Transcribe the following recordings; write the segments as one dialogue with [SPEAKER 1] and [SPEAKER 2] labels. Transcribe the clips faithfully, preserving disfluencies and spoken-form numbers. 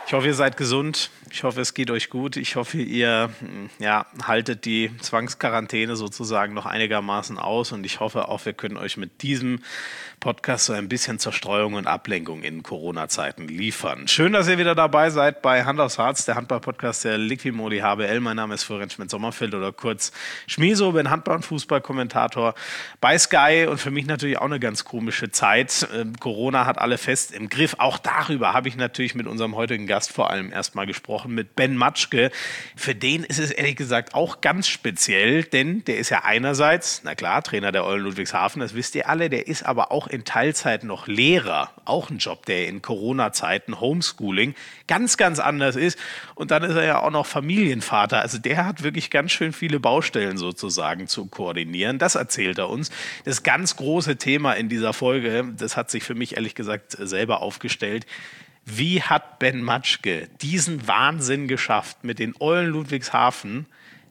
[SPEAKER 1] Ich hoffe, ihr seid gesund. Ich hoffe, es geht euch gut. Ich hoffe, ihr ja, haltet die Zwangsquarantäne sozusagen noch einigermaßen aus. Und ich hoffe auch, wir können euch mit diesem Podcast so ein bisschen Zerstreuung und Ablenkung in Corona-Zeiten liefern. Schön, dass ihr wieder dabei seid bei Hand aufs Harz, der Handball-Podcast der Liquimoli H B L. Mein Name ist Florian Schmidt-Sommerfeld oder kurz Schmieso, bin Handball- und Fußballkommentator bei Sky und für mich natürlich auch eine ganz komische Zeit. Ähm, Corona hat alle fest im Griff. Auch darüber habe ich natürlich mit unserem heutigen Gast vor allem erstmal gesprochen, mit Ben Matschke. Für den ist es ehrlich gesagt auch ganz speziell, denn der ist ja einerseits, na klar, Trainer der Eulen Ludwigshafen, das wisst ihr alle, der ist aber auch in Teilzeit noch Lehrer. Auch ein Job, der in Corona-Zeiten, Homeschooling, ganz, ganz anders ist. Und dann ist er ja auch noch Familienvater. Also der hat wirklich ganz schön viele Baustellen sozusagen zu koordinieren. Das erzählt er uns. Das ganz große Thema in dieser Folge, das hat sich für mich ehrlich gesagt selber aufgestellt. Wie hat Ben Matschke diesen Wahnsinn geschafft, mit den Eulen Ludwigshafen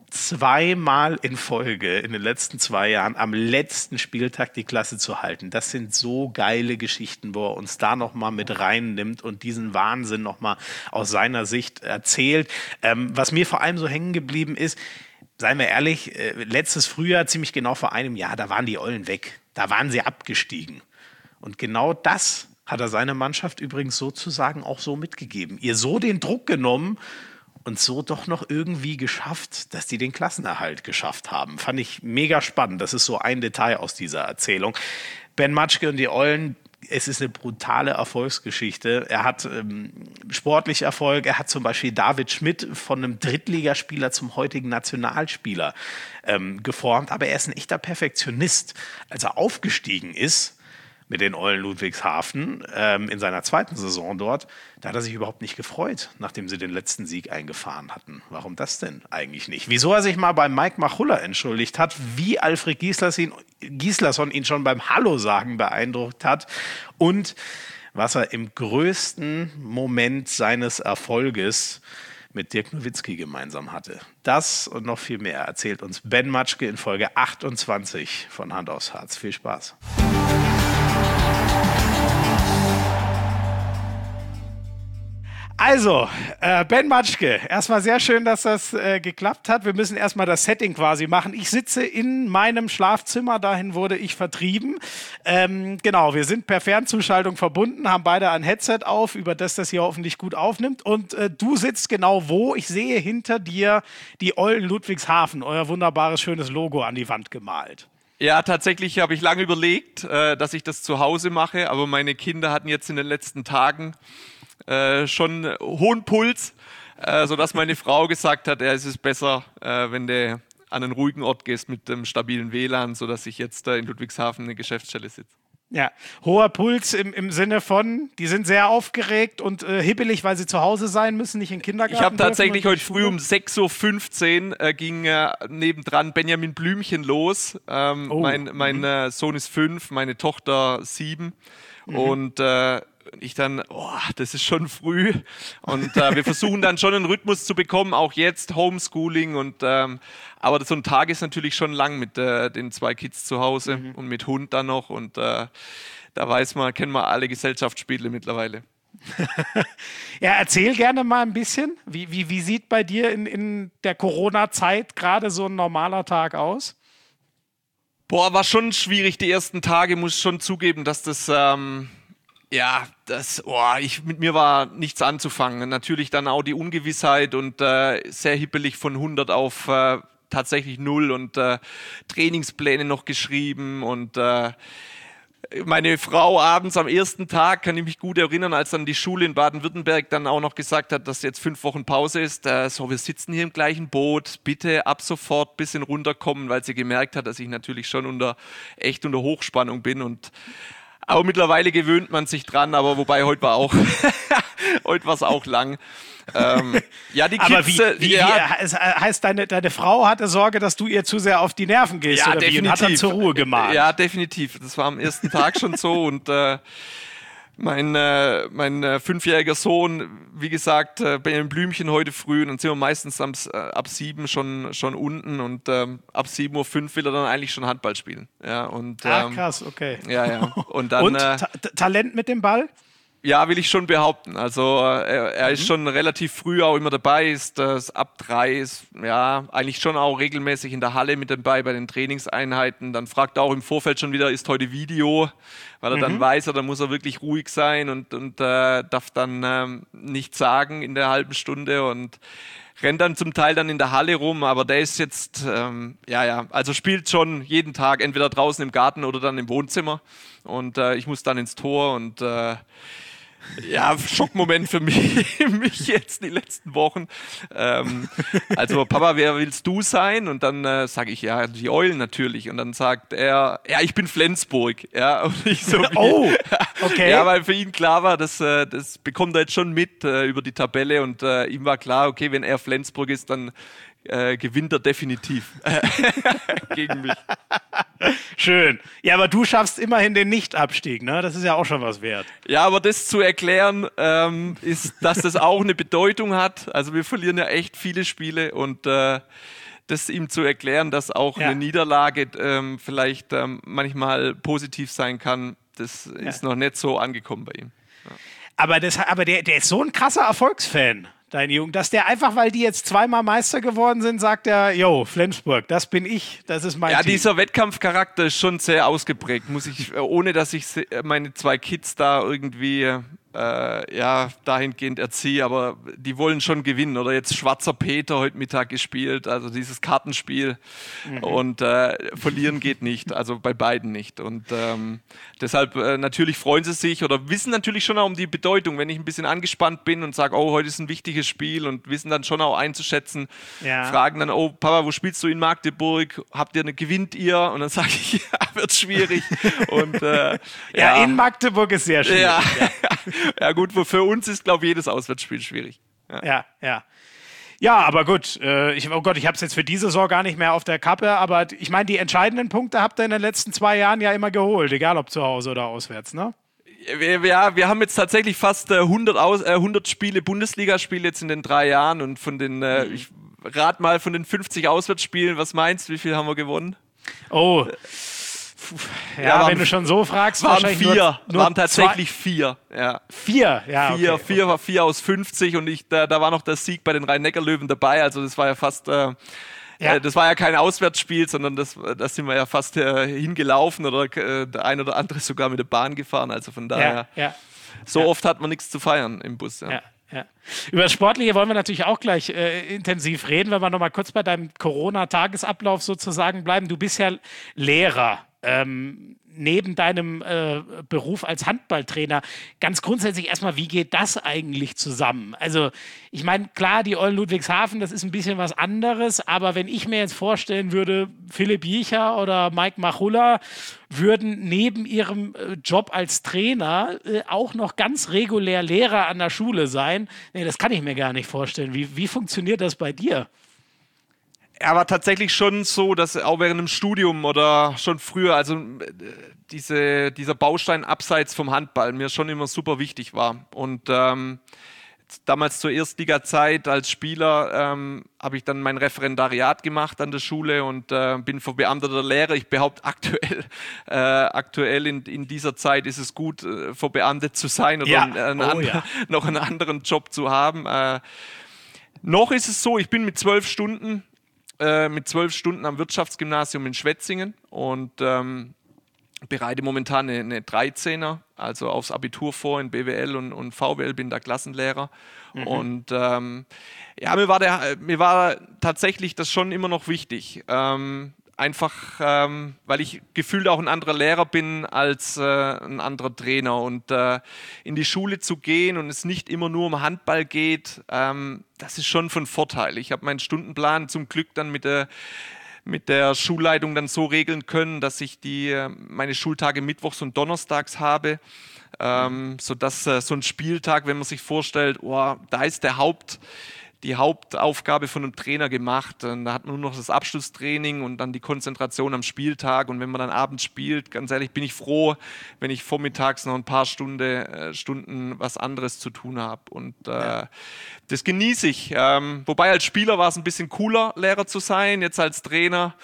[SPEAKER 1] zweimal in Folge in den letzten zwei Jahren am letzten Spieltag die Klasse zu halten? Das sind so geile Geschichten, wo er uns da nochmal mit reinnimmt und diesen Wahnsinn nochmal aus seiner Sicht erzählt. Ähm, was mir vor allem so hängen geblieben ist, seien wir ehrlich, äh, letztes Frühjahr, ziemlich genau vor einem Jahr, da waren die Eulen weg. Da waren sie abgestiegen. Und genau das hat er seiner Mannschaft übrigens sozusagen auch so mitgegeben. Ihr so den Druck genommen und so doch noch irgendwie geschafft, dass die den Klassenerhalt geschafft haben. Fand ich mega spannend. Das ist so ein Detail aus dieser Erzählung. Ben Matschke und die Eulen, es ist eine brutale Erfolgsgeschichte. Er hat ähm, sportlich Erfolg. Er hat zum Beispiel David Schmidt von einem Drittligaspieler zum heutigen Nationalspieler ähm, geformt. Aber er ist ein echter Perfektionist. Als er aufgestiegen ist mit den Eulen Ludwigshafen ähm, in seiner zweiten Saison dort, da hat er sich überhaupt nicht gefreut, nachdem sie den letzten Sieg eingefahren hatten. Warum das denn eigentlich nicht? Wieso er sich mal bei Mike Machulla entschuldigt hat, wie Alfred Gislason, Gislason ihn schon beim Hallo sagen beeindruckt hat und was er im größten Moment seines Erfolges mit Dirk Nowitzki gemeinsam hatte. Das und noch viel mehr erzählt uns Ben Matschke in Folge achtundzwanzig von Hand aufs Harz. Viel Spaß. Also, äh, Ben Matschke, erstmal sehr schön, dass das äh, geklappt hat. Wir müssen erstmal das Setting quasi machen. Ich sitze in meinem Schlafzimmer, dahin wurde ich vertrieben. Ähm, genau, wir sind per Fernzuschaltung verbunden, haben beide ein Headset auf, über das das hier hoffentlich gut aufnimmt. Und äh, du sitzt genau wo? Ich sehe hinter dir die Eulen Ludwigshafen, euer wunderbares, schönes Logo an die Wand gemalt.
[SPEAKER 2] Ja, tatsächlich habe ich lange überlegt, äh, dass ich das zu Hause mache, aber meine Kinder hatten jetzt in den letzten Tagen äh, schon hohen Puls, äh, sodass meine Frau gesagt hat, ja, es ist besser, äh, wenn du an einen ruhigen Ort gehst mit dem stabilen W L A N, sodass ich jetzt äh, in Ludwigshafen eine Geschäftsstelle sitze.
[SPEAKER 1] Ja, hoher Puls im, im Sinne von, die sind sehr aufgeregt und äh, hibbelig, weil sie zu Hause sein müssen, nicht in den Kindergarten.
[SPEAKER 2] Ich habe tatsächlich heute früh um sechs Uhr fünfzehn äh, ging äh, nebendran Benjamin Blümchen los. Ähm, oh. Mein, mein mhm. äh, Sohn ist fünf, meine Tochter sieben. Mhm. Und äh, ich dann, oh, das ist schon früh. Und äh, wir versuchen dann schon einen Rhythmus zu bekommen, auch jetzt Homeschooling. Und, ähm, aber so ein Tag ist natürlich schon lang mit äh, den zwei Kids zu Hause mhm. und mit Hund dann noch. Und äh, da weiß man, kennen wir alle Gesellschaftsspiele mittlerweile.
[SPEAKER 1] Ja, erzähl gerne mal ein bisschen. Wie, wie, wie sieht bei dir in, in der Corona-Zeit gerade so ein normaler Tag aus?
[SPEAKER 2] Boah, war schon schwierig die ersten Tage, muss schon zugeben, dass das... Ähm, Ja, das, oh, ich, mit mir war nichts anzufangen. Natürlich dann auch die Ungewissheit und äh, sehr hippelig von hundert auf äh, tatsächlich null und äh, Trainingspläne noch geschrieben und äh, meine Frau abends am ersten Tag, kann ich mich gut erinnern, als dann die Schule in Baden-Württemberg dann auch noch gesagt hat, dass jetzt fünf Wochen Pause ist, äh, so, wir sitzen hier im gleichen Boot, bitte ab sofort ein bisschen runterkommen, weil sie gemerkt hat, dass ich natürlich schon unter, echt unter Hochspannung bin und aber mittlerweile gewöhnt man sich dran, aber wobei heute war auch, heute war es auch lang. Ähm, ja, die Kids,
[SPEAKER 1] aber wie, wie,
[SPEAKER 2] ja,
[SPEAKER 1] wie heißt, deine, deine Frau hatte Sorge, dass du ihr zu sehr auf die Nerven gehst,
[SPEAKER 2] ja,
[SPEAKER 1] oder
[SPEAKER 2] definitiv.
[SPEAKER 1] Wie? Und hat dann zur Ruhe gemahnt.
[SPEAKER 2] Ja, definitiv. Das war am ersten Tag schon so und äh, mein, äh, mein äh, fünfjähriger Sohn, wie gesagt, äh, bei einem Blümchen heute früh, und dann sind wir meistens am, äh, ab sieben schon, schon unten und ähm, ab sieben Uhr fünf will er dann eigentlich schon Handball spielen. Ja, und, ähm,
[SPEAKER 1] ah, krass, okay.
[SPEAKER 2] Ja, ja. Und, dann,
[SPEAKER 1] und
[SPEAKER 2] äh,
[SPEAKER 1] Ta- Talent mit dem Ball?
[SPEAKER 2] Ja, will ich schon behaupten. Also er, er ist
[SPEAKER 1] Mhm.
[SPEAKER 2] schon relativ früh auch immer dabei, ist das ab drei, ist ja eigentlich schon auch regelmäßig in der Halle mit dabei bei den Trainingseinheiten. Dann fragt er auch im Vorfeld schon wieder, ist heute Video, weil er dann
[SPEAKER 1] Mhm.
[SPEAKER 2] weiß, dann muss er wirklich ruhig sein und, und äh, darf dann ähm, nichts sagen in der halben Stunde und rennt dann zum Teil dann in der Halle rum, aber der ist jetzt, ähm, ja, ja, also spielt schon jeden Tag, entweder draußen im Garten oder dann im Wohnzimmer und äh, ich muss dann ins Tor und äh, ja, Schockmoment für mich, mich jetzt die letzten Wochen. Ähm, also, Papa, wer willst du sein? Und dann äh, sage ich, ja, die Eulen natürlich. Und dann sagt er, ja, ich bin Flensburg. Ja, und ich so, wie,
[SPEAKER 1] Oh, okay.
[SPEAKER 2] ja, weil für ihn klar war, dass, äh, das bekommt er jetzt schon mit äh, über die Tabelle. Und äh, ihm war klar, okay, wenn er Flensburg ist, dann äh, gewinnt er definitiv gegen mich.
[SPEAKER 1] Schön. Ja, aber du schaffst immerhin den Nicht-Abstieg, ne? Das ist ja auch schon was wert.
[SPEAKER 2] Ja, aber das zu erklären, ähm, ist, dass das auch eine Bedeutung hat. Also wir verlieren ja echt viele Spiele und äh, das ihm zu erklären, dass auch
[SPEAKER 1] Ja.
[SPEAKER 2] eine Niederlage ähm, vielleicht ähm, manchmal positiv sein kann, das ist noch nicht so angekommen bei ihm.
[SPEAKER 1] Aber, das, aber der, der ist so ein krasser Erfolgsfan, dein Junge, dass der einfach, weil die jetzt zweimal Meister geworden sind, sagt er, yo, Flensburg, das bin ich, das ist mein
[SPEAKER 2] Ja,
[SPEAKER 1] Team.
[SPEAKER 2] dieser Wettkampfcharakter ist schon sehr ausgeprägt, muss ich, äh, ohne dass ich se- meine zwei Kids da irgendwie äh, ja, dahingehend erziehe, aber die wollen schon gewinnen. Oder jetzt Schwarzer Peter heute Mittag gespielt, also dieses Kartenspiel.
[SPEAKER 1] Mhm.
[SPEAKER 2] Und äh, verlieren geht nicht, also bei beiden nicht. Und ähm, deshalb äh, natürlich freuen sie sich oder wissen natürlich schon auch um die Bedeutung, wenn ich ein bisschen angespannt bin und sage, oh, heute ist ein wichtiges Spiel und wissen dann schon auch einzuschätzen,
[SPEAKER 1] Ja.
[SPEAKER 2] fragen dann, oh, Papa, wo spielst du in Magdeburg? Habt ihr eine, gewinnt ihr? Und dann sage ich, ja, wird schwierig. Und äh,
[SPEAKER 1] ja, in Magdeburg ist sehr schwierig.
[SPEAKER 2] ja. Ja gut, für uns ist, glaube ich, jedes Auswärtsspiel schwierig. Ja.
[SPEAKER 1] Ja, ja. Ja, aber gut. Äh, ich, oh Gott, ich habe es jetzt für diese Saison gar nicht mehr auf der Kappe, aber ich meine, die entscheidenden Punkte habt ihr in den letzten zwei Jahren ja immer geholt, egal ob zu Hause oder auswärts, ne?
[SPEAKER 2] Wir, ja, wir haben jetzt tatsächlich fast äh, hundert, Aus, äh, hundert Spiele, Bundesligaspiele jetzt in den drei Jahren und von den, äh, ich rat mal, von den fünfzig Auswärtsspielen, was meinst du, wie viel haben wir gewonnen?
[SPEAKER 1] Oh. Ja,
[SPEAKER 2] Ja, waren-
[SPEAKER 1] wenn du schon so fragst,
[SPEAKER 2] Waren
[SPEAKER 1] wahrscheinlich
[SPEAKER 2] vier,
[SPEAKER 1] nur, nur
[SPEAKER 2] waren tatsächlich vier, ja.
[SPEAKER 1] zwei, vier. Ja,
[SPEAKER 2] Vier,
[SPEAKER 1] okay.
[SPEAKER 2] vier, war vier aus fünfzig und ich, da, da war noch der Sieg bei den Rhein-Neckar-Löwen dabei, also das war ja fast, äh,
[SPEAKER 1] Ja.
[SPEAKER 2] äh, das war ja kein Auswärtsspiel, sondern das, das sind wir ja fast äh, hingelaufen oder äh, der ein oder andere sogar mit der Bahn gefahren, also von daher,
[SPEAKER 1] Ja, ja.
[SPEAKER 2] so oft hat man nichts zu feiern im Bus. Ja.
[SPEAKER 1] Ja, ja. Über das Sportliche wollen wir natürlich auch gleich äh, intensiv reden, wenn wir nochmal kurz bei deinem Corona-Tagesablauf sozusagen bleiben. Du bist ja Lehrer. Ähm, neben deinem äh, Beruf als Handballtrainer, ganz grundsätzlich erstmal, wie geht das eigentlich zusammen? Also, ich meine, klar, die Eulen Ludwigshafen, das ist ein bisschen was anderes, aber wenn ich mir jetzt vorstellen würde, Philipp Jicher oder Mike Machulla würden neben ihrem äh, Job als Trainer äh, auch noch ganz regulär Lehrer an der Schule sein, nee, das kann ich mir gar nicht vorstellen. Wie, wie funktioniert das bei dir?
[SPEAKER 2] Er war tatsächlich schon so, dass auch während dem Studium oder schon früher, also äh, diese, dieser Baustein abseits vom Handball mir schon immer super wichtig war. Und ähm, damals zur Erstliga-Zeit als Spieler ähm, habe ich dann mein Referendariat gemacht an der Schule und äh, bin verbeamteter Lehrer. Ich behaupte, aktuell, äh, aktuell in, in dieser Zeit ist es gut, äh, verbeamtet zu sein oder
[SPEAKER 1] Ja.
[SPEAKER 2] einen,
[SPEAKER 1] Oh,
[SPEAKER 2] an,
[SPEAKER 1] ja.
[SPEAKER 2] noch einen anderen Job zu haben. Äh, noch ist es so, ich bin mit zwölf Stunden äh, mit zwölf Stunden am Wirtschaftsgymnasium in Schwetzingen und ähm, bereite momentan eine, eine dreizehner, also aufs Abitur vor in B W L und, und V W L, bin da Klassenlehrer. Mhm. Und ähm, ja, mir war, der, mir war tatsächlich das schon immer noch wichtig. Ähm, einfach, ähm, weil ich gefühlt auch ein anderer Lehrer bin als äh, ein anderer Trainer. Und äh, in die Schule zu gehen und es nicht immer nur um Handball geht, ähm, das ist schon von Vorteil. Ich habe meinen Stundenplan zum Glück dann mit der mit der Schulleitung dann so regeln können, dass ich die, meine Schultage mittwochs und donnerstags habe, ähm, sodass äh, so ein Spieltag, wenn man sich vorstellt, oh, da ist der Haupt, die Hauptaufgabe von einem Trainer gemacht, und da hat man nur noch das Abschlusstraining und dann die Konzentration am Spieltag und wenn man dann abends spielt, ganz ehrlich, bin ich froh, wenn ich vormittags noch ein paar Stunde, äh, Stunden was anderes zu tun habe und äh, ja. Das genieße ich. Ähm, wobei als Spieler war es ein bisschen cooler, Lehrer zu sein. Jetzt als Trainer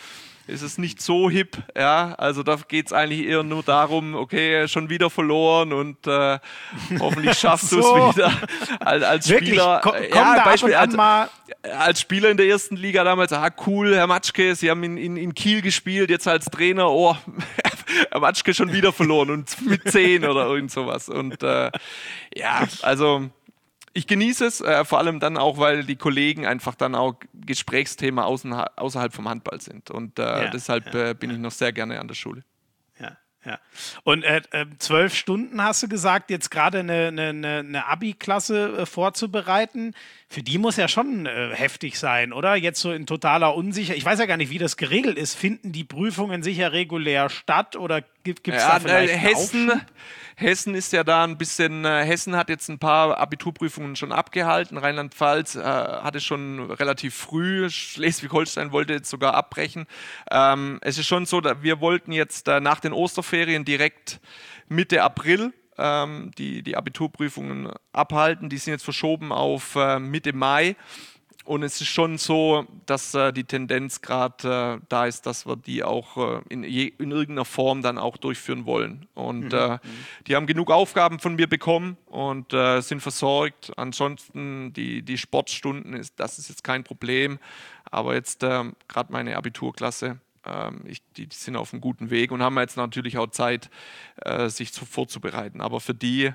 [SPEAKER 2] ist es nicht so hip. Ja? Also da geht es eigentlich eher nur darum, okay, schon wieder verloren und äh, hoffentlich schaffst du
[SPEAKER 1] so.
[SPEAKER 2] es wieder. Als, als
[SPEAKER 1] Wirklich?
[SPEAKER 2] Spieler,
[SPEAKER 1] Komm,
[SPEAKER 2] äh,
[SPEAKER 1] komm
[SPEAKER 2] ja,
[SPEAKER 1] da
[SPEAKER 2] Beispiel,
[SPEAKER 1] ab und an
[SPEAKER 2] als,
[SPEAKER 1] mal.
[SPEAKER 2] als Spieler in der ersten Liga damals, ah cool, Herr Matschke, Sie haben in, in, in Kiel gespielt, jetzt als Trainer, oh, Herr Matschke schon wieder verloren und mit zehn oder irgend sowas. Und äh, ja, also ich genieße es, äh, vor allem dann auch, weil die Kollegen einfach dann auch Gesprächsthema außen, außerhalb vom Handball sind. Und äh,
[SPEAKER 1] Ja,
[SPEAKER 2] deshalb
[SPEAKER 1] ja,
[SPEAKER 2] äh, bin
[SPEAKER 1] ja.
[SPEAKER 2] ich noch sehr gerne an der Schule.
[SPEAKER 1] Ja, ja. Und äh, äh, zwölf Stunden hast du gesagt, jetzt gerade eine, eine, eine Abi-Klasse äh, vorzubereiten. Für die muss ja schon äh, heftig sein, oder? Jetzt so in totaler Unsicherheit. Ich weiß ja gar nicht, wie das geregelt ist. Finden die Prüfungen sicher regulär statt oder gibt es
[SPEAKER 2] Ja,
[SPEAKER 1] da vielleicht
[SPEAKER 2] äh,
[SPEAKER 1] einen
[SPEAKER 2] Hessen,
[SPEAKER 1] Aufschub?
[SPEAKER 2] Hessen ist ja da ein bisschen, äh, Hessen hat jetzt ein paar Abiturprüfungen schon abgehalten. Rheinland-Pfalz äh, hatte schon relativ früh, Schleswig-Holstein wollte jetzt sogar abbrechen. Ähm, es ist schon so, dass wir wollten jetzt äh, nach den Osterferien direkt Mitte April ähm, die, die Abiturprüfungen abhalten. Die sind jetzt verschoben auf äh, Mitte Mai. Und es ist schon so, dass äh, die Tendenz gerade äh, da ist, dass wir die auch äh, in, je, in irgendeiner Form dann auch durchführen wollen. Und
[SPEAKER 1] Mhm.
[SPEAKER 2] äh, die haben genug Aufgaben von mir bekommen und äh, sind versorgt. Ansonsten die, die Sportstunden, ist, das ist jetzt kein Problem. Aber jetzt äh, gerade meine Abiturklasse, äh, ich, die, die sind auf einem guten Weg und haben jetzt natürlich auch Zeit, äh, sich zu, vorzubereiten. Aber für die...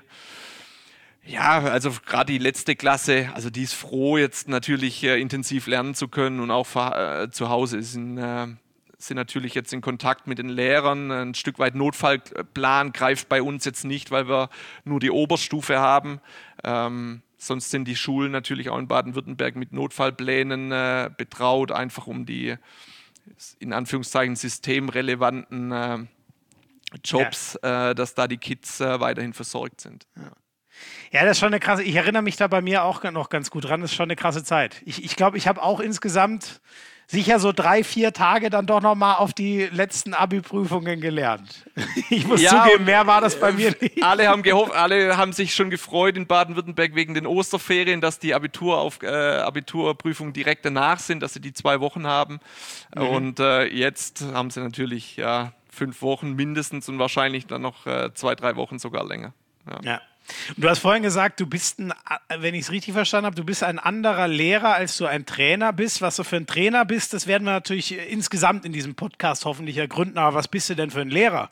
[SPEAKER 2] Ja, also gerade die letzte Klasse, also die ist froh, jetzt natürlich äh, intensiv lernen zu können und auch äh, zu Hause sind, äh, sind natürlich jetzt in Kontakt mit den Lehrern. Ein Stück weit Notfallplan greift bei uns jetzt nicht, weil wir nur die Oberstufe haben. Ähm, sonst sind die Schulen natürlich auch in Baden-Württemberg mit Notfallplänen äh, betraut, einfach um die in Anführungszeichen systemrelevanten äh, Jobs, ja. äh, dass da die Kids äh, weiterhin versorgt sind.
[SPEAKER 1] Ja. Ja, das ist schon eine krasse, ich erinnere mich da bei mir auch noch ganz gut dran, das ist schon eine krasse Zeit. Ich glaube, ich, glaub, ich habe auch insgesamt sicher so drei, vier Tage dann doch noch mal auf die letzten Abi-Prüfungen gelernt. Ich muss
[SPEAKER 2] ja,
[SPEAKER 1] zugeben, mehr war das bei mir nicht.
[SPEAKER 2] Alle haben gehofft, alle haben sich schon gefreut in Baden-Württemberg wegen den Osterferien, dass die Abitur auf, äh, Abiturprüfungen direkt danach sind, dass sie die zwei Wochen haben. Mhm. Und äh, jetzt haben sie natürlich ja, fünf Wochen mindestens und wahrscheinlich dann noch äh, zwei, drei Wochen sogar länger. Ja.
[SPEAKER 1] Ja. Und du hast vorhin gesagt, du bist, ein, wenn ich es richtig verstanden habe, du bist ein anderer Lehrer, als du ein Trainer bist. Was du für ein Trainer bist, das werden wir natürlich insgesamt in diesem Podcast hoffentlich ergründen. Aber was bist du denn für ein Lehrer?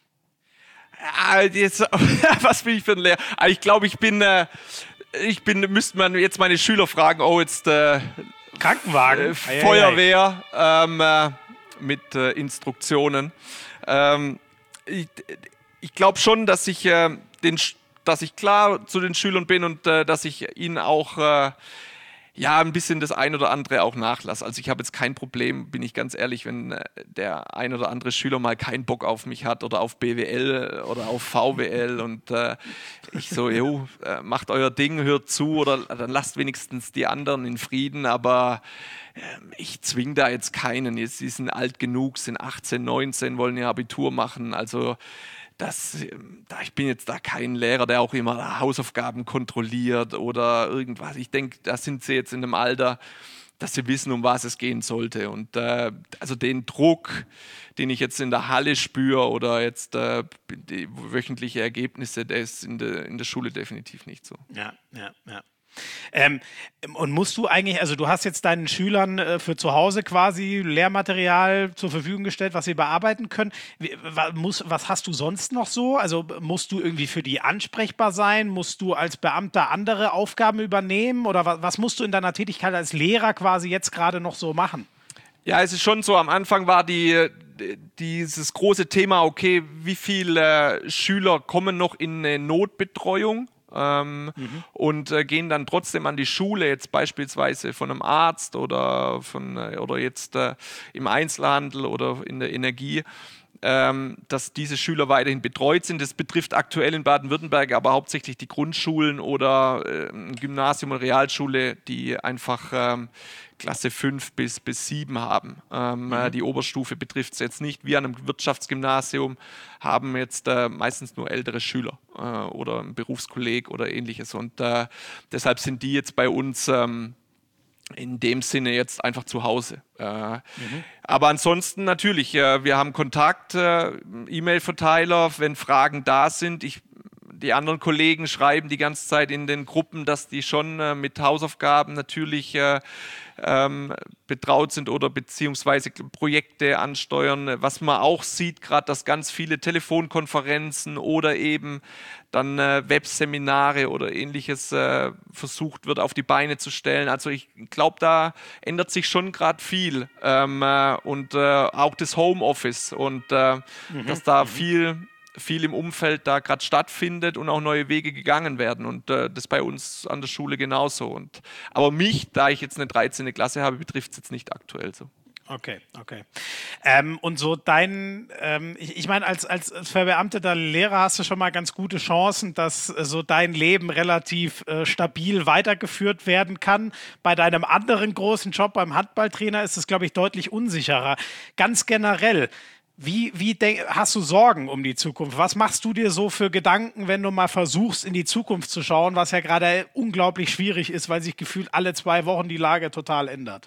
[SPEAKER 2] Ja, jetzt, was bin ich für ein Lehrer? Ich glaube, ich bin, äh, ich bin, müsste man jetzt meine Schüler fragen, oh, jetzt äh,
[SPEAKER 1] Krankenwagen,
[SPEAKER 2] äh, Feuerwehr ähm, äh, mit äh, Instruktionen. Ähm, ich ich glaube schon, dass ich äh, den dass ich klar zu den Schülern bin und äh, dass ich ihnen auch äh, ja, ein bisschen das ein oder andere auch nachlasse. Also ich habe jetzt kein Problem, bin ich ganz ehrlich, wenn äh, der ein oder andere Schüler mal keinen Bock auf mich hat oder auf B W L oder auf V W L und äh, ich so, jo, äh, macht euer Ding, hört zu oder dann lasst wenigstens die anderen in Frieden, aber äh, ich zwinge da jetzt keinen. Jetzt, die sind alt genug, sind achtzehn, neunzehn, wollen ihr Abitur machen, also Das, ich bin jetzt da kein Lehrer, der auch immer Hausaufgaben kontrolliert oder irgendwas. Ich denke, da sind sie jetzt in einem Alter, dass sie wissen, um was es gehen sollte. Und äh, also den Druck, den ich jetzt in der Halle spüre oder jetzt äh, die wöchentliche Ergebnisse, der ist in der, in der Schule definitiv nicht so.
[SPEAKER 1] Ja, ja, ja. Ähm, und musst du eigentlich, also du hast jetzt deinen Schülern äh, für zu Hause quasi Lehrmaterial zur Verfügung gestellt, was sie bearbeiten können. Wie, wa, muss, was hast du sonst noch so? Also musst du irgendwie für die ansprechbar sein? Musst du als Beamter andere Aufgaben übernehmen? Oder wa, was musst du in deiner Tätigkeit als Lehrer quasi jetzt gerade noch so machen?
[SPEAKER 2] Ja, es ist schon so, am Anfang war die, dieses große Thema, okay, wie viele äh, Schüler kommen noch in eine Notbetreuung? Ähm, mhm. Und äh, gehen dann trotzdem an die Schule, jetzt beispielsweise von einem Arzt oder, von, äh, oder jetzt äh, im Einzelhandel oder in der Energie, ähm, dass diese Schüler weiterhin betreut sind. Das betrifft aktuell in Baden-Württemberg aber hauptsächlich die Grundschulen oder äh, Gymnasium und Realschule, die einfach ähm, Klasse fünf bis, bis sieben haben. Ähm, mhm. Die Oberstufe betrifft es jetzt nicht. Wir an einem Wirtschaftsgymnasium haben jetzt äh, meistens nur ältere Schüler äh, oder ein Berufskolleg oder ähnliches. Und äh, deshalb sind die jetzt bei uns ähm, in dem Sinne jetzt einfach zu Hause. Äh, mhm. Aber ansonsten natürlich, äh, wir haben Kontakt, äh, E-Mail-Verteiler, wenn Fragen da sind. Ich, die anderen Kollegen schreiben die ganze Zeit in den Gruppen, dass die schon äh, mit Hausaufgaben natürlich äh, ähm, betraut sind oder beziehungsweise Projekte ansteuern. Was man auch sieht, gerade, dass ganz viele Telefonkonferenzen oder eben dann äh, Webseminare oder ähnliches äh, versucht wird auf die Beine zu stellen. Also ich glaube, da ändert sich schon gerade viel ähm, äh, und äh, auch das Homeoffice und äh, mhm. dass da mhm. viel viel im Umfeld da gerade stattfindet und auch neue Wege gegangen werden und äh, das bei uns an der Schule genauso. Und, aber mich, da ich jetzt eine dreizehnte Klasse habe, betrifft es jetzt nicht aktuell so.
[SPEAKER 1] Okay, okay. Ähm, und so dein, ähm, ich, ich meine, als, als verbeamteter Lehrer hast du schon mal ganz gute Chancen, dass äh, so dein Leben relativ äh, stabil weitergeführt werden kann. Bei deinem anderen großen Job beim Handballtrainer ist es, glaube ich, deutlich unsicherer. Ganz generell, Wie, wie denk, hast du Sorgen um die Zukunft? Was machst du dir so für Gedanken, wenn du mal versuchst, in die Zukunft zu schauen, was ja gerade unglaublich schwierig ist, weil sich gefühlt alle zwei Wochen die Lage total ändert?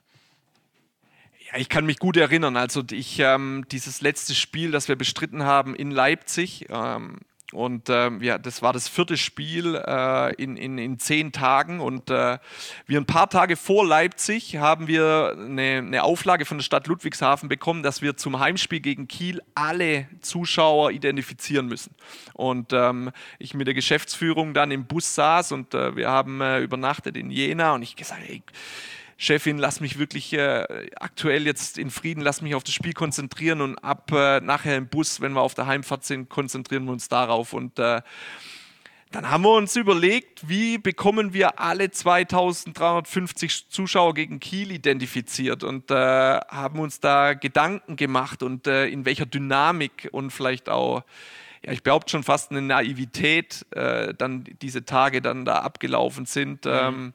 [SPEAKER 2] Ja, ich kann mich gut erinnern. Also ich ähm, dieses letzte Spiel, das wir bestritten haben in Leipzig, ähm, und ähm, ja, das war das vierte Spiel äh, in, in, in zehn Tagen und äh, wir ein paar Tage vor Leipzig haben wir eine, eine Auflage von der Stadt Ludwigshafen bekommen, dass wir zum Heimspiel gegen Kiel alle Zuschauer identifizieren müssen. Und ähm, ich mit der Geschäftsführung dann im Bus saß und äh, wir haben äh, übernachtet in Jena und ich gesagt, hey, Chefin, lass mich wirklich äh, aktuell jetzt in Frieden, lass mich auf das Spiel konzentrieren und ab äh, nachher im Bus, wenn wir auf der Heimfahrt sind, konzentrieren wir uns darauf. Und äh, dann haben wir uns überlegt, wie bekommen wir alle zweitausenddreihundertfünfzig Zuschauer gegen Kiel identifiziert und äh, haben uns da Gedanken gemacht und äh, in welcher Dynamik und vielleicht auch, ja, ich behaupte schon fast eine Naivität, äh, dann diese Tage dann da abgelaufen sind. Mhm. Ähm,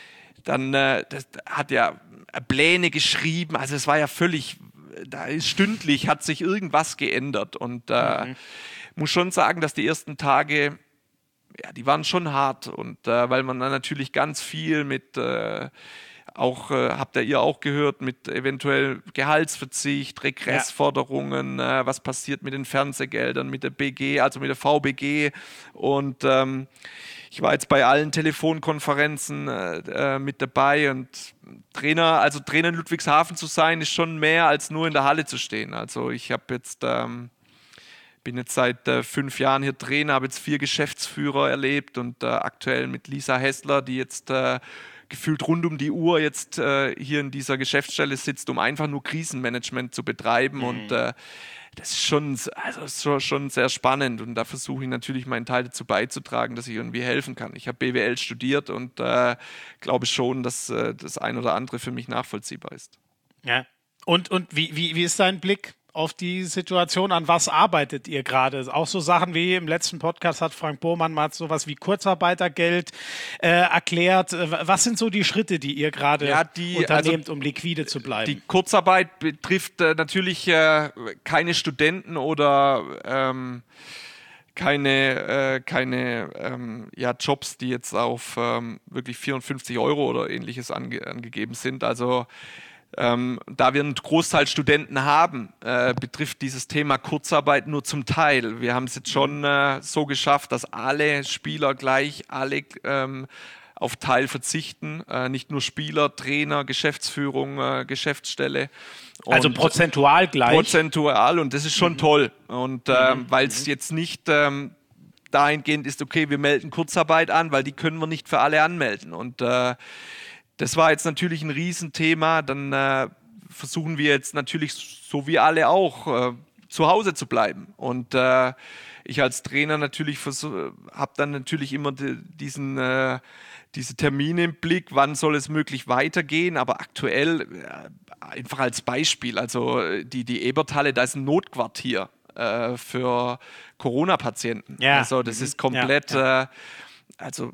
[SPEAKER 2] Dann äh, das hat ja Pläne geschrieben, also es war ja völlig, da ist stündlich hat sich irgendwas geändert und äh, mhm. muss schon sagen, dass die ersten Tage, ja, die waren schon hart und äh, weil man dann natürlich ganz viel mit, äh, auch, äh, habt ihr auch gehört, mit eventuell Gehaltsverzicht, Regressforderungen, ja. äh, was passiert mit den Fernsehgeldern, mit der B G, also mit der V B G und ähm, ich war jetzt bei allen Telefonkonferenzen äh, mit dabei und Trainer, also Trainer in Ludwigshafen zu sein, ist schon mehr als nur in der Halle zu stehen. Also ich habe jetzt, ähm, bin jetzt seit äh, fünf Jahren hier Trainer, habe jetzt vier Geschäftsführer erlebt und äh, aktuell mit Lisa Hessler, die jetzt äh, gefühlt rund um die Uhr jetzt äh, hier in dieser Geschäftsstelle sitzt, um einfach nur Krisenmanagement zu betreiben mhm. und äh, das ist schon, also ist schon sehr spannend und da versuche ich natürlich meinen Teil dazu beizutragen, dass ich irgendwie helfen kann. Ich habe B W L studiert und äh, glaube schon, dass äh, das ein oder andere für mich nachvollziehbar ist.
[SPEAKER 1] Ja. Und, und wie, wie, wie ist dein Blick auf die Situation? An was arbeitet ihr gerade? Auch so Sachen wie im letzten Podcast hat Frank Bohrmann mal sowas wie Kurzarbeitergeld äh, erklärt. Was sind so die Schritte, die ihr gerade ja, unternehmt, also, um liquide zu bleiben?
[SPEAKER 2] Die Kurzarbeit betrifft äh, natürlich äh, keine Studenten oder ähm, keine, äh, keine ähm, ja, Jobs, die jetzt auf ähm, wirklich vierundfünfzig Euro oder ähnliches ange- angegeben sind. Also Ähm, da wir einen Großteil Studenten haben, äh, betrifft dieses Thema Kurzarbeit nur zum Teil. Wir haben es jetzt schon äh, so geschafft, dass alle Spieler gleich alle ähm, auf Teil verzichten. Äh, nicht nur Spieler, Trainer, Geschäftsführung, äh, Geschäftsstelle.
[SPEAKER 1] Und also prozentual gleich?
[SPEAKER 2] Prozentual und das ist schon mhm. toll. Und äh, mhm. weil es jetzt nicht ähm, dahingehend ist, okay, wir melden Kurzarbeit an, weil die können wir nicht für alle anmelden. Und äh, das war jetzt natürlich ein Riesenthema. Dann äh, versuchen wir jetzt natürlich, so wie alle auch, äh, zu Hause zu bleiben. Und äh, ich als Trainer natürlich habe dann natürlich immer die, diesen, äh, diese Termine im Blick, wann soll es möglich weitergehen. Aber aktuell, äh, einfach als Beispiel, also die, die Eberthalle, da ist ein Notquartier äh, für Corona-Patienten.
[SPEAKER 1] Ja.
[SPEAKER 2] Also das mhm. ist komplett...
[SPEAKER 1] Ja, ja.
[SPEAKER 2] Äh, Also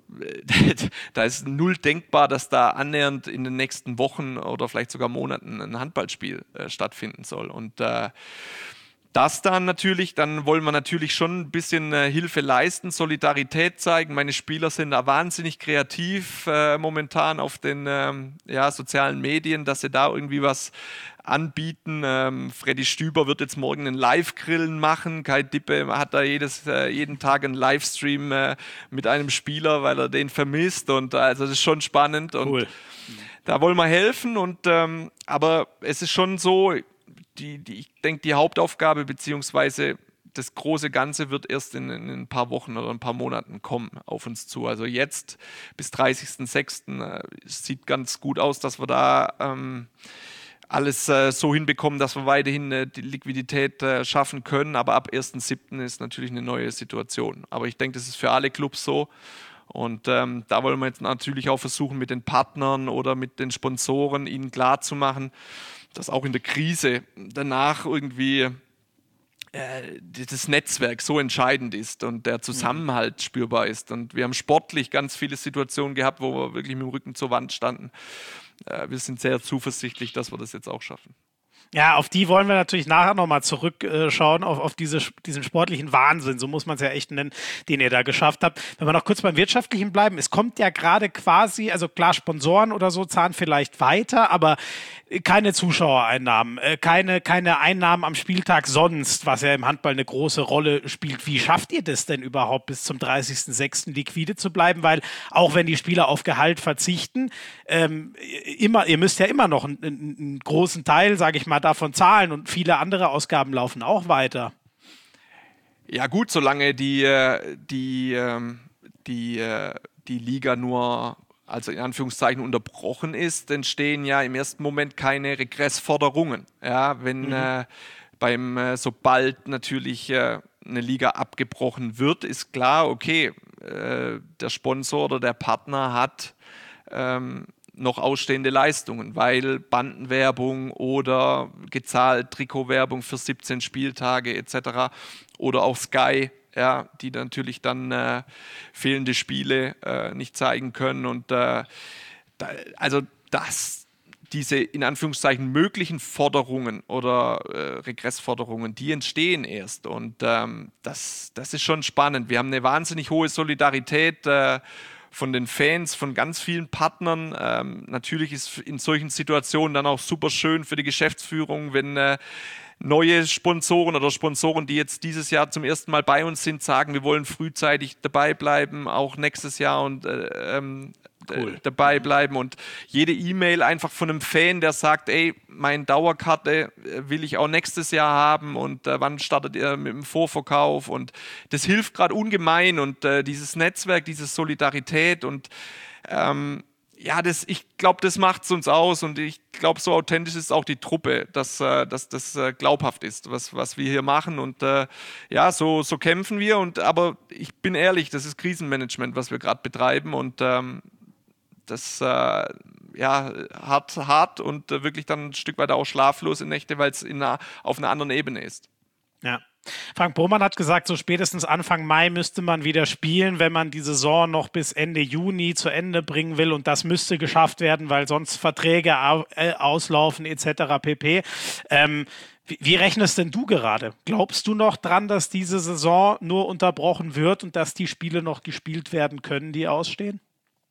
[SPEAKER 2] da ist null denkbar, dass da annähernd in den nächsten Wochen oder vielleicht sogar Monaten ein Handballspiel äh, stattfinden soll. Und äh, Das dann natürlich, dann wollen wir natürlich schon ein bisschen äh, Hilfe leisten, Solidarität zeigen. Meine Spieler sind da wahnsinnig kreativ äh, momentan auf den ähm, ja, sozialen Medien, dass sie da irgendwie was anbieten. Ähm, Freddy Stüber wird jetzt morgen einen Live-Grillen machen. Kai Dippe hat da jedes, äh, jeden Tag einen Livestream äh, mit einem Spieler, weil er den vermisst. Und also das ist schon spannend.
[SPEAKER 1] Cool.
[SPEAKER 2] Und da wollen wir helfen. Und, ähm, aber es ist schon so, die, die, ich denke, die Hauptaufgabe beziehungsweise das große Ganze wird erst in, in ein paar Wochen oder ein paar Monaten kommen auf uns zu. Also jetzt bis dreißigsten sechsten Äh, sieht ganz gut aus, dass wir da ähm, alles äh, so hinbekommen, dass wir weiterhin äh, die Liquidität äh, schaffen können. Aber ab ersten siebten ist natürlich eine neue Situation. Aber ich denke, das ist für alle Clubs so. Und ähm, da wollen wir jetzt natürlich auch versuchen, mit den Partnern oder mit den Sponsoren ihnen klarzumachen, dass auch in der Krise danach irgendwie äh, das Netzwerk so entscheidend ist und der Zusammenhalt spürbar ist. Und wir haben sportlich ganz viele Situationen gehabt, wo wir wirklich mit dem Rücken zur Wand standen. Äh, wir sind sehr zuversichtlich, dass wir das jetzt auch schaffen.
[SPEAKER 1] Ja, auf die wollen wir natürlich nachher nochmal zurückschauen, auf, auf diese, diesen sportlichen Wahnsinn, so muss man es ja echt nennen, den ihr da geschafft habt. Wenn wir noch kurz beim Wirtschaftlichen bleiben, es kommt ja gerade quasi, also klar, Sponsoren oder so zahlen vielleicht weiter, aber keine Zuschauereinnahmen, keine, keine Einnahmen am Spieltag sonst, was ja im Handball eine große Rolle spielt. Wie schafft ihr das denn überhaupt, bis zum dreißigsten sechsten liquide zu bleiben? Weil auch wenn die Spieler auf Gehalt verzichten, ähm, immer, ihr müsst ja immer noch einen, einen großen Teil, sage ich mal, davon zahlen und viele andere Ausgaben laufen auch weiter.
[SPEAKER 2] Ja gut, solange die, die, die, die Liga nur, also in Anführungszeichen, unterbrochen ist, entstehen ja im ersten Moment keine Regressforderungen. Ja, wenn mhm. äh, beim, äh, sobald natürlich äh, eine Liga abgebrochen wird, ist klar, okay, äh, der Sponsor oder der Partner hat ähm, noch ausstehende Leistungen, weil Bandenwerbung oder gezahlt Trikotwerbung für siebzehn Spieltage et cetera oder auch Sky, ja, die natürlich dann äh, fehlende Spiele äh, nicht zeigen können. Und äh, da, also das, diese in Anführungszeichen möglichen Forderungen oder äh, Regressforderungen, die entstehen erst. Und ähm, das, das ist schon spannend. Wir haben eine wahnsinnig hohe Solidarität äh, von den Fans, von ganz vielen Partnern. Ähm, natürlich ist in solchen Situationen dann auch super schön für die Geschäftsführung, wenn äh, neue Sponsoren oder Sponsoren, die jetzt dieses Jahr zum ersten Mal bei uns sind, sagen, wir wollen frühzeitig dabei bleiben, auch nächstes Jahr und äh, ähm, cool. äh, dabei bleiben. Und jede E-Mail einfach von einem Fan, der sagt, ey, meine Dauerkarte will ich auch nächstes Jahr haben und äh, wann startet ihr mit dem Vorverkauf? Und das hilft gerade ungemein und äh, dieses Netzwerk, diese Solidarität und ähm, ja, das, ich glaube, das macht es uns aus und ich glaube, so authentisch ist auch die Truppe, dass, äh, dass das äh, glaubhaft ist, was, was wir hier machen und äh, ja, so, so kämpfen wir und aber ich bin ehrlich, das ist Krisenmanagement, was wir gerade betreiben und ähm, das äh, ja, hart, hart und äh, wirklich dann ein Stück weit auch schlaflose Nächte, weil es auf einer anderen Ebene ist.
[SPEAKER 1] Ja. Frank Bohmann hat gesagt, so spätestens Anfang Mai müsste man wieder spielen, wenn man die Saison noch bis Ende Juni zu Ende bringen will und das müsste geschafft werden, weil sonst Verträge auslaufen et cetera pp. Ähm, wie, wie rechnest denn du gerade? Glaubst du noch dran, dass diese Saison nur unterbrochen wird und dass die Spiele noch gespielt werden können, die ausstehen?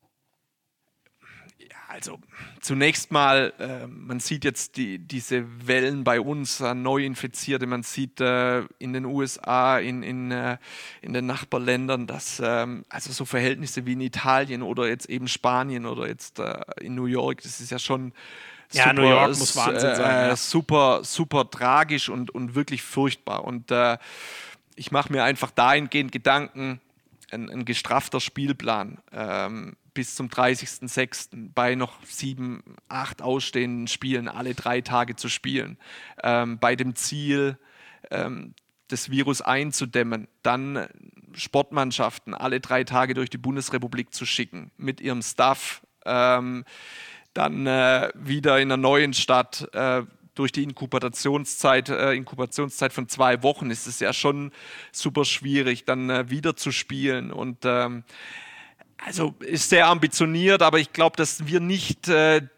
[SPEAKER 2] Also zunächst mal, äh, man sieht jetzt die, diese Wellen bei uns an Neuinfizierte, man sieht äh, in den U S A, in, in, äh, in den Nachbarländern, dass ähm, also so Verhältnisse wie in Italien oder jetzt eben Spanien oder jetzt äh, in New York, das ist ja schon
[SPEAKER 1] ja,
[SPEAKER 2] super,
[SPEAKER 1] New York muss Wahnsinn
[SPEAKER 2] äh,
[SPEAKER 1] sein, ja.
[SPEAKER 2] super, super tragisch und, und wirklich furchtbar. Und äh, ich mache mir einfach dahingehend Gedanken, ein, ein gestraffter Spielplan, ähm, bis zum dreißigsten sechsten bei noch sieben, acht ausstehenden Spielen alle drei Tage zu spielen. Ähm, bei dem Ziel, ähm, das Virus einzudämmen, dann Sportmannschaften alle drei Tage durch die Bundesrepublik zu schicken mit ihrem Staff, ähm, dann äh, wieder in einer neuen Stadt äh, durch die Inkubationszeit, äh, Inkubationszeit von zwei Wochen ist es ja schon super schwierig, dann äh, wieder zu spielen und ähm, also ist sehr ambitioniert, aber ich glaube, dass wir nicht äh,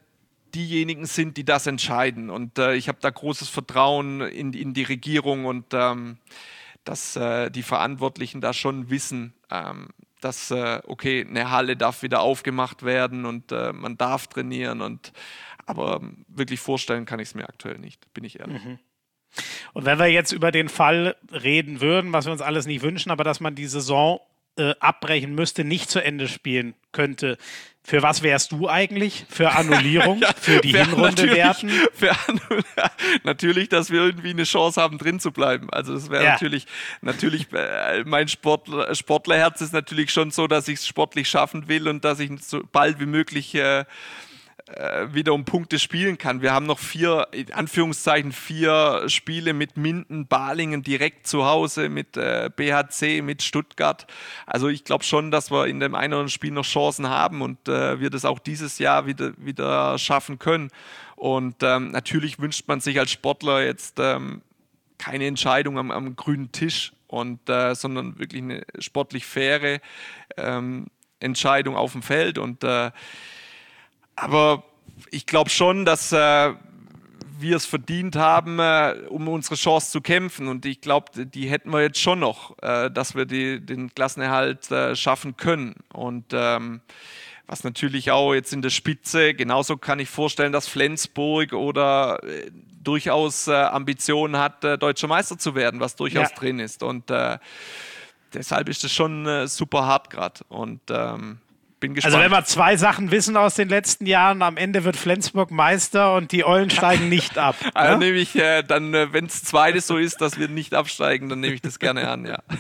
[SPEAKER 2] diejenigen sind, die das entscheiden. Und äh, ich habe da großes Vertrauen in, in die Regierung und ähm, dass äh, die Verantwortlichen da schon wissen, ähm, dass, äh, okay, eine Halle darf wieder aufgemacht werden und äh, man darf trainieren. Und, aber wirklich vorstellen kann ich es mir aktuell nicht, bin ich ehrlich.
[SPEAKER 1] Mhm. Und wenn wir jetzt über den Fall reden würden, was wir uns alles nicht wünschen, aber dass man die Saison äh, abbrechen müsste, nicht zu Ende spielen könnte, für was wärst du eigentlich? Für Annullierung?
[SPEAKER 2] Ja,
[SPEAKER 1] für die Hinrunde werten?
[SPEAKER 2] Für Annull- natürlich, dass wir irgendwie eine Chance haben, drin zu bleiben. Also das wäre
[SPEAKER 1] ja.
[SPEAKER 2] natürlich, natürlich äh, mein Sportler, Sportlerherz ist natürlich schon so, dass ich es sportlich schaffen will und dass ich so bald wie möglich äh, wieder um Punkte spielen kann. Wir haben noch vier, in Anführungszeichen, vier Spiele mit Minden, Balingen direkt zu Hause, mit äh, B H C, mit Stuttgart. Also ich glaube schon, dass wir in dem einen oder anderen Spiel noch Chancen haben und äh, wir das auch dieses Jahr wieder, wieder schaffen können. Und ähm, natürlich wünscht man sich als Sportler jetzt ähm, keine Entscheidung am, am grünen Tisch, und, äh, sondern wirklich eine sportlich faire ähm, Entscheidung auf dem Feld. Und äh, Aber ich glaube schon, dass äh, wir es verdient haben, äh, um unsere Chance zu kämpfen. Und ich glaube, die hätten wir jetzt schon noch, äh, dass wir die, den Klassenerhalt äh, schaffen können. Und ähm, was natürlich auch jetzt in der Spitze, genauso kann ich vorstellen, dass Flensburg oder äh, durchaus äh, Ambitionen hat, äh, deutscher Meister zu werden, was durchaus ja. drin ist. Und äh, deshalb ist es schon äh, super hart gerade. Und ähm, bin gespannt.
[SPEAKER 1] Also wenn wir zwei Sachen wissen aus den letzten Jahren, am Ende wird Flensburg Meister und die Eulen steigen nicht ab.
[SPEAKER 2] Also
[SPEAKER 1] ne?
[SPEAKER 2] nehme ich äh, dann, äh, wenn es zweites so ist, dass wir nicht absteigen, dann nehme ich das gerne an, ja.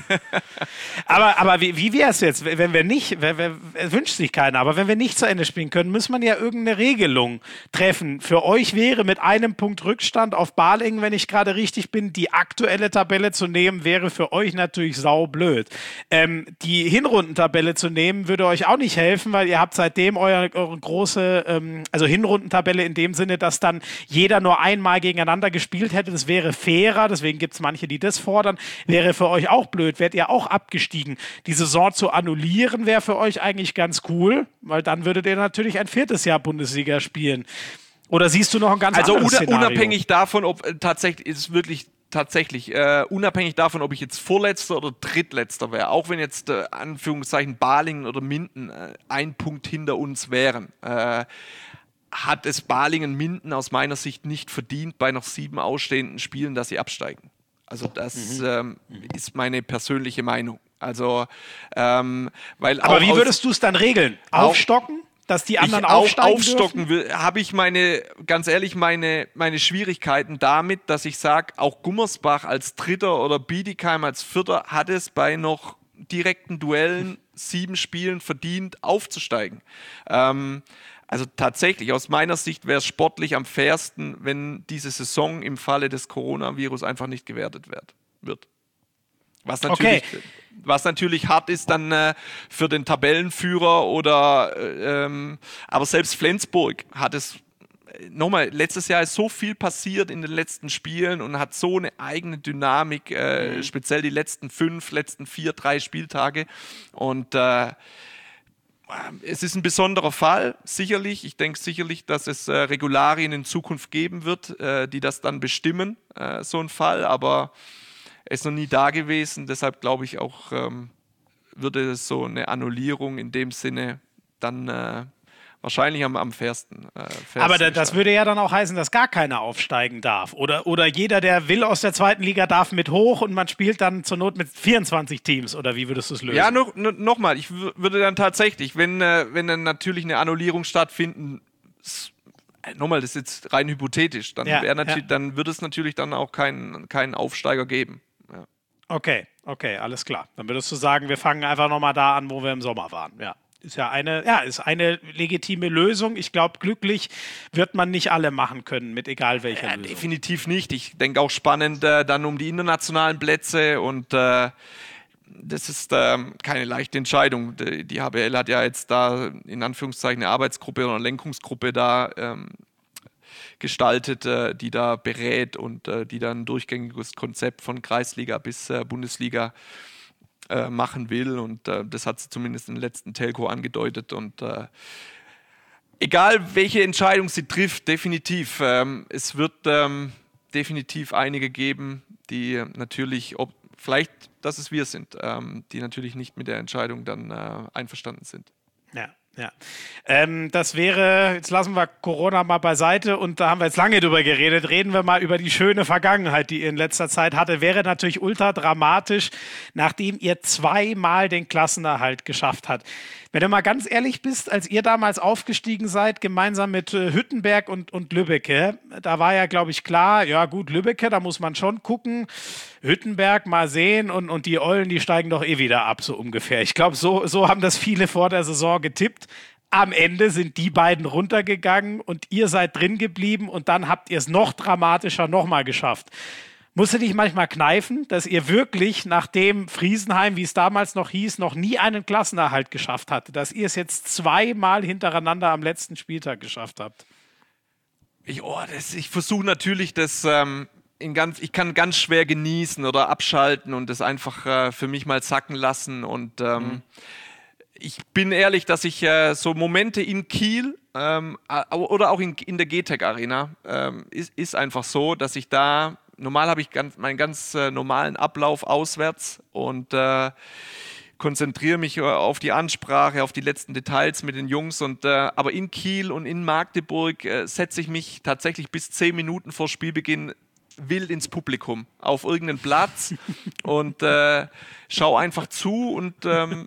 [SPEAKER 1] aber aber wie, wie wäre es jetzt, wenn wir nicht, wenn wir, wünscht sich keiner, aber wenn wir nicht zu Ende spielen können, muss man ja irgendeine Regelung treffen. Für euch wäre mit einem Punkt Rückstand auf Balingen, wenn ich gerade richtig bin, die aktuelle Tabelle zu nehmen, wäre für euch natürlich saublöd. Ähm, die Hinrundentabelle zu nehmen, würde euch auch nicht helfen, weil ihr habt seitdem eure, eure große, ähm, also Hinrundentabelle in dem Sinne, dass dann jeder nur einmal gegeneinander gespielt hätte. Das wäre fairer, deswegen gibt es manche, die das fordern. Wäre für euch auch blöd, wärt ihr auch abgestiegen. Die Saison zu annullieren wäre für euch eigentlich ganz cool, weil dann würdet ihr natürlich ein viertes Jahr Bundesliga spielen. Oder siehst du noch ein ganz
[SPEAKER 2] also
[SPEAKER 1] anderes Szenario?
[SPEAKER 2] Also unabhängig davon, ob äh, tatsächlich ist es wirklich Tatsächlich, äh, unabhängig davon, ob ich jetzt Vorletzter oder Drittletzter wäre, auch wenn jetzt, äh, Anführungszeichen, Balingen oder Minden äh, ein Punkt hinter uns wären, äh, hat es Balingen-Minden aus meiner Sicht nicht verdient, bei noch sieben ausstehenden Spielen, dass sie absteigen. Also das mhm. ähm, ist meine persönliche Meinung. Also, ähm, weil
[SPEAKER 1] Aber wie würdest du es dann regeln? Aufstocken? Dass die anderen
[SPEAKER 2] ich
[SPEAKER 1] aufsteigen
[SPEAKER 2] aufstocken will, habe ich meine, ganz ehrlich, meine, meine Schwierigkeiten damit, dass ich sage, auch Gummersbach als Dritter oder Bietigheim als Vierter hat es bei noch direkten Duellen sieben Spielen verdient, aufzusteigen. Ähm, also tatsächlich, aus meiner Sicht wäre es sportlich am fairsten, wenn diese Saison im Falle des Coronavirus einfach nicht gewertet wird. wird. Was natürlich... Okay. Was natürlich hart ist dann äh, für den Tabellenführer oder äh, ähm, aber selbst Flensburg hat es, nochmal, letztes Jahr ist so viel passiert in den letzten Spielen und hat so eine eigene Dynamik, äh, mhm. speziell die letzten fünf, letzten vier, drei Spieltage, und äh, es ist ein besonderer Fall, sicherlich. Ich denke sicherlich, dass es äh, Regularien in Zukunft geben wird, äh, die das dann bestimmen, äh, so ein Fall, aber er ist noch nie da gewesen, deshalb glaube ich auch, ähm, würde so eine Annullierung in dem Sinne dann äh, wahrscheinlich am, am fairsten. Äh, fairsten
[SPEAKER 1] Aber da, das würde ja dann auch heißen, dass gar keiner aufsteigen darf. Oder, oder jeder, der will aus der zweiten Liga, darf mit hoch und man spielt dann zur Not mit vierundzwanzig Teams. Oder wie würdest du es lösen?
[SPEAKER 2] Ja, noch, noch mal, ich w- würde dann tatsächlich, wenn, äh, wenn dann natürlich eine Annullierung stattfinden, s- nochmal, das ist jetzt rein hypothetisch, dann,
[SPEAKER 1] ja,
[SPEAKER 2] wär natürlich,
[SPEAKER 1] ja.
[SPEAKER 2] dann würde es natürlich dann auch keinen keinen Aufsteiger geben. Ja.
[SPEAKER 1] Okay, okay, alles klar. Dann würdest du sagen, wir fangen einfach nochmal da an, wo wir im Sommer waren. Ja, ist ja eine, ja, ist eine legitime Lösung. Ich glaube, glücklich wird man nicht alle machen können, mit egal welcher
[SPEAKER 2] ja,
[SPEAKER 1] Lösung.
[SPEAKER 2] Definitiv nicht. Ich denke auch spannend äh, dann um die internationalen Plätze, und äh, das ist ähm, keine leichte Entscheidung. Die, die H B L hat ja jetzt da in Anführungszeichen eine Arbeitsgruppe oder eine Lenkungsgruppe da ähm, gestaltet, äh, die da berät und äh, die dann ein durchgängiges Konzept von Kreisliga bis äh, Bundesliga äh, machen will, und äh, das hat sie zumindest im letzten Telco angedeutet, und äh, Egal, welche Entscheidung sie trifft, definitiv. Ähm, es wird ähm, definitiv einige geben, die natürlich, ob, vielleicht, dass es wir sind, ähm, die natürlich nicht mit der Entscheidung dann äh, einverstanden sind.
[SPEAKER 1] Ja. Ja, ähm, das wäre, jetzt lassen wir Corona mal beiseite und da haben wir jetzt lange drüber geredet, reden wir mal über die schöne Vergangenheit, die ihr in letzter Zeit hatte. Wäre natürlich ultra dramatisch, nachdem ihr zweimal den Klassenerhalt geschafft habt. Wenn du mal ganz ehrlich bist, als ihr damals aufgestiegen seid, gemeinsam mit äh, Hüttenberg und, und Lübbecke, da war ja, glaube ich, klar, ja gut, Lübbecke, da muss man schon gucken, Hüttenberg mal sehen und, und die Eulen, die steigen doch eh wieder ab, so ungefähr. Ich glaube, so, so haben das viele vor der Saison getippt. Am Ende sind die beiden runtergegangen und ihr seid drin geblieben und dann habt ihr es noch dramatischer nochmal geschafft. Musst du dich manchmal kneifen, dass ihr wirklich, nachdem Friesenheim, wie es damals noch hieß, noch nie einen Klassenerhalt geschafft hatte, dass ihr es jetzt zweimal hintereinander am letzten Spieltag geschafft habt?
[SPEAKER 2] Ich, oh, das, ich versuche natürlich, das ähm, in ganz, ich kann ganz schwer genießen oder abschalten und das einfach äh, für mich mal sacken lassen. Und ähm, mhm. ich bin ehrlich, dass ich äh, so Momente in Kiel ähm, oder auch in, in der G T E C Arena ähm, ist, ist einfach so, dass ich da normal habe ich ganz, meinen ganz äh, normalen Ablauf auswärts und äh, konzentriere mich auf die Ansprache, auf die letzten Details mit den Jungs. Und, äh, aber in Kiel und in Magdeburg äh, setze ich mich tatsächlich bis zehn Minuten vor Spielbeginn wild ins Publikum auf irgendeinen Platz und äh, schau einfach zu und ähm,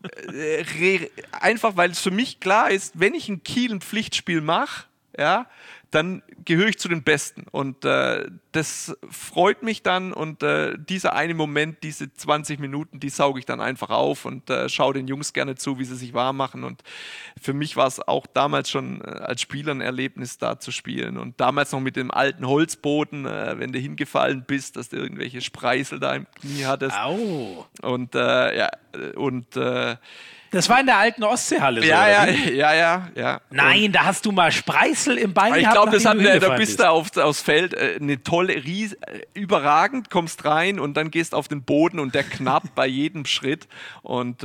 [SPEAKER 2] äh, einfach, weil es für mich klar ist, wenn ich in Kiel ein Pflichtspiel mache, ja, dann gehöre ich zu den Besten und äh, das freut mich dann und äh, dieser eine Moment, diese zwanzig Minuten, die sauge ich dann einfach auf und äh, schaue den Jungs gerne zu, wie sie sich warm machen und für mich war es auch damals schon äh, als Spieler ein Erlebnis, da zu spielen und damals noch mit dem alten Holzboden, äh, wenn du hingefallen bist, dass du irgendwelche Spreißel da im Knie hattest.
[SPEAKER 1] Au.
[SPEAKER 2] Und äh, ja, und äh,
[SPEAKER 1] das war in der alten Ostseehalle.
[SPEAKER 2] Ja,
[SPEAKER 1] so,
[SPEAKER 2] ja,
[SPEAKER 1] oder?
[SPEAKER 2] ja, ja, ja.
[SPEAKER 1] Nein,
[SPEAKER 2] und
[SPEAKER 1] da hast du mal Spreißel im Bein
[SPEAKER 2] ich
[SPEAKER 1] gehabt.
[SPEAKER 2] glaube, das hat,
[SPEAKER 1] du
[SPEAKER 2] da bist du auf, aufs Feld, äh, eine tolle, ries, äh, überragend, kommst rein und dann gehst auf den Boden und der knarrt bei jedem Schritt. Und äh,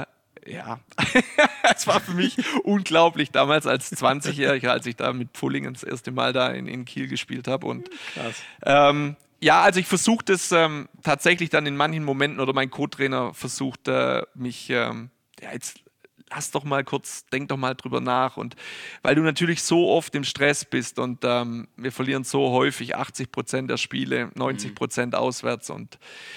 [SPEAKER 2] ja, es war für mich unglaublich damals als zwanzigjähriger, als ich da mit Pfullingen das erste Mal da in, in Kiel gespielt habe. Und
[SPEAKER 1] krass.
[SPEAKER 2] Ähm, ja, also ich versuche das ähm, tatsächlich dann in manchen Momenten oder mein Co-Trainer versucht äh, mich, ähm, ja, jetzt lass doch mal kurz, denk doch mal drüber nach und weil du natürlich so oft im Stress bist und ähm, wir verlieren so häufig achtzig Prozent der Spiele, neunzig Prozent auswärts und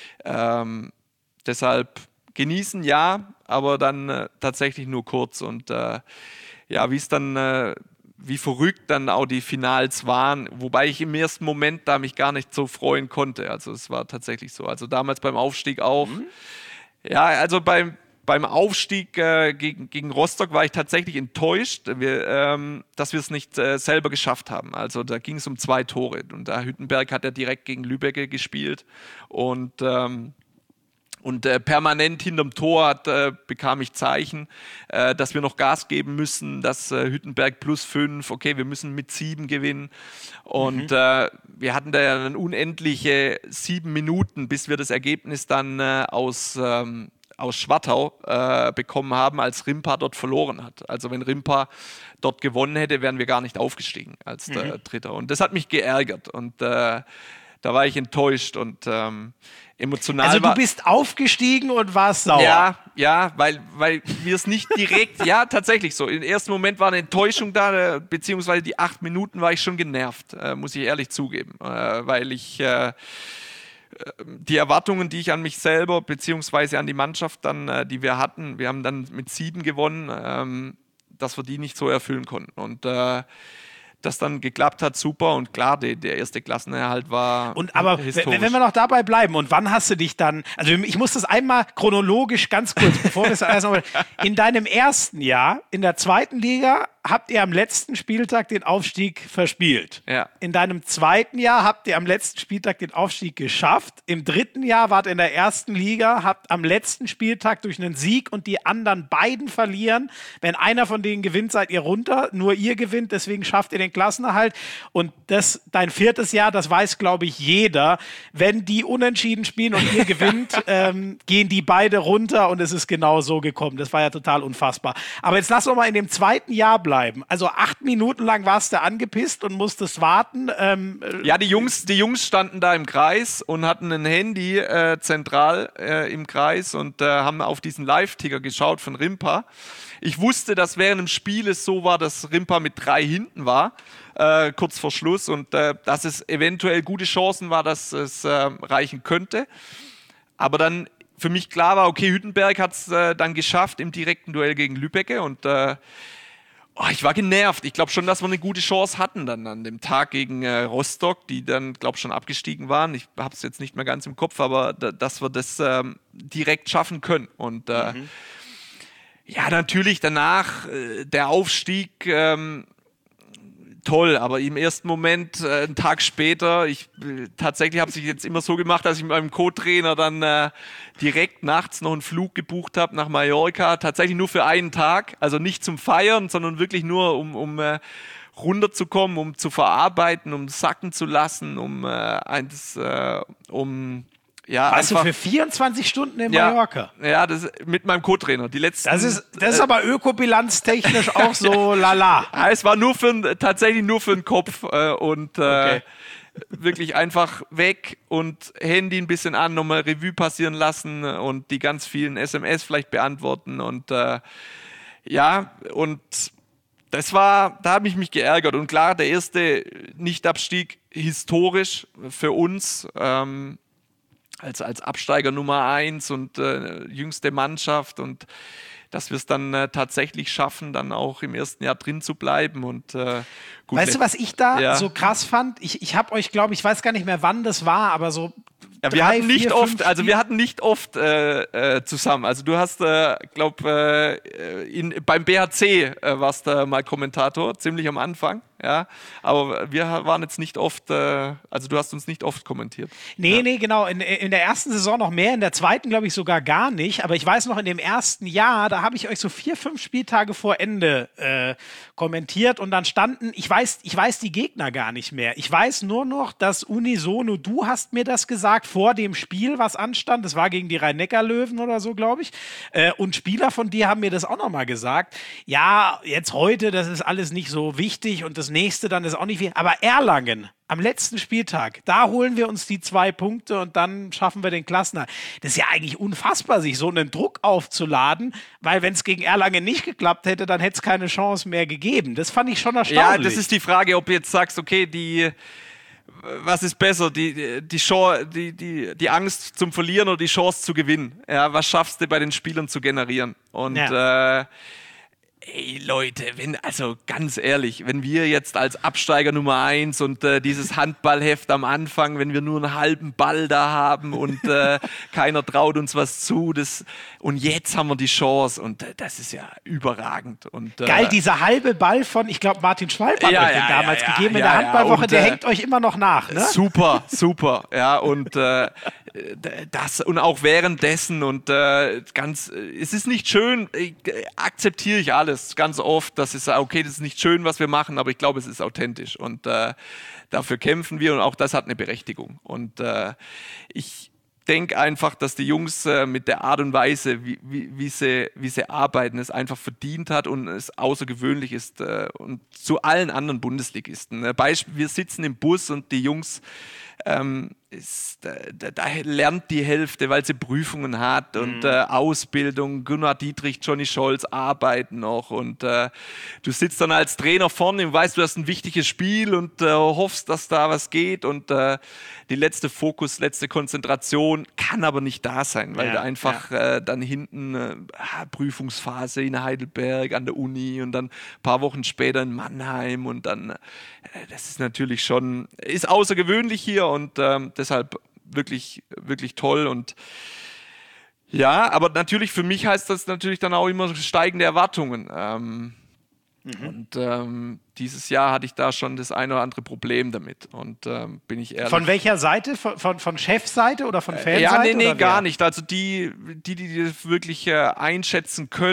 [SPEAKER 2] ähm, deshalb genießen ja, aber dann äh, tatsächlich nur kurz und äh, ja, wie es dann, äh, wie verrückt dann auch die Finals waren, wobei ich im ersten Moment da mich gar nicht so freuen konnte, also es war tatsächlich so, also damals beim Aufstieg auch, mhm. ja, also beim Beim Aufstieg äh, gegen, gegen Rostock war ich tatsächlich enttäuscht, wir, ähm, dass wir es nicht äh, selber geschafft haben. Also da ging es um zwei Tore und da Hüttenberg hat ja direkt gegen Lübbecke gespielt und, ähm, und äh, permanent hinterm Tor hat, äh, bekam ich Zeichen, äh, dass wir noch Gas geben müssen, dass äh, Hüttenberg plus fünf, okay, wir müssen mit sieben gewinnen und mhm. äh, wir hatten da ja dann unendliche sieben Minuten, bis wir das Ergebnis dann äh, aus ähm, aus Schwartau äh, bekommen haben, als Rimpa dort verloren hat. Also wenn Rimpa dort gewonnen hätte, wären wir gar nicht aufgestiegen als mhm. der Dritter. Und das hat mich geärgert und äh, da war ich enttäuscht und ähm, emotional.
[SPEAKER 1] Also du bist aufgestiegen und warst sauer?
[SPEAKER 2] Ja, ja, weil, weil wir es nicht direkt, ja, tatsächlich so. Im ersten Moment war eine Enttäuschung da, beziehungsweise die acht Minuten war ich schon genervt, äh, muss ich ehrlich zugeben, äh, weil ich äh, die Erwartungen, die ich an mich selber beziehungsweise an die Mannschaft dann, äh, die wir hatten, wir haben dann mit sieben gewonnen, ähm, dass wir die nicht so erfüllen konnten. Und äh, das dann geklappt hat, super. Und klar, die, der erste Klassenerhalt war
[SPEAKER 1] und aber historisch. Wenn wir noch dabei bleiben, und wann hast du dich dann, also ich muss das einmal chronologisch ganz kurz, bevor wir es alles noch, in deinem ersten Jahr, in der zweiten Liga, habt ihr am letzten Spieltag den Aufstieg verspielt.
[SPEAKER 2] Ja.
[SPEAKER 1] In deinem zweiten Jahr habt ihr am letzten Spieltag den Aufstieg geschafft. Im dritten Jahr wart ihr in der ersten Liga, habt am letzten Spieltag durch einen Sieg und die anderen beiden verlieren. Wenn einer von denen gewinnt, seid ihr runter. Nur ihr gewinnt, deswegen schafft ihr den Klassenerhalt. Und das, dein viertes Jahr, das weiß, glaube ich, jeder. Wenn die unentschieden spielen und ihr gewinnt, ähm, gehen die beide runter und es ist genau so gekommen. Das war ja total unfassbar. Aber jetzt lass uns mal in dem zweiten Jahr bleiben. Also acht Minuten lang warst du angepisst und musstest warten. Ähm,
[SPEAKER 2] ja, die Jungs, die Jungs standen da im Kreis und hatten ein Handy äh, zentral äh, im Kreis und äh, haben auf diesen Live-Ticker geschaut von Rimpa. Ich wusste, dass während dem Spiel es so war, dass Rimpa mit drei hinten war, äh, kurz vor Schluss, und äh, dass es eventuell gute Chancen war, dass es äh, reichen könnte. Aber dann für mich klar war, okay, Hüttenberg hat es äh, dann geschafft im direkten Duell gegen Lübbecke und äh, oh, ich war genervt. Ich glaube schon, dass wir eine gute Chance hatten dann an dem Tag gegen äh, Rostock, die dann, glaube ich, schon abgestiegen waren. Ich habe es jetzt nicht mehr ganz im Kopf, aber da, dass wir das ähm, direkt schaffen können. Und äh, mhm. ja, natürlich danach äh, der Aufstieg, ähm, toll, aber im ersten Moment, äh, einen Tag später, ich äh, tatsächlich habe es jetzt immer so gemacht, dass ich mit meinem Co-Trainer dann äh, direkt nachts noch einen Flug gebucht habe nach Mallorca, tatsächlich nur für einen Tag, also nicht zum Feiern, sondern wirklich nur um, um äh, runterzukommen, um zu verarbeiten, um sacken zu lassen, um äh, eins, äh, um ja,
[SPEAKER 1] warst
[SPEAKER 2] einfach,
[SPEAKER 1] du für vierundzwanzig Stunden in
[SPEAKER 2] ja,
[SPEAKER 1] Mallorca?
[SPEAKER 2] Ja, das mit meinem Co-Trainer. Die letzten,
[SPEAKER 1] das ist, das ist aber ökobilanztechnisch auch so lala.
[SPEAKER 2] Ja, es war nur für, tatsächlich nur für den Kopf äh, und äh,
[SPEAKER 1] okay.
[SPEAKER 2] wirklich einfach weg und Handy ein bisschen an, nochmal Revue passieren lassen und die ganz vielen S M S vielleicht beantworten und äh, ja, und das war, da habe ich mich geärgert und klar, der erste Nichtabstieg historisch für uns, ähm, Als, als Absteiger Nummer eins und äh, jüngste Mannschaft und dass wir es dann äh, tatsächlich schaffen, dann auch im ersten Jahr drin zu bleiben. Und, äh, gut,
[SPEAKER 1] weißt du, was ich da
[SPEAKER 2] ja.
[SPEAKER 1] so krass fand? Ich, ich habe euch, glaube ich, weiß gar nicht mehr, wann das war, aber so
[SPEAKER 2] ja, wir
[SPEAKER 1] drei,
[SPEAKER 2] hatten nicht
[SPEAKER 1] vier,
[SPEAKER 2] oft, also wir hatten nicht oft äh, äh, zusammen. Also du hast, äh, glaube äh, beim B H C äh, warst du mal Kommentator, ziemlich am Anfang. Ja, aber wir waren jetzt nicht oft, äh, also du hast uns nicht oft kommentiert.
[SPEAKER 1] Nee,
[SPEAKER 2] ja.
[SPEAKER 1] nee, genau. In, in der ersten Saison noch mehr, in der zweiten glaube ich sogar gar nicht. Aber ich weiß noch, in dem ersten Jahr, da habe ich euch so vier, fünf Spieltage vor Ende äh, kommentiert und dann standen, ich weiß, ich weiß die Gegner gar nicht mehr. Ich weiß nur noch, dass unisono, du hast mir das gesagt, vor dem Spiel, was anstand, das war gegen die Rhein-Neckar-Löwen oder so, glaube ich. Äh, und Spieler von dir haben mir das auch nochmal gesagt. Ja, jetzt heute, das ist alles nicht so wichtig und das nächste dann ist auch nicht viel. Aber Erlangen am letzten Spieltag, da holen wir uns die zwei Punkte und dann schaffen wir den Klassenerhalt. Das ist ja eigentlich unfassbar, sich so einen Druck aufzuladen, weil wenn es gegen Erlangen nicht geklappt hätte, dann hätte es keine Chance mehr gegeben. Das fand ich schon erstaunlich.
[SPEAKER 2] Ja, das ist die Frage, ob du jetzt sagst, okay, die was ist besser, die, die, Chance, die, die, die Angst zum Verlieren oder die Chance zu gewinnen? Ja, was schaffst du bei den Spielern zu generieren? Und ja. äh, Ey Leute, wenn, also ganz ehrlich, wenn wir jetzt als Absteiger Nummer eins und äh, dieses Handballheft am Anfang, wenn wir nur einen halben Ball da haben und äh, keiner traut uns was zu, das, und jetzt haben wir die Chance und äh, das ist ja überragend. Und, äh,
[SPEAKER 1] geil, dieser halbe Ball von, ich glaube Martin Schwalb hat
[SPEAKER 2] ja,
[SPEAKER 1] euch den
[SPEAKER 2] ja,
[SPEAKER 1] damals
[SPEAKER 2] ja,
[SPEAKER 1] gegeben
[SPEAKER 2] ja,
[SPEAKER 1] in der
[SPEAKER 2] ja,
[SPEAKER 1] Handballwoche,
[SPEAKER 2] und,
[SPEAKER 1] der
[SPEAKER 2] äh,
[SPEAKER 1] hängt euch immer noch nach, ne?
[SPEAKER 2] Super, super, ja, und äh, das und auch währenddessen und äh, ganz, es ist nicht schön, äh, akzeptiere ich alles ganz oft, das ist okay, das ist nicht schön, was wir machen, aber ich glaube, es ist authentisch und äh, dafür kämpfen wir und auch das hat eine Berechtigung und äh, ich denke einfach, dass die Jungs äh, mit der Art und Weise, wie, wie, wie, sie, wie sie arbeiten, es einfach verdient hat und es außergewöhnlich ist äh, und zu allen anderen Bundesligisten. Äh, Beispiel, wir sitzen im Bus und die Jungs ähm, ist, da, da lernt die Hälfte, weil sie Prüfungen hat und mhm. äh, Ausbildung, Gunnar Dietrich, Johnny Scholz arbeiten noch und äh, du sitzt dann als Trainer vorne und weißt, du hast ein wichtiges Spiel und äh, hoffst, dass da was geht und äh, die letzte Fokus, letzte Konzentration kann aber nicht da sein, weil
[SPEAKER 1] ja,
[SPEAKER 2] du einfach
[SPEAKER 1] ja.
[SPEAKER 2] äh, dann hinten äh, Prüfungsphase in Heidelberg an der Uni und dann ein paar Wochen später in Mannheim und dann, äh, das ist natürlich schon, ist außergewöhnlich hier und ähm, deshalb wirklich, wirklich toll und ja, aber natürlich für mich heißt das natürlich dann auch immer steigende Erwartungen. Ähm, mhm. Und ähm, dieses Jahr hatte ich da schon das eine oder andere Problem damit und ähm, bin ich ehrlich.
[SPEAKER 1] Von welcher Seite? Von, von, von Chefseite oder von Fanseite?
[SPEAKER 2] Ja, nee, nee,
[SPEAKER 1] oder
[SPEAKER 2] gar nicht. Also die, die, die das wirklich äh, einschätzen können,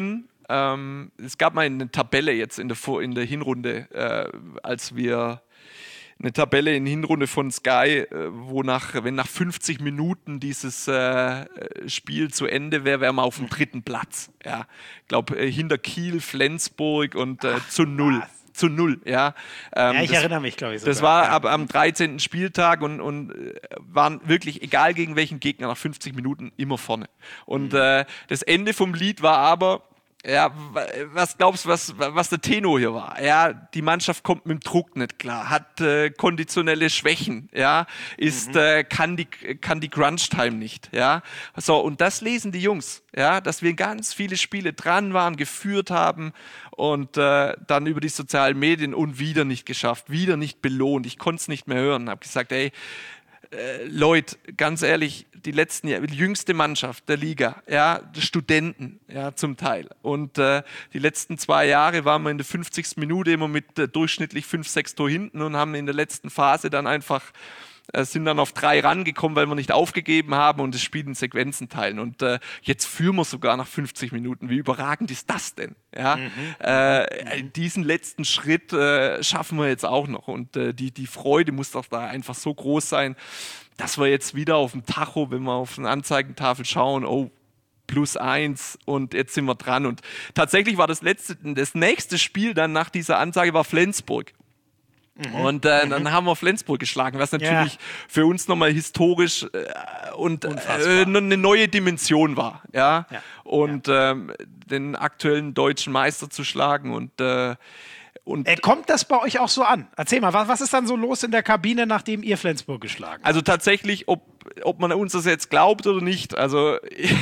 [SPEAKER 2] Ähm, es gab mal eine Tabelle jetzt in der, Vor- in der Hinrunde, äh, als wir eine Tabelle in der Hinrunde von Sky, äh, wo nach, wenn nach fünfzig Minuten dieses äh, Spiel zu Ende wäre, wären wir auf dem dritten Platz. Ja, ich glaube, äh, hinter Kiel, Flensburg und äh, zu null. Zu null, ja. Ähm,
[SPEAKER 1] ja, ich
[SPEAKER 2] das,
[SPEAKER 1] erinnere mich, glaube ich. Sogar.
[SPEAKER 2] Das war
[SPEAKER 1] ja.
[SPEAKER 2] ab, am dreizehnten Spieltag und, und äh, waren wirklich, egal gegen welchen Gegner, nach fünfzig Minuten immer vorne. Und mhm. äh, das Ende vom Lied war aber, ja, was glaubst du, was, was der Tenor hier war? Ja, die Mannschaft kommt mit dem Druck nicht klar, hat äh, konditionelle Schwächen, ja, ist, mhm. äh, kann die, kann die Crunch-Time nicht, ja. So, und das lesen die Jungs, ja, dass wir ganz viele Spiele dran waren, geführt haben und äh, dann über die sozialen Medien und wieder nicht geschafft, wieder nicht belohnt. Ich konnte es nicht mehr hören, habe gesagt, ey, Äh, Leute, ganz ehrlich, die letzten Jahre, die jüngste Mannschaft der Liga, ja, Studenten, ja, zum Teil. Und äh, die letzten zwei Jahre waren wir in der fünfzigsten Minute immer mit äh, durchschnittlich fünf, sechs Tor hinten und haben in der letzten Phase dann einfach äh, sind dann auf drei rangekommen, weil wir nicht aufgegeben haben und das Spiel in Sequenzen teilen. Und äh, jetzt führen wir sogar nach fünfzig Minuten. Wie überragend ist das denn? Ja? Mhm. Äh, diesen letzten Schritt äh, schaffen wir jetzt auch noch. Und äh, die, die Freude muss doch da einfach so groß sein, dass wir jetzt wieder auf dem Tacho, wenn wir auf eine Anzeigentafel schauen, oh, plus eins und jetzt sind wir dran. Und tatsächlich war das letzte, das nächste Spiel dann nach dieser Ansage war Flensburg. Mhm. Und äh, mhm. dann haben wir Flensburg geschlagen, was natürlich ja. für uns nochmal historisch äh, und äh, eine neue Dimension war. Ja? Ja. Und ja. Ähm, den aktuellen deutschen Meister zu schlagen und äh, Und
[SPEAKER 1] äh, kommt das bei euch auch so an? Erzähl mal, was, was ist dann so los in der Kabine, nachdem ihr Flensburg geschlagen habt?
[SPEAKER 2] Also tatsächlich, ob, ob man uns das jetzt glaubt oder nicht, also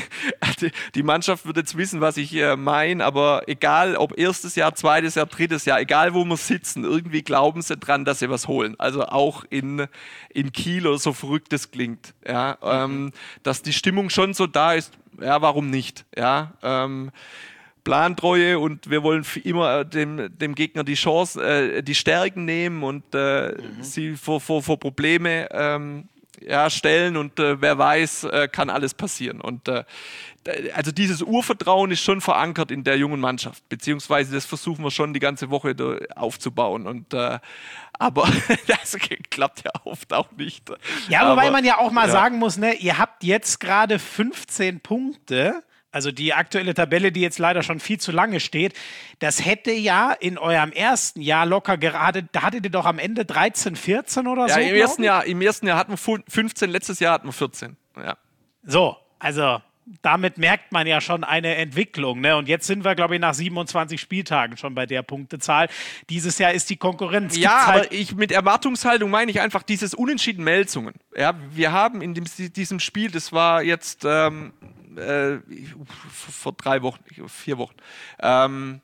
[SPEAKER 2] die Mannschaft wird jetzt wissen, was ich äh, meine, aber egal, ob erstes Jahr, zweites Jahr, drittes Jahr, egal wo wir sitzen, irgendwie glauben sie dran, dass sie was holen. Also auch in, in Kiel oder so verrückt es klingt, ja, mhm. ähm, dass die Stimmung schon so da ist, ja, warum nicht, ja, ähm, Plantreue und wir wollen immer dem, dem Gegner die Chance, äh, die Stärken nehmen und äh, mhm. sie vor, vor, vor Probleme ähm, ja, stellen und äh, wer weiß, äh, kann alles passieren. Und äh, also dieses Urvertrauen ist schon verankert in der jungen Mannschaft, beziehungsweise das versuchen wir schon die ganze Woche aufzubauen. Und äh, aber das klappt ja oft auch nicht.
[SPEAKER 1] Ja, aber, wobei man ja auch mal ja. sagen muss, ne, ihr habt jetzt gerade fünfzehn Punkte. Also die aktuelle Tabelle, die jetzt leider schon viel zu lange steht, das hätte ja in eurem ersten Jahr locker gerade, da hattet ihr doch am Ende dreizehn, vierzehn oder
[SPEAKER 2] ja,
[SPEAKER 1] so.
[SPEAKER 2] Im ersten, Jahr, Im ersten Jahr hatten wir fünfzehn, letztes Jahr hatten wir vierzehn. Ja.
[SPEAKER 1] So, also damit merkt man ja schon eine Entwicklung. Ne? Und jetzt sind wir, glaube ich, nach siebenundzwanzig Spieltagen schon bei der Punktezahl. Dieses Jahr ist die Konkurrenz.
[SPEAKER 2] Ja, aber halt ich, mit Erwartungshaltung meine ich einfach dieses Unentschieden Melsungen. Ja, wir haben in dem, diesem Spiel, das war jetzt ähm, äh, vor drei Wochen, vier Wochen, ähm,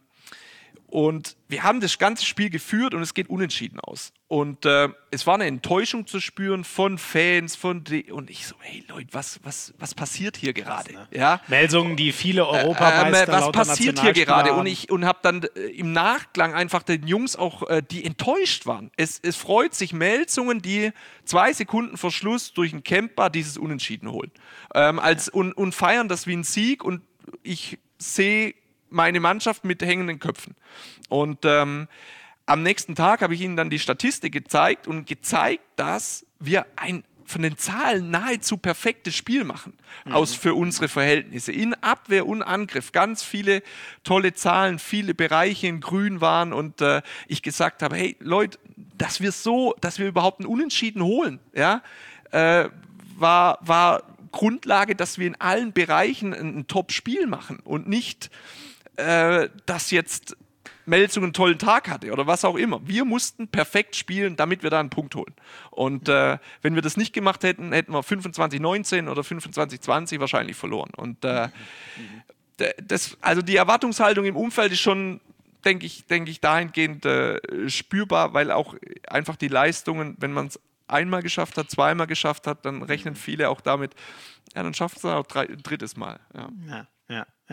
[SPEAKER 2] und wir haben das ganze Spiel geführt und es geht unentschieden aus. Und äh, es war eine Enttäuschung zu spüren von Fans, von die, und ich so, hey Leute, was, was, was passiert hier gerade?
[SPEAKER 1] Ne?
[SPEAKER 2] Ja?
[SPEAKER 1] Melsungen, die viele Europameister,
[SPEAKER 2] äh, äh, was passiert hier gerade? Und ich und habe dann äh, im Nachklang einfach den Jungs auch, äh, die enttäuscht waren. Es, es freut sich Melsungen, die zwei Sekunden vor Schluss durch ein Camper dieses Unentschieden holen. Ähm, als, und, und feiern das wie ein Sieg und ich sehe meine Mannschaft mit hängenden Köpfen. Und ähm, am nächsten Tag habe ich ihnen dann die Statistik gezeigt und gezeigt, dass wir ein von den Zahlen nahezu perfektes Spiel machen, mhm. aus für unsere Verhältnisse. In Abwehr und Angriff ganz viele tolle Zahlen, viele Bereiche in Grün waren und äh, ich gesagt habe, hey Leute, dass wir so, dass wir überhaupt einen Unentschieden holen, ja, äh, war, war Grundlage, dass wir in allen Bereichen ein, ein Top-Spiel machen und nicht Äh, dass jetzt Melsungen einen tollen Tag hatte oder was auch immer. Wir mussten perfekt spielen, damit wir da einen Punkt holen. Und äh, wenn wir das nicht gemacht hätten, hätten wir fünfundzwanzig neunzehn oder fünfundzwanzig zwanzig wahrscheinlich verloren. Und äh, mhm. das, also die Erwartungshaltung im Umfeld ist schon, denke ich, denke ich, dahingehend äh, spürbar, weil auch einfach die Leistungen, wenn man es einmal geschafft hat, zweimal geschafft hat, dann rechnen viele auch damit, ja, dann schafft es auch drei, ein drittes Mal. Ja,
[SPEAKER 1] ja, ja. ja.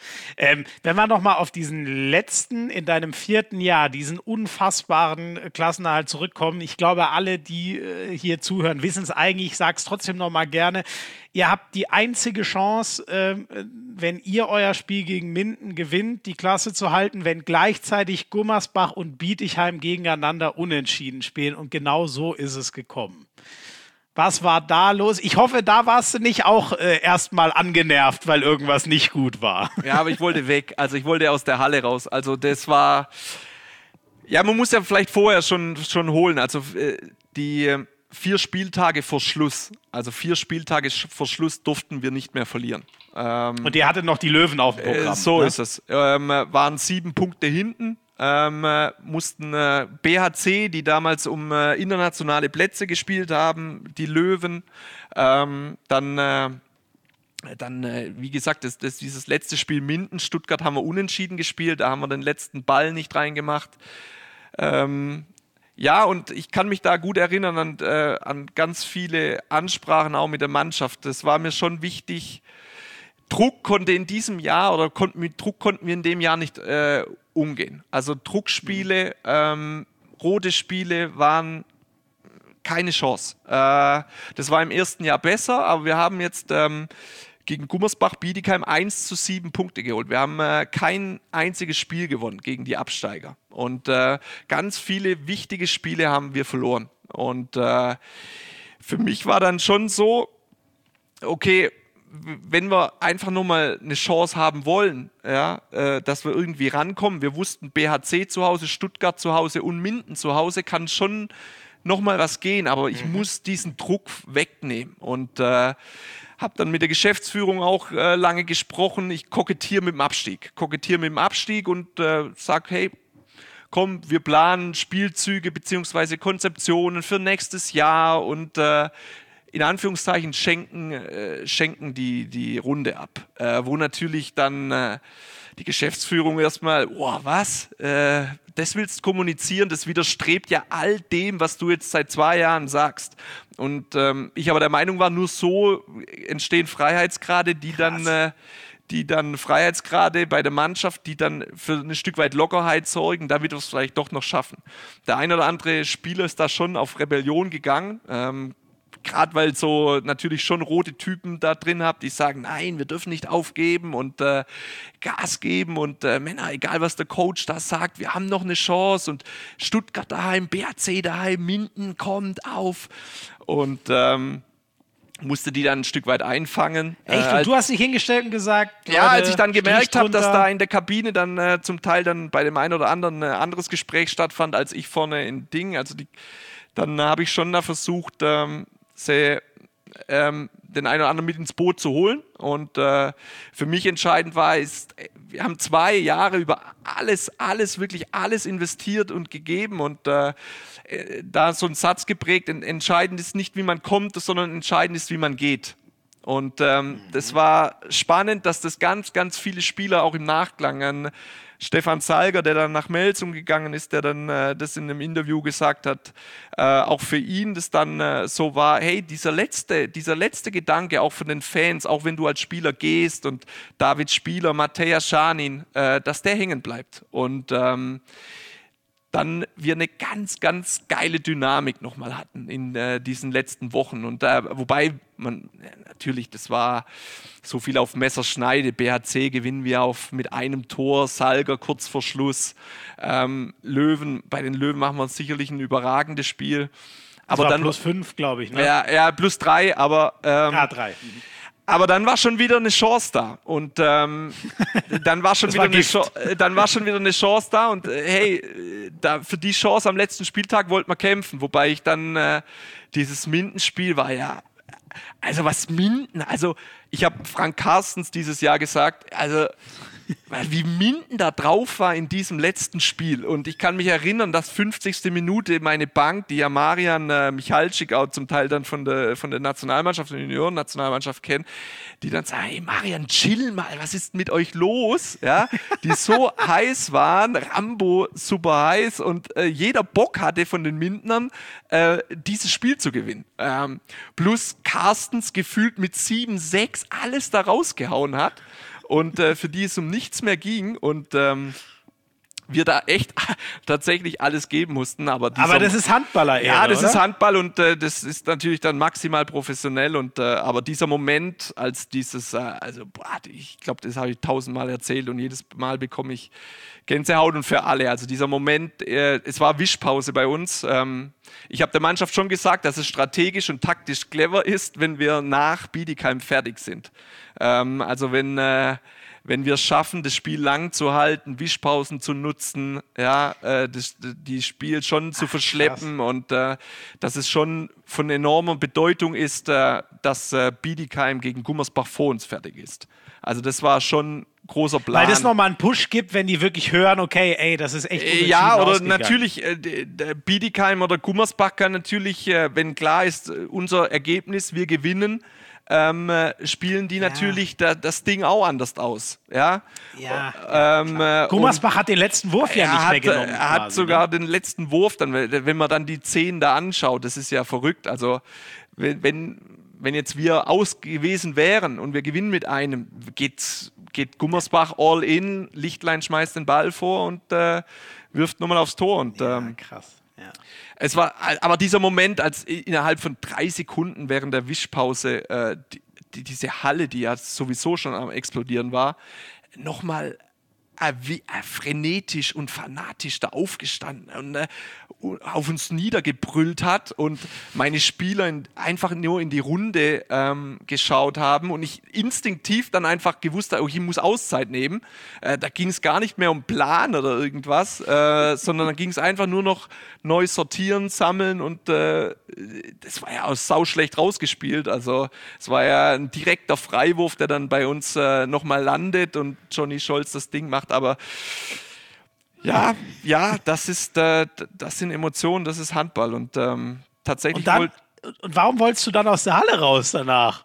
[SPEAKER 1] Ähm, wenn wir nochmal auf diesen letzten, in deinem vierten Jahr, diesen unfassbaren Klassenerhalt zurückkommen. Ich glaube, alle, die äh, hier zuhören, wissen es eigentlich. Ich sage es trotzdem nochmal gerne. Ihr habt die einzige Chance, äh, wenn ihr euer Spiel gegen Minden gewinnt, die Klasse zu halten, wenn gleichzeitig Gummersbach und Bietigheim gegeneinander unentschieden spielen. Und genau so ist es gekommen. Was war da los? Ich hoffe, da warst du nicht auch äh, erstmal angenervt, weil irgendwas nicht gut war.
[SPEAKER 2] Ja, aber ich wollte weg. Also ich wollte aus der Halle raus. Also das war... Ja, man muss ja vielleicht vorher schon, schon holen. Also äh, die äh, vier Spieltage vor Schluss, also vier Spieltage vor Schluss durften wir nicht mehr verlieren. Ähm,
[SPEAKER 1] Und ihr hattet noch die Löwen auf dem Programm.
[SPEAKER 2] Äh, so
[SPEAKER 1] ne?
[SPEAKER 2] ist es. Ähm, waren sieben Punkte hinten. Ähm, äh, mussten äh, B H C, die damals um äh, internationale Plätze gespielt haben, die Löwen, ähm, dann, äh, dann äh, wie gesagt, das, das, dieses letzte Spiel Minden, Stuttgart haben wir unentschieden gespielt, da haben wir den letzten Ball nicht reingemacht. Ähm, ja, und ich kann mich da gut erinnern an, äh, an ganz viele Ansprachen auch mit der Mannschaft. Das war mir schon wichtig. Druck konnte in diesem Jahr oder konnten, mit Druck konnten wir in dem Jahr nicht äh, umgehen. Also Druckspiele, ähm, rote Spiele waren keine Chance. Äh, das war im ersten Jahr besser, aber wir haben jetzt ähm, gegen Gummersbach Bietigheim eins zu sieben Punkte geholt. Wir haben äh, kein einziges Spiel gewonnen gegen die Absteiger. Und äh, ganz viele wichtige Spiele haben wir verloren. Und äh, für mich war dann schon so, okay, wenn wir einfach nur mal eine Chance haben wollen, ja, äh, dass wir irgendwie rankommen, wir wussten, B H C zu Hause, Stuttgart zu Hause und Minden zu Hause kann schon noch mal was gehen, aber ich mhm. muss diesen Druck wegnehmen und äh, habe dann mit der Geschäftsführung auch äh, lange gesprochen. Ich kokettiere mit dem Abstieg, kokettiere mit dem Abstieg und äh, sage, hey, komm, wir planen Spielzüge bzw. Konzeptionen für nächstes Jahr und äh, in Anführungszeichen schenken, äh, schenken die, die Runde ab. Äh, wo natürlich dann äh, die Geschäftsführung erstmal, oh, was? Äh, das willst du kommunizieren, das widerstrebt ja all dem, was du jetzt seit zwei Jahren sagst. Und ähm, ich aber der Meinung war, nur so entstehen Freiheitsgrade, die dann, äh, die dann Freiheitsgrade bei der Mannschaft, die dann für ein Stück weit Lockerheit sorgen, damit wir es vielleicht doch noch schaffen. Der ein oder andere Spieler ist da schon auf Rebellion gegangen, ähm, gerade weil so natürlich schon rote Typen da drin habt, die sagen, nein, wir dürfen nicht aufgeben und äh, Gas geben und äh, Männer, egal was der Coach da sagt, wir haben noch eine Chance und Stuttgart daheim, B H C daheim, Minden kommt auf und ähm, musste die dann ein Stück weit einfangen.
[SPEAKER 1] Echt? Und äh, du hast dich hingestellt und gesagt...
[SPEAKER 2] Ja, als ich dann gemerkt habe, dass da in der Kabine dann äh, zum Teil dann bei dem einen oder anderen ein anderes Gespräch stattfand, als ich vorne in Ding, also die, dann äh, habe ich schon da versucht, ähm, sehr, ähm, den einen oder anderen mit ins Boot zu holen. Und äh, für mich entscheidend war, ist, wir haben zwei Jahre über alles, alles, wirklich alles investiert und gegeben. Und äh, da so ein Satz geprägt, entscheidend ist nicht, wie man kommt, sondern entscheidend ist, wie man geht. Und ähm, mhm. das war spannend, dass das ganz, ganz viele Spieler auch im Nachklang an Stefan Salger, der dann nach Melsung gegangen ist, der dann äh, das in einem Interview gesagt hat, äh, auch für ihn das dann äh, so war, hey, dieser letzte, dieser letzte Gedanke auch von den Fans, auch wenn du als Spieler gehst und David Spieler, Matej Schanin, äh, dass der hängen bleibt. Und ähm, dann wir eine ganz, ganz geile Dynamik nochmal hatten in äh, diesen letzten Wochen. Und äh, wobei man, ja, natürlich, das war so viel auf Messerschneide. B H C gewinnen wir auf mit einem Tor, Salger kurz vor Schluss. Ähm, Löwen, bei den Löwen machen wir sicherlich ein überragendes Spiel.
[SPEAKER 1] Aber
[SPEAKER 2] das war
[SPEAKER 1] dann plus fünf, glaube ich. Ne?
[SPEAKER 2] Ja, ja, plus drei, aber ähm,
[SPEAKER 1] ja, drei. Mhm.
[SPEAKER 2] Aber dann war schon wieder eine Chance da und ähm, dann, war schon wieder
[SPEAKER 1] war
[SPEAKER 2] eine Ch- dann war schon wieder eine Chance da und äh, hey, da, für die Chance am letzten Spieltag wollten wir kämpfen, wobei ich dann äh, dieses Minden-Spiel war ja, also was Minden, also ich habe Frank Carstens dieses Jahr gesagt, also wie Minden da drauf war in diesem letzten Spiel. Und ich kann mich erinnern, dass fünfzigste Minute meine Bank, die ja Marian äh, Michalczyk auch zum Teil dann von der, von der Nationalmannschaft, der Junioren-Nationalmannschaft kennt, die dann sagen, hey Marian, chill mal, was ist mit euch los? Ja, die so heiß waren, Rambo super heiß und äh, jeder Bock hatte von den Mindenern, äh, dieses Spiel zu gewinnen. Ähm, plus Carstens gefühlt mit sieben sechs alles da rausgehauen hat. und äh, für die es um nichts mehr ging und ähm, wir da echt tatsächlich alles geben mussten. Aber,
[SPEAKER 1] aber das ist Handballer eher,
[SPEAKER 2] Ja, das
[SPEAKER 1] oder?
[SPEAKER 2] ist Handball und äh, das ist natürlich dann maximal professionell. Und, äh, aber dieser Moment, als dieses, äh, also boah, ich glaube, das habe ich tausendmal erzählt und jedes Mal bekomme ich Gänsehaut und für alle. Also dieser Moment, äh, es war Wischpause bei uns. Ähm, ich habe der Mannschaft schon gesagt, dass es strategisch und taktisch clever ist, wenn wir nach Bietigheim fertig sind. Ähm, also wenn... Äh, Wenn wir es schaffen, das Spiel lang zu halten, Wischpausen zu nutzen, ja, äh, das, die Spiel schon zu verschleppen Ach, und äh, dass es schon von enormer Bedeutung ist, äh, dass äh, Bietigheim gegen Gummersbach vor uns fertig ist. Also das war schon großer Plan.
[SPEAKER 1] Weil das nochmal einen Push gibt, wenn die wirklich hören, okay, ey, das ist echt unentschieden
[SPEAKER 2] Ja, oder
[SPEAKER 1] ausgegangen.
[SPEAKER 2] natürlich, äh, Bietigheim oder Gummersbach kann natürlich, äh, wenn klar ist, unser Ergebnis, wir gewinnen, Ähm, äh, spielen die ja. natürlich da, das Ding auch anders aus. Ja,
[SPEAKER 1] ja,
[SPEAKER 2] ähm,
[SPEAKER 1] ja Gummersbach hat den letzten Wurf ja nicht
[SPEAKER 2] hat,
[SPEAKER 1] mehr genommen.
[SPEAKER 2] Er hat
[SPEAKER 1] quasi,
[SPEAKER 2] sogar
[SPEAKER 1] ne?
[SPEAKER 2] den letzten Wurf, dann, wenn man dann die zehn da anschaut, das ist ja verrückt. Also wenn, wenn, wenn jetzt wir aus gewesen wären und wir gewinnen mit einem, geht's, geht Gummersbach all in, Lichtlein schmeißt den Ball vor und äh, wirft nochmal aufs Tor. Und,
[SPEAKER 1] ja,
[SPEAKER 2] ähm,
[SPEAKER 1] krass. Ja.
[SPEAKER 2] Es war, aber dieser Moment, als innerhalb von drei Sekunden während der Wischpause äh, die, die, diese Halle, die ja sowieso schon am explodieren war, nochmal äh, wie, äh, frenetisch und fanatisch da aufgestanden und äh, auf uns niedergebrüllt hat und meine Spieler in, einfach nur in die Runde ähm, geschaut haben und ich instinktiv dann einfach gewusst habe, oh, ich muss Auszeit nehmen. Äh, da ging es gar nicht mehr um Plan oder irgendwas, äh, sondern dann ging es einfach nur noch neu sortieren, sammeln und äh, das war ja auch sauschlecht rausgespielt. Also es war ja ein direkter Freiwurf, der dann bei uns äh, nochmal landet und Johnny Scholz das Ding macht, aber Ja, ja, das ist, äh, das sind Emotionen, das ist Handball und ähm, tatsächlich.
[SPEAKER 1] Und, dann, und warum wolltest du dann aus der Halle raus danach?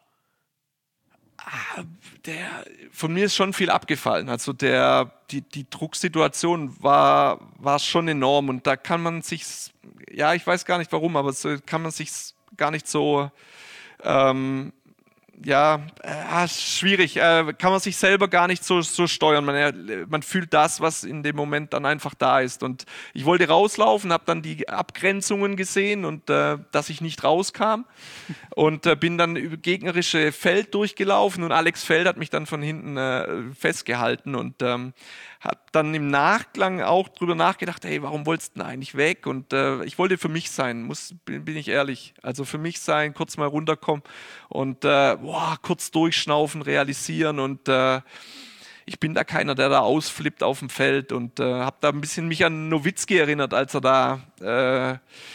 [SPEAKER 2] Ah, der, von mir ist schon viel abgefallen. Also der, die, die Drucksituation war, war schon enorm und da kann man sich, ja, ich weiß gar nicht warum, aber so kann man sich gar nicht so ähm, ja, äh, schwierig, äh, kann man sich selber gar nicht so, so steuern. Man, äh, man fühlt das, was in dem Moment dann einfach da ist. Und ich wollte rauslaufen, habe dann die Abgrenzungen gesehen und äh, dass ich nicht rauskam und äh, bin dann über gegnerische Feld durchgelaufen und Alex Feld hat mich dann von hinten äh, festgehalten und ähm, habe dann im Nachklang auch drüber nachgedacht, hey, warum wolltest du denn eigentlich weg? Und äh, ich wollte für mich sein, muss, bin, bin ich ehrlich. Also für mich sein, kurz mal runterkommen und äh, boah, kurz durchschnaufen, realisieren und äh, ich bin da keiner, der da ausflippt auf dem Feld und äh, habe da ein bisschen mich an Nowitzki erinnert, als er da äh,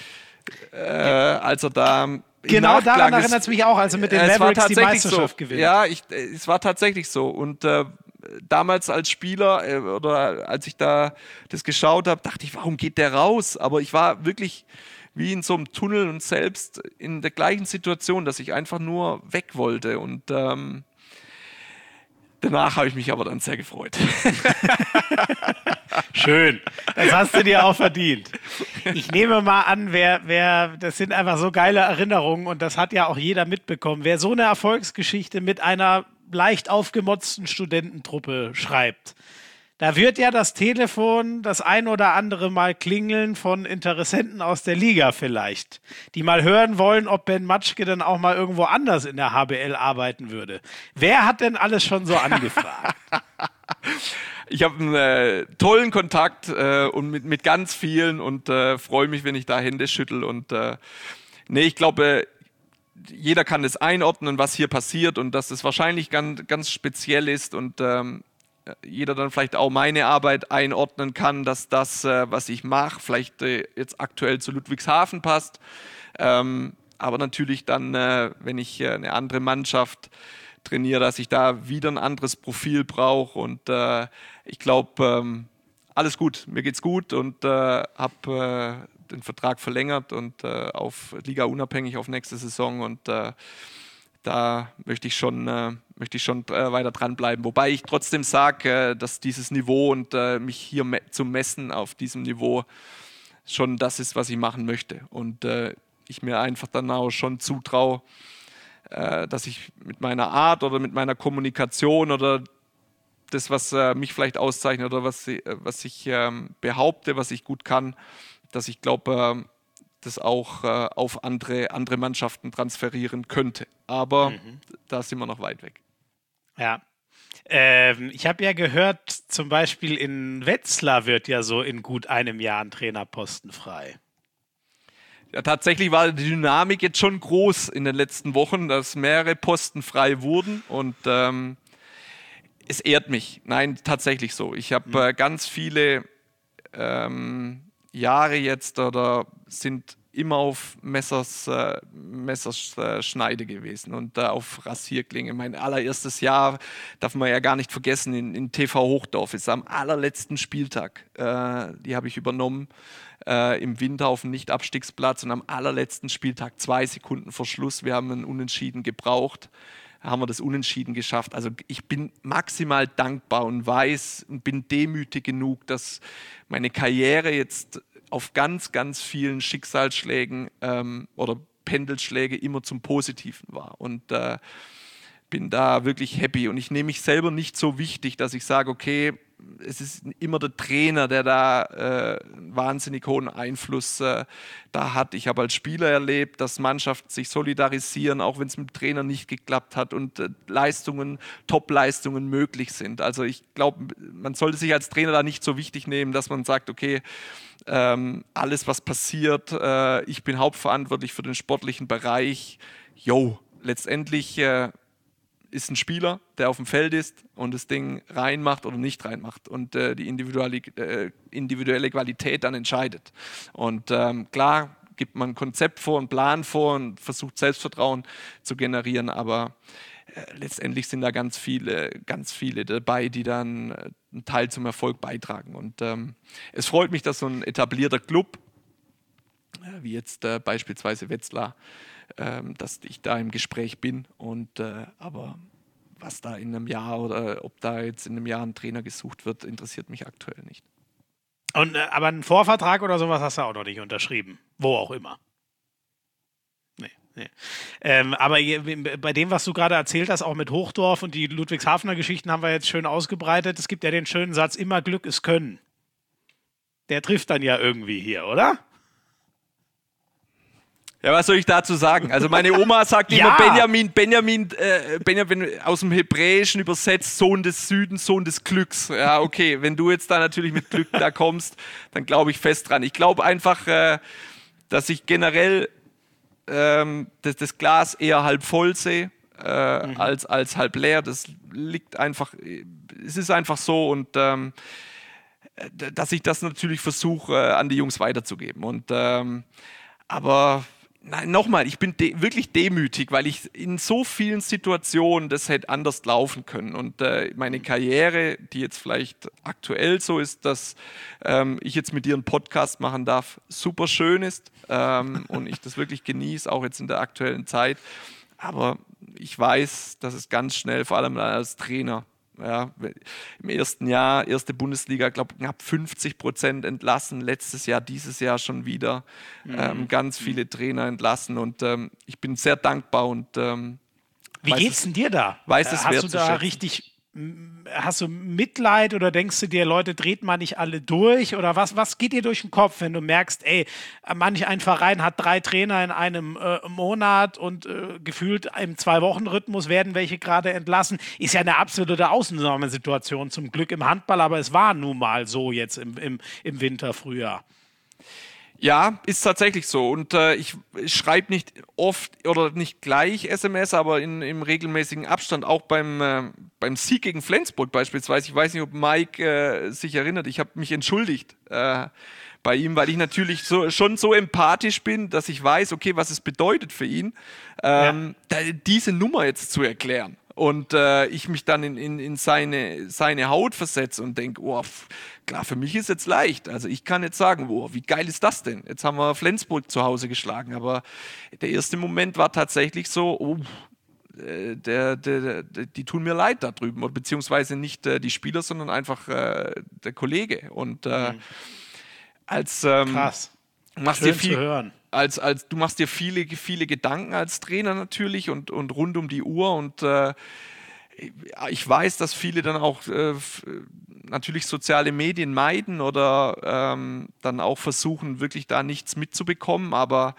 [SPEAKER 2] äh, als er da
[SPEAKER 1] Genau daran erinnert es mich auch, also mit den
[SPEAKER 2] äh,
[SPEAKER 1] Mavericks die Meisterschaft
[SPEAKER 2] so.
[SPEAKER 1] gewinnt.
[SPEAKER 2] Ja, ich, es war tatsächlich so und äh, damals als Spieler äh, oder als ich da das geschaut habe, dachte ich, warum geht der raus? Aber ich war wirklich wie in so einem Tunnel und selbst in der gleichen Situation, dass ich einfach nur weg wollte und ähm, danach habe ich mich aber dann sehr gefreut.
[SPEAKER 1] Schön, das hast du dir auch verdient. Ich nehme mal an, wer, wer, das sind einfach so geile Erinnerungen und das hat ja auch jeder mitbekommen. Wer so eine Erfolgsgeschichte mit einer leicht aufgemotzten Studententruppe schreibt, da wird ja das Telefon das ein oder andere Mal klingeln von Interessenten aus der Liga vielleicht, die mal hören wollen, ob Ben Matschke dann auch mal irgendwo anders in der H B L arbeiten würde. Wer hat denn alles schon so angefragt?
[SPEAKER 2] Ich habe einen äh, tollen Kontakt äh, und mit, mit ganz vielen und äh, freue mich, wenn ich da Hände schüttel. Und äh, nee, ich glaube, jeder kann das einordnen, was hier passiert und dass es wahrscheinlich ganz, ganz speziell ist und ähm, jeder dann vielleicht auch meine Arbeit einordnen kann, dass das, äh, was ich mache, vielleicht äh, jetzt aktuell zu Ludwigshafen passt. Ähm, aber natürlich dann, äh, wenn ich äh, eine andere Mannschaft trainiere, dass ich da wieder ein anderes Profil brauche und äh, ich glaube, ähm, alles gut, mir geht's gut und äh, habe äh, den Vertrag verlängert und äh, auf Liga unabhängig auf nächste Saison und äh, da möchte ich schon, äh, möchte ich schon äh, weiter dranbleiben. Wobei ich trotzdem sage, äh, dass dieses Niveau und äh, mich hier me- zu messen auf diesem Niveau schon das ist, was ich machen möchte und äh, ich mir einfach dann auch schon zutraue, dass ich mit meiner Art oder mit meiner Kommunikation oder das, was äh, mich vielleicht auszeichnet oder was, äh, was ich ähm, behaupte, was ich gut kann, dass ich glaube, äh, das auch äh, auf andere, andere Mannschaften transferieren könnte. Aber mhm. da sind wir noch weit weg.
[SPEAKER 1] Ja. Ähm, ich habe ja gehört, zum Beispiel in Wetzlar wird ja so in gut einem Jahr ein Trainerposten frei.
[SPEAKER 2] Ja, tatsächlich war die Dynamik jetzt schon groß in den letzten Wochen, dass mehrere Posten frei wurden und ähm, es ehrt mich. Nein, tatsächlich so. Ich habe mhm. äh, ganz viele ähm, Jahre jetzt oder sind immer auf Messers, äh, Messerschneide gewesen und äh, auf Rasierklinge. Mein allererstes Jahr, darf man ja gar nicht vergessen, in, in T V Hochdorf ist am allerletzten Spieltag. Äh, die habe ich übernommen äh, im Winter auf dem Nicht-Abstiegsplatz und am allerletzten Spieltag, zwei Sekunden vor Schluss, wir haben einen Unentschieden gebraucht, haben wir das Unentschieden geschafft. Also ich bin maximal dankbar und weiß und bin demütig genug, dass meine Karriere jetzt auf ganz, ganz vielen Schicksalsschlägen ähm, oder Pendelschläge immer zum Positiven war. Und äh, bin da wirklich happy. Und ich nehme mich selber nicht so wichtig, dass ich sage, okay, es ist immer der Trainer, der da äh, einen wahnsinnig hohen Einfluss äh, da hat. Ich habe als Spieler erlebt, dass Mannschaften sich solidarisieren, auch wenn es mit dem Trainer nicht geklappt hat und äh, Leistungen, Top-Leistungen möglich sind. Also ich glaube, man sollte sich als Trainer da nicht so wichtig nehmen, dass man sagt, okay, ähm, alles, was passiert, äh, ich bin hauptverantwortlich für den sportlichen Bereich. Jo, letztendlich äh, ist ein Spieler, der auf dem Feld ist und das Ding reinmacht oder nicht reinmacht und äh, die individuelle, äh, individuelle Qualität dann entscheidet. Und ähm, klar gibt man ein Konzept vor, einen Plan vor und versucht Selbstvertrauen zu generieren, aber äh, letztendlich sind da ganz viele, ganz viele dabei, die dann äh, einen Teil zum Erfolg beitragen. Und ähm, es freut mich, dass so ein etablierter Club, äh, wie jetzt äh, beispielsweise Wetzlar, Ähm, dass ich da im Gespräch bin und äh, aber was da in einem Jahr oder ob da jetzt in einem Jahr ein Trainer gesucht wird, interessiert mich aktuell nicht.
[SPEAKER 1] Und, äh, aber einen Vorvertrag oder sowas hast du auch noch nicht unterschrieben, wo auch immer. Nee, nee. Ähm, aber bei dem, was du gerade erzählt hast, auch mit Hochdorf und die Ludwigshafener Geschichten haben wir jetzt schön ausgebreitet. Es gibt ja den schönen Satz, immer Glück ist Können. Der trifft dann ja irgendwie hier, oder?
[SPEAKER 2] Ja, was soll ich dazu sagen? Also meine Oma sagt
[SPEAKER 1] ja.
[SPEAKER 2] immer Benjamin, Benjamin, äh, Benjamin aus dem Hebräischen übersetzt, Sohn des Südens, Sohn des Glücks. Ja, okay, wenn du jetzt da natürlich mit Glück da kommst, dann glaube ich fest dran. Ich glaube einfach, äh, dass ich generell ähm, das, das Glas eher halb voll sehe äh, mhm. als, als halb leer. Das liegt einfach, es ist einfach so und ähm, dass ich das natürlich versuche, äh, an die Jungs weiterzugeben. Und ähm, aber Nein, nochmal, ich bin de- wirklich demütig, weil ich in so vielen Situationen das hätte anders laufen können. Und äh, meine Karriere, die jetzt vielleicht aktuell so ist, dass ähm, ich jetzt mit dir einen Podcast machen darf, super schön ist ähm, und ich das wirklich genieße, auch jetzt in der aktuellen Zeit. Aber ich weiß, dass es ganz schnell, vor allem als Trainer, ja, im ersten Jahr, erste Bundesliga, ich glaube, knapp fünfzig Prozent entlassen. Letztes Jahr, dieses Jahr schon wieder mhm. ähm, ganz viele Trainer entlassen. Und ähm, ich bin sehr dankbar. Und ähm,
[SPEAKER 1] wie geht's es, denn dir da?
[SPEAKER 2] Weiß es
[SPEAKER 1] Hast du da richtig, hast du Mitleid oder denkst du dir, Leute, dreht man nicht alle durch? Oder was, was geht dir durch den Kopf, wenn du merkst, ey, manch ein Verein hat drei Trainer in einem äh, Monat und äh, gefühlt im Zwei-Wochen-Rhythmus werden welche gerade entlassen? Ist ja eine absolute Ausnahmesituation zum Glück im Handball, aber es war nun mal so jetzt im, im, im Winter, Frühjahr.
[SPEAKER 2] Ja, ist tatsächlich so. Und äh, ich, ich schreibe nicht oft oder nicht gleich S M S, aber in, im regelmäßigen Abstand, auch beim, äh, beim Sieg gegen Flensburg beispielsweise. Ich weiß nicht, ob Mike äh, sich erinnert. Ich habe mich entschuldigt äh, bei ihm, weil ich natürlich so, schon so empathisch bin, dass ich weiß, okay, was es bedeutet für ihn, ähm, ja. da, diese Nummer jetzt zu erklären. Und äh, ich mich dann in, in, in seine, seine Haut versetze und denke, oh, pff, klar, für mich ist jetzt leicht. Also ich kann jetzt sagen, oh, wie geil ist das denn? Jetzt haben wir Flensburg zu Hause geschlagen. Aber der erste Moment war tatsächlich so, oh, äh, der, der, der, die tun mir leid da drüben. Beziehungsweise nicht äh, die Spieler, sondern einfach äh, der Kollege. Und äh, mhm. als ähm,
[SPEAKER 1] Krass.
[SPEAKER 2] Machst
[SPEAKER 1] Schön
[SPEAKER 2] dir viel,
[SPEAKER 1] zu hören.
[SPEAKER 2] Als, als, du machst dir viele, viele Gedanken als Trainer natürlich und, und rund um die Uhr und äh, ich weiß, dass viele dann auch äh, natürlich soziale Medien meiden oder ähm, dann auch versuchen, wirklich da nichts mitzubekommen, aber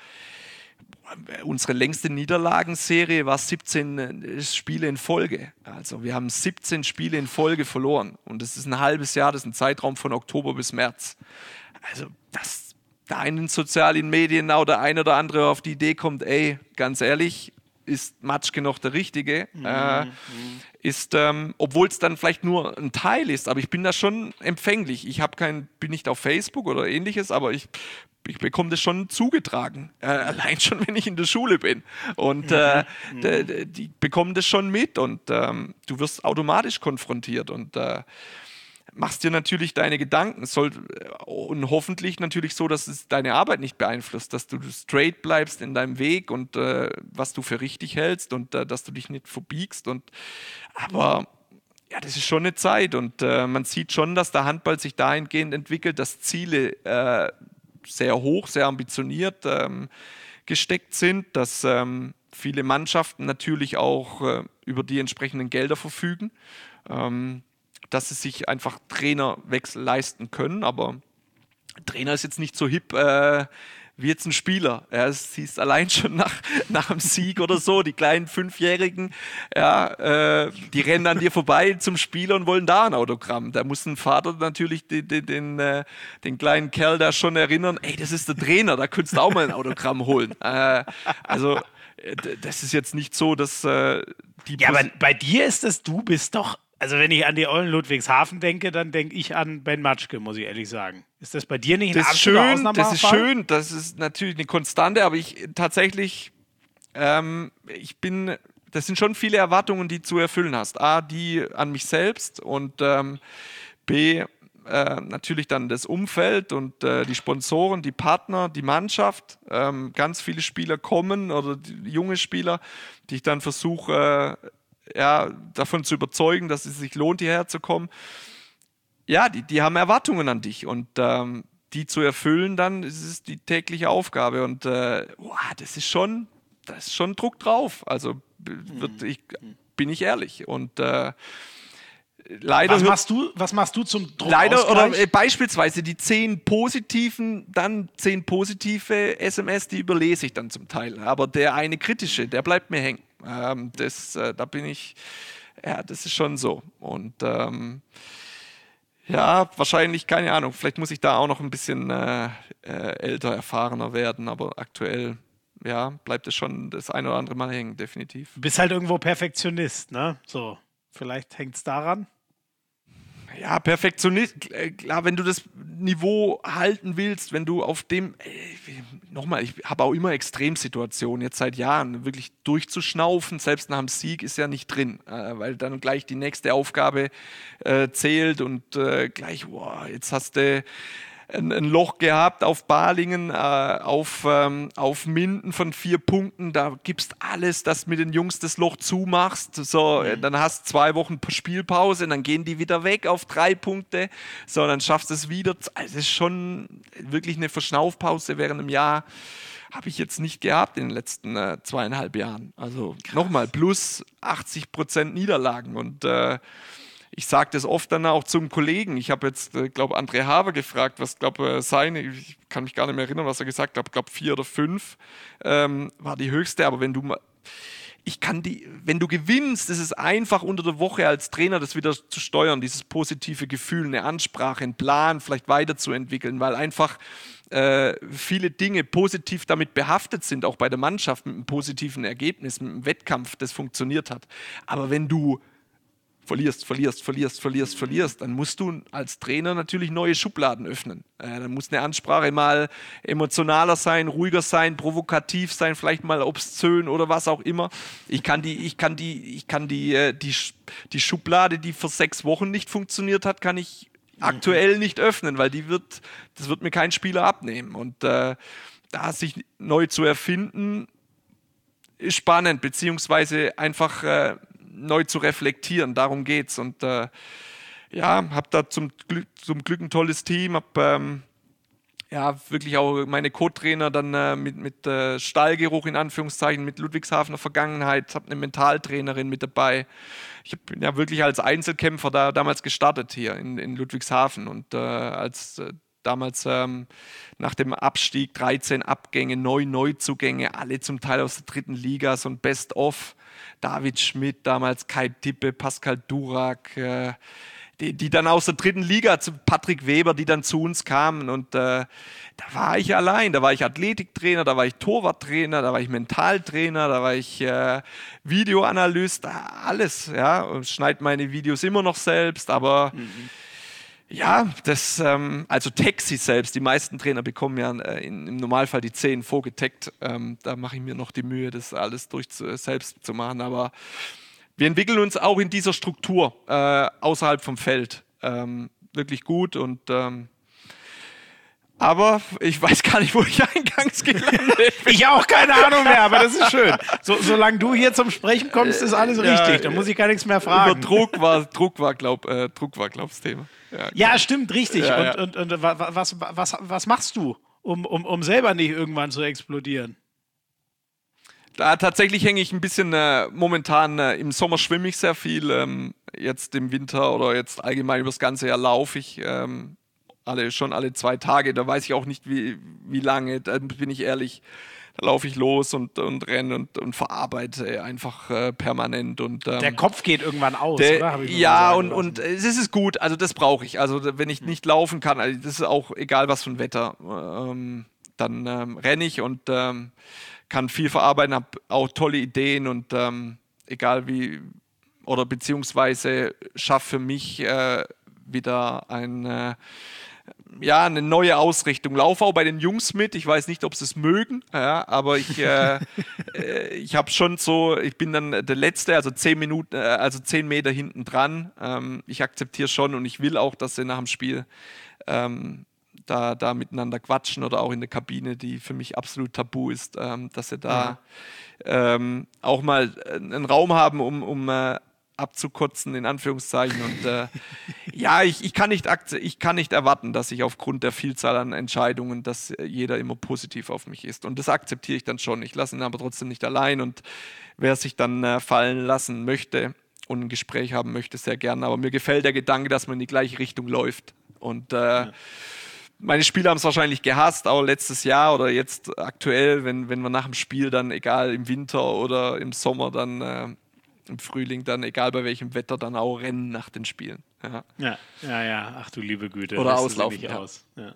[SPEAKER 2] unsere längste Niederlagenserie war siebzehn Spiele in Folge. Also wir haben siebzehn Spiele in Folge verloren und das ist ein halbes Jahr, das ist ein Zeitraum von Oktober bis März. Also dass da in den sozialen Medien auch der ein oder andere auf die Idee kommt, ey, ganz ehrlich, ist Matschke noch der Richtige? Mhm. Äh, ist, ähm, obwohl es dann vielleicht nur ein Teil ist, aber ich bin da schon empfänglich. Ich habe kein, bin nicht auf Facebook oder ähnliches, aber ich ich bekomme das schon zugetragen, äh, allein schon, wenn ich in der Schule bin. Und äh, mhm. die, die, die bekommen das schon mit und ähm, du wirst automatisch konfrontiert und äh, machst dir natürlich deine Gedanken soll, und hoffentlich natürlich so, dass es deine Arbeit nicht beeinflusst, dass du straight bleibst in deinem Weg und äh, was du für richtig hältst und äh, dass du dich nicht verbiegst. Und, aber ja, das ist schon eine Zeit und äh, man sieht schon, dass der Handball sich dahingehend entwickelt, dass Ziele äh, sehr hoch, sehr ambitioniert ähm, gesteckt sind, dass ähm, viele Mannschaften natürlich auch äh, über die entsprechenden Gelder verfügen, ähm, dass sie sich einfach Trainerwechsel leisten können, aber Trainer ist jetzt nicht so hip äh, wie jetzt ein Spieler. Ja, es siehst allein schon nach, nach dem Sieg oder so, die kleinen Fünfjährigen, ja, äh, die rennen an dir vorbei zum Spieler und wollen da ein Autogramm. Da muss ein Vater natürlich den, den, den, äh, den kleinen Kerl da schon erinnern, ey, das ist der Trainer, da könntest du auch mal ein Autogramm holen. Äh, also das ist jetzt nicht so, dass äh, die...
[SPEAKER 1] Ja, aber bei dir ist es, du bist doch... Also wenn ich an die Eulen Ludwigshafen denke, dann denke ich an Ben Matschke, muss ich ehrlich sagen. Ist das bei dir nicht ein
[SPEAKER 2] das absoluter schön,
[SPEAKER 1] Ausnahmefall?
[SPEAKER 2] Das ist schön, das ist natürlich eine Konstante, aber ich tatsächlich, ähm, ich bin, das sind schon viele Erwartungen, die du zu erfüllen hast. A, die an mich selbst und ähm, B, äh, natürlich dann das Umfeld und äh, die Sponsoren, die Partner, die Mannschaft. Ähm, ganz viele Spieler kommen oder die, junge Spieler, die ich dann versuche, äh, ja, davon zu überzeugen, dass es sich lohnt, hierher zu kommen. Ja, die, die haben Erwartungen an dich und ähm, die zu erfüllen, dann ist es die tägliche Aufgabe und äh, wow, das ist schon, das ist schon Druck drauf. Also wird, ich, bin ich ehrlich und äh, leider
[SPEAKER 1] was machst du, was machst du zum Druck?
[SPEAKER 2] Leider oder äh, beispielsweise die zehn positiven, dann zehn positive S M S, die überlese ich dann zum Teil, aber der eine kritische, der bleibt mir hängen. Ähm, das, äh, da bin ich, ja, das ist schon so. Und ähm, ja, wahrscheinlich, keine Ahnung, vielleicht muss ich da auch noch ein bisschen äh, äh, älter, erfahrener werden, aber aktuell, ja, bleibt es schon das ein oder andere Mal hängen, definitiv.
[SPEAKER 1] Du bist halt irgendwo Perfektionist, ne? So, vielleicht hängt es daran.
[SPEAKER 2] Ja, Perfektionist, klar, wenn du das Niveau halten willst, wenn du auf dem, nochmal, ich habe auch immer Extremsituationen, jetzt seit Jahren, wirklich durchzuschnaufen, selbst nach dem Sieg ist ja nicht drin, äh, weil dann gleich die nächste Aufgabe äh, zählt und äh, gleich, wow, jetzt hast du ein, ein Loch gehabt auf Balingen, äh, auf, ähm, auf Minden von vier Punkten, da gibst alles, dass mit den Jungs das Loch zumachst, so, mhm. Dann hast zwei Wochen Spielpause, dann gehen die wieder weg auf drei Punkte, so, dann schaffst du es wieder, also es ist schon wirklich eine Verschnaufpause während einem Jahr, habe ich jetzt nicht gehabt in den letzten äh, zweieinhalb Jahren, also nochmal, plus achtzig Prozent Niederlagen und äh, ich sage das oft dann auch zum Kollegen. Ich habe jetzt, äh, glaube André Haber gefragt, was, glaube äh, seine, ich kann mich gar nicht mehr erinnern, was er gesagt hat, ich glaube vier oder fünf ähm, war die höchste. Aber wenn du mal, ich kann die, wenn du gewinnst, ist es einfach unter der Woche als Trainer das wieder zu steuern, dieses positive Gefühl, eine Ansprache, einen Plan vielleicht weiterzuentwickeln, weil einfach äh, viele Dinge positiv damit behaftet sind, auch bei der Mannschaft mit einem positiven Ergebnis, mit einem Wettkampf, das funktioniert hat. Aber wenn du verlierst, verlierst, verlierst, verlierst, verlierst, dann musst du als Trainer natürlich neue Schubladen öffnen. Äh, dann muss eine Ansprache mal emotionaler sein, ruhiger sein, provokativ sein, vielleicht mal obszön oder was auch immer. Ich kann die, ich kann die, ich kann die, äh, die, die Schublade, die vor sechs Wochen nicht funktioniert hat, kann ich aktuell nicht öffnen, weil die wird, das wird mir kein Spieler abnehmen. Und äh, da sich neu zu erfinden, ist spannend, beziehungsweise einfach äh, neu zu reflektieren, darum geht's. Und äh, ja, habe da zum Glück, zum Glück ein tolles Team, habe ähm, ja, wirklich auch meine Co-Trainer dann äh, mit, mit äh, Stallgeruch in Anführungszeichen, mit Ludwigshafener Vergangenheit, habe eine Mentaltrainerin mit dabei. Ich bin ja wirklich als Einzelkämpfer da damals gestartet hier in, in Ludwigshafen und äh, als äh, damals ähm, nach dem Abstieg dreizehn Abgänge, neun Neuzugänge, alle zum Teil aus der dritten Liga, so ein Best-of. David Schmidt, damals Kai Tippe, Pascal Durak, äh, Die, die dann aus der dritten Liga zu Patrick Weber, die dann zu uns kamen und äh, da war ich allein, da war ich Athletiktrainer, da war ich Torwarttrainer, da war ich Mentaltrainer, da war ich äh, Videoanalyst, alles, ja, und schneide meine Videos immer noch selbst, aber mhm. ja, das, ähm, also Taxi selbst, die meisten Trainer bekommen ja äh, in, im Normalfall die Zehen vorgetaggt, ähm, da mache ich mir noch die Mühe, das alles durch zu, selbst zu machen, aber wir entwickeln uns auch in dieser Struktur äh, außerhalb vom Feld ähm, wirklich gut und ähm, aber ich weiß gar nicht, wo ich eingangs gelandet bin.
[SPEAKER 1] Ich auch keine Ahnung mehr, aber das ist schön. So, solange du hier zum Sprechen kommst, ist alles ja, richtig. Da muss ich gar nichts mehr fragen.
[SPEAKER 2] Über Druck war, Druck war, glaub, äh, Druck war, glaub, das Thema.
[SPEAKER 1] Ja, ja stimmt, richtig. Ja, ja. Und, und, und was, was, was machst du, um, um, um selber nicht irgendwann zu explodieren?
[SPEAKER 2] Da tatsächlich hänge ich ein bisschen äh, momentan, äh, im Sommer schwimme ich sehr viel, ähm, jetzt im Winter oder jetzt allgemein über das ganze Jahr laufe ich ähm, alle, schon alle zwei Tage, da weiß ich auch nicht, wie, wie lange, da bin ich ehrlich, da laufe ich los und, und renne und, und verarbeite einfach äh, permanent. Und, ähm,
[SPEAKER 1] der Kopf geht irgendwann aus,
[SPEAKER 2] der,
[SPEAKER 1] oder? Hab ich
[SPEAKER 2] ja, und, und es ist gut, also das brauche ich, also wenn ich nicht laufen kann, also das ist auch egal was für ein Wetter, ähm, dann ähm, renne ich und ähm, kann viel verarbeiten, habe auch tolle Ideen und ähm, egal wie, oder beziehungsweise schaffe für mich äh, wieder ein, äh, ja, eine neue Ausrichtung. Laufe auch bei den Jungs mit, ich weiß nicht, ob sie es mögen, ja, aber ich, äh, äh, ich habe schon so, ich bin dann der Letzte, also zehn Minuten, äh, also zehn Meter hinten dran. Ähm, ich akzeptiere schon und ich will auch, dass sie nach dem Spiel ähm, Da, da miteinander quatschen oder auch in der Kabine, die für mich absolut tabu ist, ähm, dass sie da ja. ähm, auch mal einen Raum haben, um, um äh, abzukotzen, in Anführungszeichen. Und äh, ja, ich, ich, kann nicht ich kann nicht erwarten, dass ich aufgrund der Vielzahl an Entscheidungen, dass jeder immer positiv auf mich ist. Und das akzeptiere ich dann schon. Ich lasse ihn aber trotzdem nicht allein. Und wer sich dann äh, fallen lassen möchte und ein Gespräch haben möchte, sehr gerne. Aber mir gefällt der Gedanke, dass man in die gleiche Richtung läuft. Und äh, ja. Meine Spieler haben es wahrscheinlich gehasst, auch letztes Jahr oder jetzt aktuell, wenn, wenn wir nach dem Spiel dann, egal im Winter oder im Sommer, dann äh, im Frühling, dann egal bei welchem Wetter, dann auch rennen nach den Spielen. Ja,
[SPEAKER 1] ja, ja, ja. Ach du liebe Güte.
[SPEAKER 2] Oder auslaufen.
[SPEAKER 1] Ja. Aus. Ja.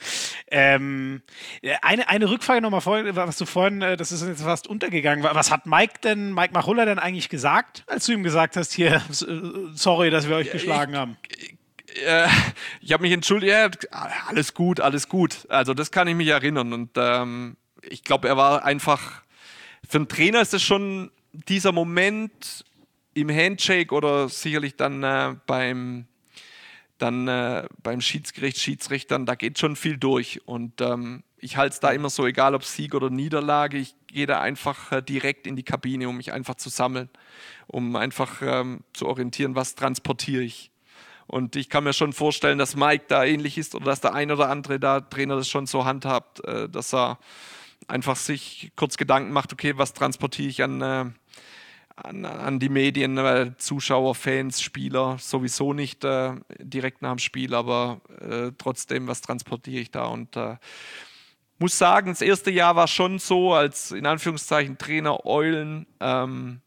[SPEAKER 1] Ähm, eine, eine Rückfrage nochmal vorhin, was du vorhin, das ist jetzt fast untergegangen. Was hat Mike denn, Mike Machulla denn eigentlich gesagt, als du ihm gesagt hast, hier, sorry, dass wir euch geschlagen
[SPEAKER 2] ich,
[SPEAKER 1] haben?
[SPEAKER 2] Ich, ich habe mich entschuldigt, ja, alles gut, alles gut. Also das kann ich mich erinnern und ähm, ich glaube, er war einfach, für einen Trainer ist das schon dieser Moment im Handshake oder sicherlich dann äh, beim, dann, äh, beim Schiedsgericht, Schiedsrichtern, da geht schon viel durch und ähm, ich halte es da immer so, egal ob Sieg oder Niederlage, ich gehe da einfach äh, direkt in die Kabine, um mich einfach zu sammeln, um einfach ähm, zu orientieren, was transportiere ich. Und ich kann mir schon vorstellen, dass Mike da ähnlich ist oder dass der ein oder andere da Trainer das schon so handhabt, äh, dass er einfach sich kurz Gedanken macht, okay, was transportiere ich an, äh, an, an die Medien, äh, Zuschauer, Fans, Spieler, sowieso nicht äh, direkt nach dem Spiel, aber äh, trotzdem, was transportiere ich da? Und äh, muss sagen, das erste Jahr war schon so, als in Anführungszeichen Trainer Eulen, ähm,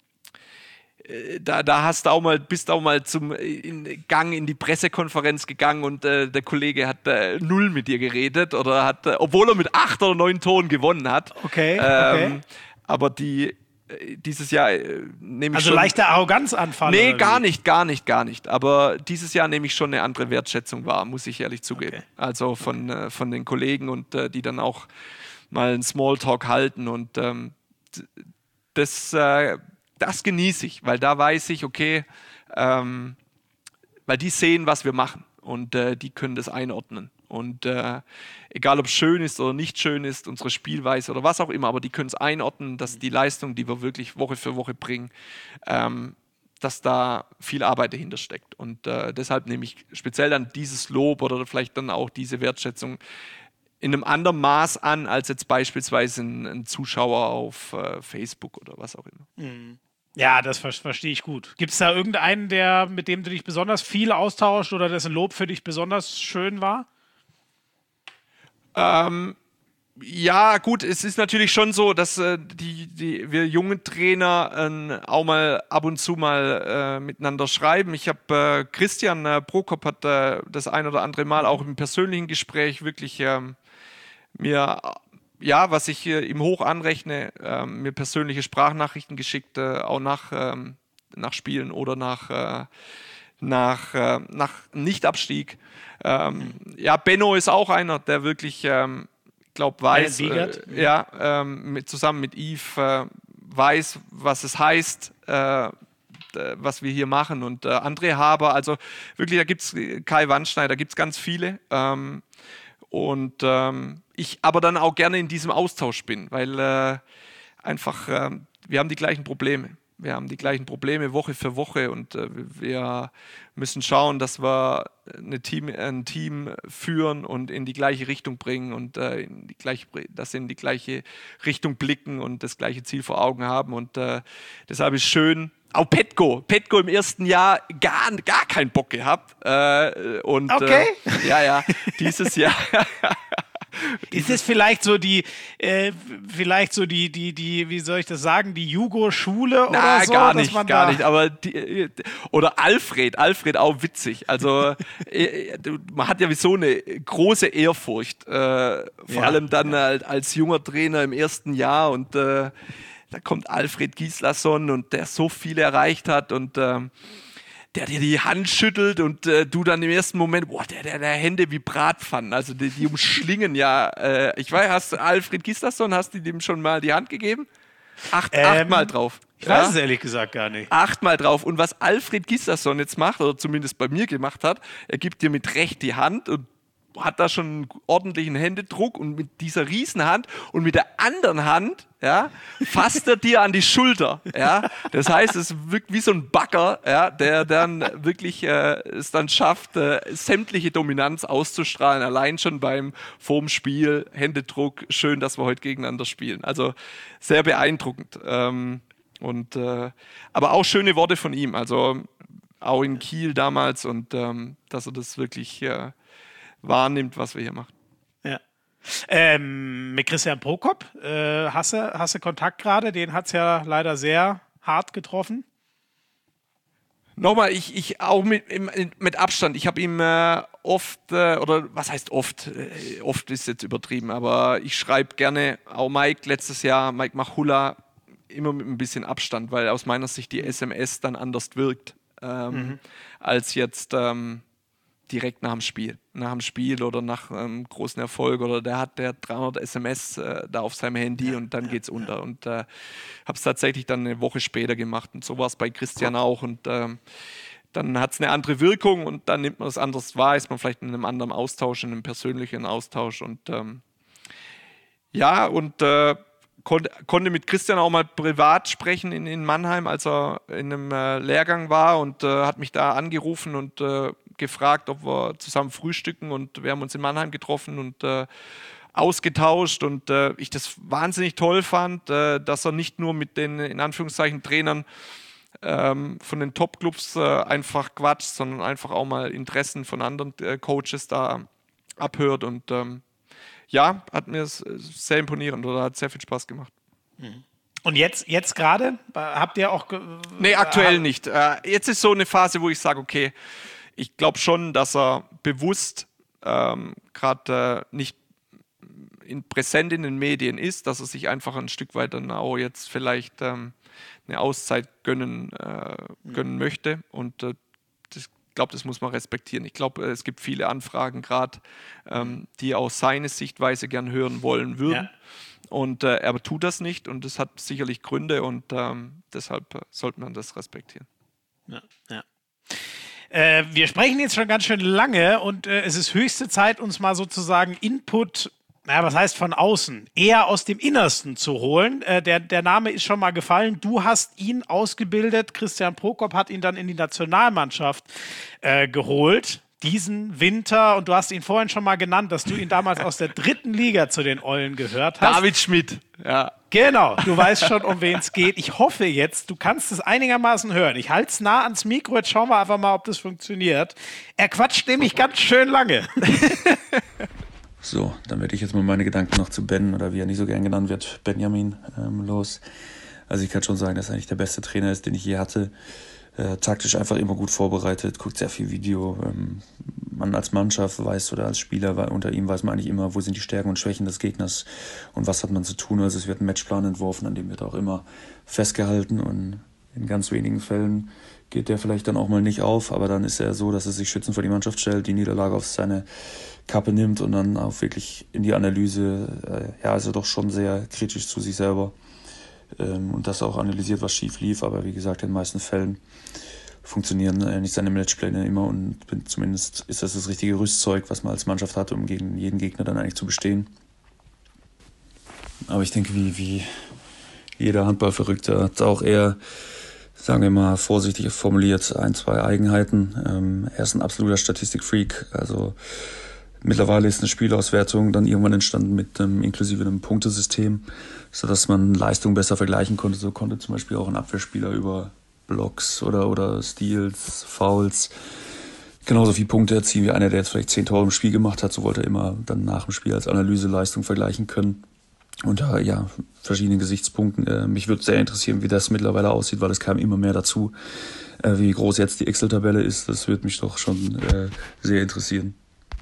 [SPEAKER 2] Da, da hast du auch mal, bist auch mal zum in Gang in die Pressekonferenz gegangen und äh, der Kollege hat äh, null mit dir geredet oder hat, äh, obwohl er mit acht oder neun Toren gewonnen hat.
[SPEAKER 1] Okay.
[SPEAKER 2] Ähm,
[SPEAKER 1] okay.
[SPEAKER 2] Aber die äh, dieses Jahr äh, nehme ich
[SPEAKER 1] also
[SPEAKER 2] schon.
[SPEAKER 1] Also leichter Arroganzanfall.
[SPEAKER 2] Nee, gar nicht, gar nicht, gar nicht. Aber dieses Jahr nehme ich schon eine andere Wertschätzung wahr, muss ich ehrlich zugeben. Okay. Also von, äh, von den Kollegen und äh, die dann auch mal einen Smalltalk halten und ähm, das äh, Das genieße ich, weil da weiß ich, okay, ähm, weil die sehen, was wir machen und äh, die können das einordnen. Und äh, egal, ob es schön ist oder nicht schön ist, unsere Spielweise oder was auch immer, aber die können es einordnen, dass die Leistung, die wir wirklich Woche für Woche bringen, ähm, dass da viel Arbeit dahinter steckt. Und äh, deshalb nehme ich speziell dann dieses Lob oder vielleicht dann auch diese Wertschätzung in einem anderen Maß an, als jetzt beispielsweise ein, ein Zuschauer auf äh, Facebook oder was auch immer.
[SPEAKER 3] Mhm. Ja, das ver- verstehe ich gut. Gibt es da irgendeinen, der, mit dem du dich besonders viel austauscht oder dessen Lob für dich besonders schön war?
[SPEAKER 2] Ähm, ja, gut, es ist natürlich schon so, dass äh, die, die, wir jungen Trainer äh, auch mal ab und zu mal äh, miteinander schreiben. Ich habe äh, Christian äh, Prokop hat äh, das ein oder andere Mal auch im persönlichen Gespräch wirklich ähm, mir, ja, was ich äh, ihm hoch anrechne, äh, mir persönliche Sprachnachrichten geschickt, äh, auch nach, ähm, nach Spielen oder nach, äh, nach, äh, nach Nichtabstieg. Ähm, ja, Benno ist auch einer, der wirklich, ähm, glaube weiß, äh, ja, ähm, mit, zusammen mit Yves äh, weiß, was es heißt, äh, was wir hier machen. Und äh, André Haber, also wirklich, da gibt es Kai Wandschneider, da gibt es ganz viele. Ähm, und ähm, ich aber dann auch gerne in diesem Austausch bin, weil äh, einfach, äh, wir haben die gleichen Probleme. Wir haben die gleichen Probleme Woche für Woche und äh, wir müssen schauen, dass wir eine Team, ein Team führen und in die gleiche Richtung bringen und äh, in die gleiche, dass sie in die gleiche Richtung blicken und das gleiche Ziel vor Augen haben. Und äh, deshalb ist schön, auch Petko, Petko im ersten Jahr gar, gar keinen Bock gehabt. Äh, und,
[SPEAKER 3] okay.
[SPEAKER 2] Äh, ja, ja, dieses Jahr.
[SPEAKER 3] Ist es vielleicht so die, äh, vielleicht so die, die, die, wie soll ich das sagen, die Jugo-Schule oder so?
[SPEAKER 2] Gar nicht, gar nicht. Aber die, oder Alfred, Alfred auch witzig. Also äh, man hat ja wie so eine große Ehrfurcht, äh, vor ja, allem dann ja. als junger Trainer im ersten Jahr und äh, da kommt Alfred Gislason und der so viel erreicht hat und äh, der dir die Hand schüttelt und äh, du dann im ersten Moment, boah, der, der, der Hände wie Bratpfannen, also die, die umschlingen ja. Äh, ich weiß, hast du Alfred Gislason, hast du dem schon mal die Hand gegeben? Acht, ähm, achtmal drauf.
[SPEAKER 3] Ich weiß ja? es ehrlich gesagt gar nicht.
[SPEAKER 2] Achtmal drauf. Und was Alfred Gislason jetzt macht, oder zumindest bei mir gemacht hat, er gibt dir mit Recht die Hand und hat da schon einen ordentlichen Händedruck und mit dieser Riesenhand und mit der anderen Hand, ja, fasst er dir an die Schulter, ja. Das heißt, es wirkt wie so ein Bagger, ja, der dann wirklich äh, es dann schafft, äh, sämtliche Dominanz auszustrahlen, allein schon beim vorm Spiel, Händedruck, schön, dass wir heute gegeneinander spielen. Also sehr beeindruckend. Ähm, und äh, aber auch schöne Worte von ihm, also auch in Kiel damals und ähm, dass er das wirklich äh, wahrnimmt, was wir hier machen.
[SPEAKER 3] Ja. Ähm, mit Christian Prokop, äh, hast, du, hast du Kontakt gerade? Den hat es ja leider sehr hart getroffen.
[SPEAKER 2] Nochmal, ich, ich auch mit, mit Abstand. Ich habe ihm äh, oft, äh, oder was heißt oft? Äh, oft ist jetzt übertrieben, aber ich schreibe gerne, auch Mike letztes Jahr, Mike Machula, immer mit ein bisschen Abstand, weil aus meiner Sicht die S M S dann anders wirkt, ähm, mhm. als jetzt ähm, direkt nach dem Spiel. Nach dem Spiel oder nach einem ähm, großen Erfolg oder der hat der dreihundert S M S äh, da auf seinem Handy ja, und dann ja, geht's unter. Ja. Und äh, habe es tatsächlich dann eine Woche später gemacht und so war es bei Christian auch und ähm, dann hat es eine andere Wirkung und dann nimmt man es anders wahr, ist man vielleicht in einem anderen Austausch, in einem persönlichen Austausch und ähm, ja und äh, kon- konnte mit Christian auch mal privat sprechen in, in Mannheim, als er in einem äh, Lehrgang war und äh, hat mich da angerufen und äh, gefragt, ob wir zusammen frühstücken und wir haben uns in Mannheim getroffen und äh, ausgetauscht und äh, ich das wahnsinnig toll fand, äh, dass er nicht nur mit den, in Anführungszeichen, Trainern ähm, von den Top-Clubs äh, einfach quatscht, sondern einfach auch mal Interessen von anderen äh, Coaches da abhört und ähm, ja, hat mir sehr imponierend oder hat sehr viel Spaß gemacht.
[SPEAKER 3] Und jetzt, jetzt gerade? Habt ihr auch... Ge-
[SPEAKER 2] nee, aktuell nicht. Äh, jetzt ist so eine Phase, wo ich sage, okay, ich glaube schon, dass er bewusst ähm, gerade äh, nicht in, präsent in den Medien ist, dass er sich einfach ein Stück weit dann auch jetzt vielleicht ähm, eine Auszeit gönnen, äh, gönnen mhm. möchte. Und äh, das, ich glaube, das muss man respektieren. Ich glaube, es gibt viele Anfragen gerade, ähm, die auch seine Sichtweise gern hören wollen würden. Ja. Und äh, er tut das nicht und das hat sicherlich Gründe und ähm, deshalb äh, sollte man das respektieren.
[SPEAKER 3] Ja, ja. Äh, wir sprechen jetzt schon ganz schön lange und äh, es ist höchste Zeit, uns mal sozusagen Input, naja, was heißt von außen, eher aus dem Innersten zu holen. Äh, der, der Name ist schon mal gefallen. Du hast ihn ausgebildet. Christian Prokop hat ihn dann in die Nationalmannschaft äh, geholt. diesen Winter, und du hast ihn vorhin schon mal genannt, dass du ihn damals aus der dritten Liga zu den Eulen gehört hast.
[SPEAKER 2] David Schmidt, ja.
[SPEAKER 3] Genau, du weißt schon, um wen es geht. Ich hoffe jetzt, du kannst es einigermaßen hören. Ich halte es nah ans Mikro, jetzt schauen wir einfach mal, ob das funktioniert. Er quatscht nämlich ganz schön lange.
[SPEAKER 4] So, dann werde ich jetzt mal meine Gedanken noch zu Ben, oder wie er nicht so gern genannt wird, Benjamin, ähm, los. Also ich kann schon sagen, dass er eigentlich der beste Trainer ist, den ich je hatte. Äh, taktisch einfach immer gut vorbereitet, guckt sehr viel Video. Ähm, man als Mannschaft weiß oder als Spieler weil unter ihm weiß man eigentlich immer, wo sind die Stärken und Schwächen des Gegners und was hat man zu tun. Also es wird ein Matchplan entworfen, an dem wird auch immer festgehalten, und in ganz wenigen Fällen geht der vielleicht dann auch mal nicht auf, aber dann ist er so, dass er sich schützend vor die Mannschaft stellt, die Niederlage auf seine Kappe nimmt und dann auch wirklich in die Analyse, äh, ja, also doch schon sehr kritisch zu sich selber. Und das auch analysiert, was schief lief, aber wie gesagt, in den meisten Fällen funktionieren äh, nicht seine Matchpläne immer, und bin, zumindest ist das das richtige Rüstzeug, was man als Mannschaft hat, um gegen jeden Gegner dann eigentlich zu bestehen. Aber ich denke, wie, wie jeder Handballverrückte hat auch eher, sagen wir mal vorsichtig formuliert, ein, zwei Eigenheiten. Ähm, er ist ein absoluter Statistikfreak, also mittlerweile ist eine Spielauswertung dann irgendwann entstanden mit ähm, inklusive einem Punktesystem, sodass man Leistungen besser vergleichen konnte. So konnte zum Beispiel auch ein Abwehrspieler über Blocks oder, oder Steals, Fouls genauso viele Punkte erzielen wie einer, der jetzt vielleicht zehn Tore im Spiel gemacht hat. So wollte er immer dann nach dem Spiel als Analyseleistung vergleichen können. Und da, äh, ja, verschiedene Gesichtspunkten. Äh, mich würde sehr interessieren, wie das mittlerweile aussieht, weil es kam immer mehr dazu. Äh, wie groß jetzt die Excel-Tabelle ist, das würde mich doch schon äh, sehr interessieren.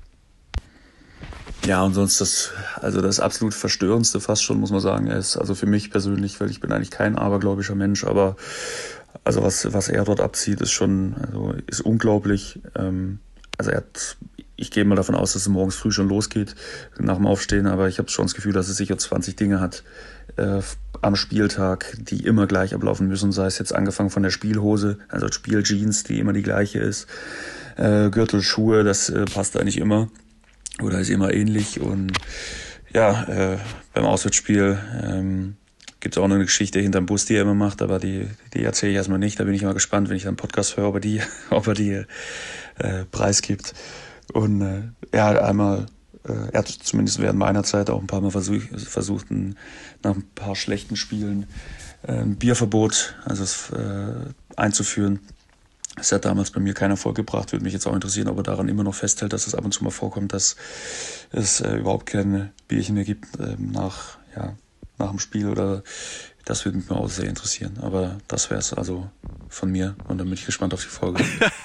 [SPEAKER 4] Ja, und sonst das, also das absolut Verstörendste fast schon, muss man sagen, ist, also für mich persönlich, weil ich bin eigentlich kein abergläubischer Mensch, aber also was, was er dort abzieht, ist schon, also ist unglaublich. Ähm, also er hat, ich gehe mal davon aus, dass es morgens früh schon losgeht, nach dem Aufstehen, aber ich habe schon das Gefühl, dass es sicher zwanzig Dinge hat äh, am Spieltag, die immer gleich ablaufen müssen, sei es jetzt angefangen von der Spielhose, also Spieljeans, die immer die gleiche ist, äh, Gürtel, Schuhe, das äh, passt eigentlich immer. Oder ist immer ähnlich. Und ja, äh, beim Auswärtsspiel ähm, gibt es auch noch eine Geschichte hinterm Bus, die er immer macht, aber die, die erzähle ich erstmal nicht. Da bin ich immer gespannt, wenn ich einen Podcast höre, ob er die, ob er die äh, preisgibt. Und äh, ja, einmal, äh, er hat zumindest während meiner Zeit auch ein paar Mal versuch, versucht, ein, nach ein paar schlechten Spielen äh, ein Bierverbot also es, äh, einzuführen. Das hat damals bei mir keinen Erfolg gebracht. Würde mich jetzt auch interessieren, ob er daran immer noch festhält, dass es ab und zu mal vorkommt, dass es äh, überhaupt keine Bierchen mehr gibt äh, nach, ja, nach dem Spiel. Oder das würde mich auch sehr interessieren. Aber das wäre es also von mir, und dann bin ich gespannt auf die Folge.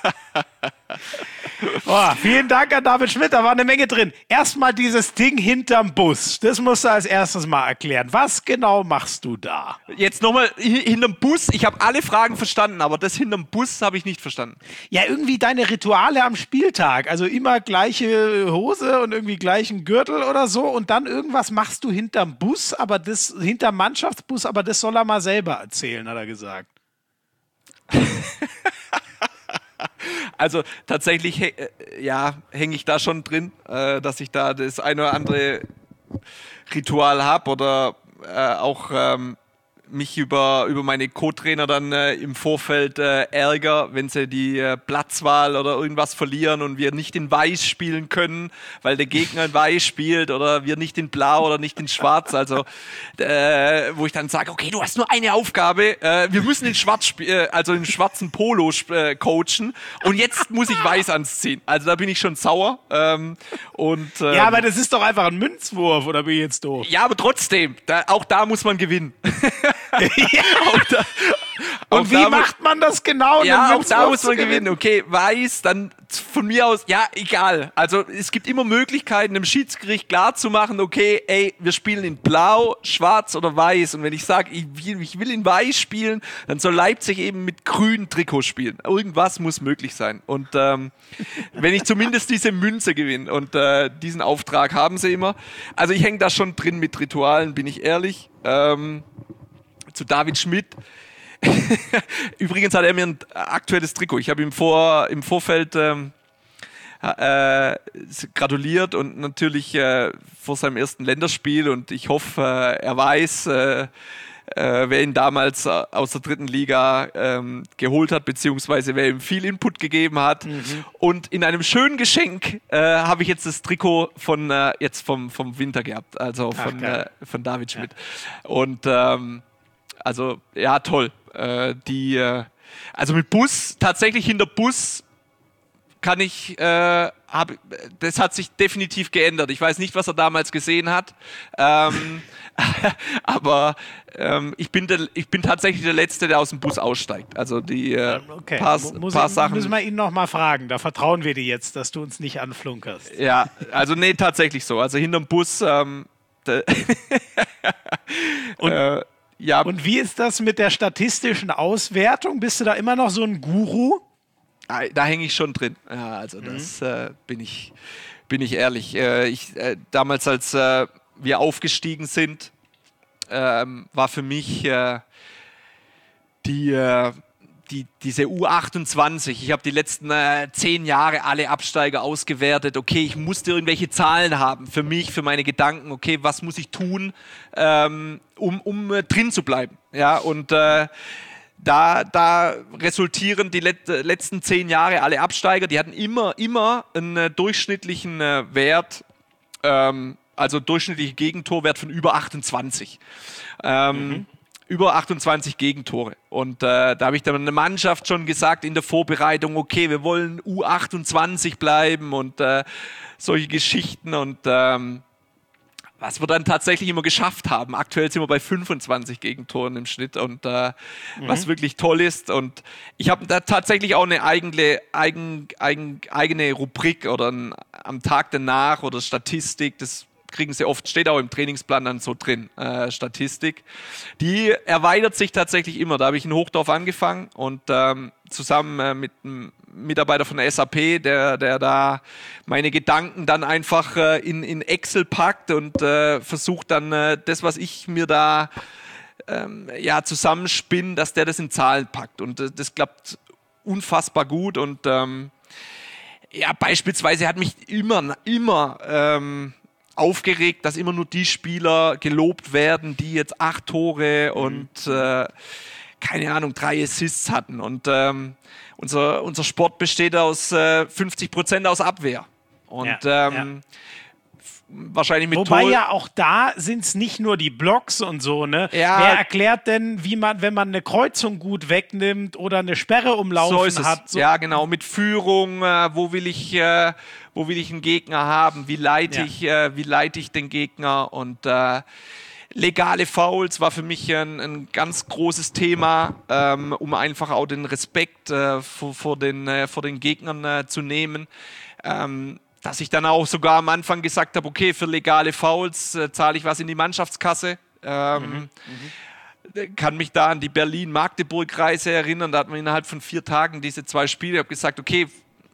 [SPEAKER 3] Oh, vielen Dank an David Schmidt, da war eine Menge drin. Erstmal dieses Ding hinterm Bus, das musst du als erstes mal erklären. Was genau machst du da?
[SPEAKER 2] Jetzt nochmal hinterm Bus, ich habe alle Fragen verstanden, aber das hinterm Bus habe ich nicht verstanden.
[SPEAKER 3] Ja, irgendwie deine Rituale am Spieltag, also immer gleiche Hose und irgendwie gleichen Gürtel oder so, und dann irgendwas machst du hinterm Bus, aber das, hinterm Mannschaftsbus, aber das soll er mal selber erzählen, hat er gesagt.
[SPEAKER 2] Also tatsächlich äh, ja, hänge ich da schon drin, äh, dass ich da das eine oder andere Ritual habe oder äh, auch ähm, mich über, über meine Co-Trainer dann äh, im Vorfeld äh, ärgere, wenn sie die äh, Platzwahl oder irgendwas verlieren und wir nicht in Weiß spielen können, weil der Gegner in Weiß spielt, oder wir nicht in Blau oder nicht in Schwarz. Also äh, wo ich dann sage, okay, du hast nur eine Aufgabe, äh, wir müssen in Schwarz sp- äh, also in schwarzen Polo äh, coachen, und jetzt muss ich Weiß anziehen. Also da bin ich schon sauer. Ähm, und, ähm,
[SPEAKER 3] ja, aber das ist doch einfach ein Münzwurf, oder bin ich jetzt doof?
[SPEAKER 2] Ja, aber trotzdem, da, auch da muss man gewinnen.
[SPEAKER 3] Ja.
[SPEAKER 2] Auch da,
[SPEAKER 3] Und
[SPEAKER 2] auch
[SPEAKER 3] wie
[SPEAKER 2] da,
[SPEAKER 3] macht man das genau?
[SPEAKER 2] Ja,
[SPEAKER 3] um
[SPEAKER 2] auch da muss man gewinnen. Okay, Weiß, dann von mir aus, ja, egal. Also es gibt immer Möglichkeiten, dem Schiedsgericht klarzumachen, okay, ey, wir spielen in Blau, Schwarz oder Weiß. Und wenn ich sage, ich will, ich will in Weiß spielen, dann soll Leipzig eben mit grünem Trikot spielen. Irgendwas muss möglich sein. Und ähm, wenn ich zumindest diese Münze gewinne, und äh, diesen Auftrag haben sie immer. Also ich hänge da schon drin mit Ritualen, bin ich ehrlich. Ähm, zu David Schmidt. Übrigens hat er mir ein aktuelles Trikot. Ich habe ihm vor, im Vorfeld ähm, äh, gratuliert und natürlich äh, vor seinem ersten Länderspiel, und ich hoffe, äh, er weiß, äh, äh, wer ihn damals äh, aus der dritten Liga ähm, geholt hat, beziehungsweise wer ihm viel Input gegeben hat. Mhm. Und in einem schönen Geschenk äh, habe ich jetzt das Trikot von äh, jetzt vom, vom Winter gehabt, also von, Ach, äh, von David Schmidt. Ja. Und ähm, also ja, toll. Äh, die, äh, also mit Bus, tatsächlich hinter Bus kann ich, äh, hab, das hat sich definitiv geändert. Ich weiß nicht, was er damals gesehen hat, ähm, aber ähm, ich, bin der, ich bin tatsächlich der Letzte, der aus dem Bus aussteigt. Also die äh,
[SPEAKER 3] okay.
[SPEAKER 2] paar,
[SPEAKER 3] Muss
[SPEAKER 2] paar
[SPEAKER 3] ich,
[SPEAKER 2] Sachen.
[SPEAKER 3] Müssen wir ihn noch mal fragen, da vertrauen wir dir jetzt, dass du uns nicht anflunkerst.
[SPEAKER 2] Ja, also nee, tatsächlich so. Also hinterm Bus, ähm,
[SPEAKER 3] und,
[SPEAKER 2] äh, ja.
[SPEAKER 3] Und wie ist das mit der statistischen Auswertung? Bist du da immer noch so ein Guru?
[SPEAKER 2] Da hänge ich schon drin. Ja, also das mhm. äh, bin ich, bin ich ehrlich. Äh, ich, äh, damals, als äh, wir aufgestiegen sind, ähm, war für mich äh, die, äh, die, diese U achtundzwanzig. Ich habe die letzten äh, zehn Jahre alle Absteiger ausgewertet. Okay, ich musste irgendwelche Zahlen haben für mich, für meine Gedanken. Okay, was muss ich tun, ähm, um, um äh, drin zu bleiben? Ja, und äh, Da, da resultieren die let- letzten zehn Jahre alle Absteiger, die hatten immer, immer einen äh, durchschnittlichen äh, Wert, ähm, also durchschnittlichen Gegentorwert von über achtundzwanzig. Ähm, mhm. Über achtundzwanzig Gegentore. Und äh, da habe ich dann eine Mannschaft schon gesagt in der Vorbereitung, okay, wir wollen U achtundzwanzig bleiben und äh, solche Geschichten und ähm, was wir dann tatsächlich immer geschafft haben. Aktuell sind wir bei fünfundzwanzig Gegentoren im Schnitt und äh, mhm. was wirklich toll ist. Und ich habe da tatsächlich auch eine eigene, eigen, eigen, eigene Rubrik oder ein, am Tag danach oder Statistik, das kriegen sie oft, steht auch im Trainingsplan dann so drin, äh, Statistik. Die erweitert sich tatsächlich immer. Da habe ich in Hochdorf angefangen und ähm, zusammen äh, mit einem Mitarbeiter von der S A P, der, der da meine Gedanken dann einfach äh, in, in Excel packt und äh, versucht dann äh, das, was ich mir da ähm, ja, zusammenspinne, dass der das in Zahlen packt. Und äh, das klappt unfassbar gut und ähm, ja, beispielsweise hat mich immer, immer ähm, aufgeregt, dass immer nur die Spieler gelobt werden, die jetzt acht Tore mhm. und äh, keine Ahnung, drei Assists hatten. Und ähm, unser, unser Sport besteht aus äh, fünfzig Prozent aus Abwehr. Und ja, ähm, ja. wahrscheinlich mit
[SPEAKER 3] Wobei
[SPEAKER 2] Tor
[SPEAKER 3] ja auch da sind es nicht nur die Blocks und so, ne?
[SPEAKER 2] Ja.
[SPEAKER 3] Wer erklärt denn, wie man, wenn man eine Kreuzung gut wegnimmt oder eine Sperre umlaufen
[SPEAKER 2] so ist es.
[SPEAKER 3] hat? So
[SPEAKER 2] ja, genau, mit Führung, äh, wo will ich, äh, wo will ich einen Gegner haben, wie leite,
[SPEAKER 3] ja.
[SPEAKER 2] ich, äh, wie leite ich den Gegner und äh, legale Fouls war für mich ein, ein ganz großes Thema, ähm, um einfach auch den Respekt äh, vor, vor, den, äh, vor den Gegnern äh, zu nehmen. Ähm, dass ich dann auch sogar am Anfang gesagt habe, okay, für legale Fouls äh, zahle ich was in die Mannschaftskasse. Ähm, mhm. Kann mich da an die Berlin-Magdeburg-Reise erinnern. Da hatten wir innerhalb von vier Tagen diese zwei Spiele. Ich habe gesagt, okay,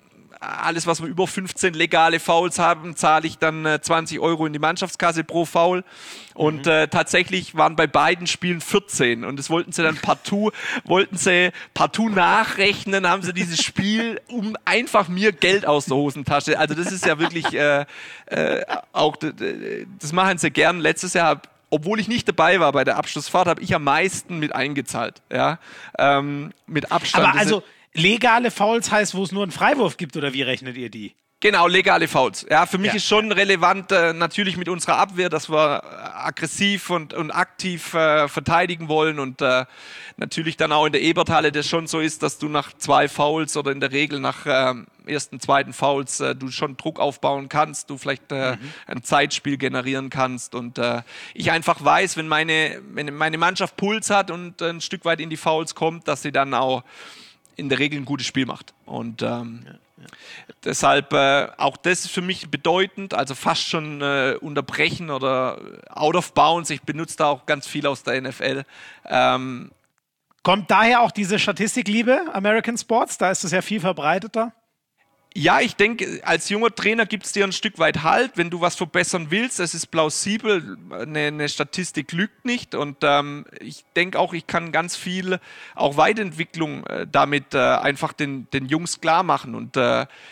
[SPEAKER 2] alles, was wir über fünfzehn legale Fouls haben, zahle ich dann äh, zwanzig Euro in die Mannschaftskasse pro Foul. Und mhm. äh, tatsächlich waren bei beiden Spielen vierzehn. Und das wollten sie dann partout, wollten sie partout nachrechnen, haben sie dieses Spiel, um einfach mir Geld aus der Hosentasche. Also das ist ja wirklich äh, äh, auch, das machen sie gern. Letztes Jahr, obwohl ich nicht dabei war bei der Abschlussfahrt, habe ich am meisten mit eingezahlt. Ja? Ähm, mit Abstand.
[SPEAKER 3] Aber also legale Fouls heißt, wo es nur einen Freiwurf gibt, oder wie rechnet ihr die?
[SPEAKER 2] Genau, legale Fouls. Ja, für mich
[SPEAKER 3] ja,
[SPEAKER 2] ist schon
[SPEAKER 3] ja.
[SPEAKER 2] relevant, äh, natürlich mit unserer Abwehr, dass wir aggressiv und, und aktiv äh, verteidigen wollen und äh, natürlich dann auch in der Eberthalle das schon so ist, dass du nach zwei Fouls oder in der Regel nach äh, ersten, zweiten Fouls äh, du schon Druck aufbauen kannst, du vielleicht äh, mhm. ein Zeitspiel generieren kannst und äh, ich einfach weiß, wenn meine, wenn meine Mannschaft Puls hat und ein Stück weit in die Fouls kommt, dass sie dann auch in der Regel ein gutes Spiel macht. Und ähm, ja, ja. deshalb äh, auch das ist für mich bedeutend, also fast schon äh, unterbrechen oder out of bounds. Ich benutze da auch ganz viel aus der N F L. Ähm,
[SPEAKER 3] Kommt daher auch diese Statistikliebe American Sports? Da ist es ja viel verbreiteter.
[SPEAKER 2] Ja, ich denke, als junger Trainer gibt es dir ein Stück weit Halt, wenn du was verbessern willst. Es ist plausibel, eine, eine Statistik lügt nicht. Und ähm, ich denke auch, ich kann ganz viel auch Weiterentwicklung äh, damit äh, einfach den, den Jungs klar machen. Und äh,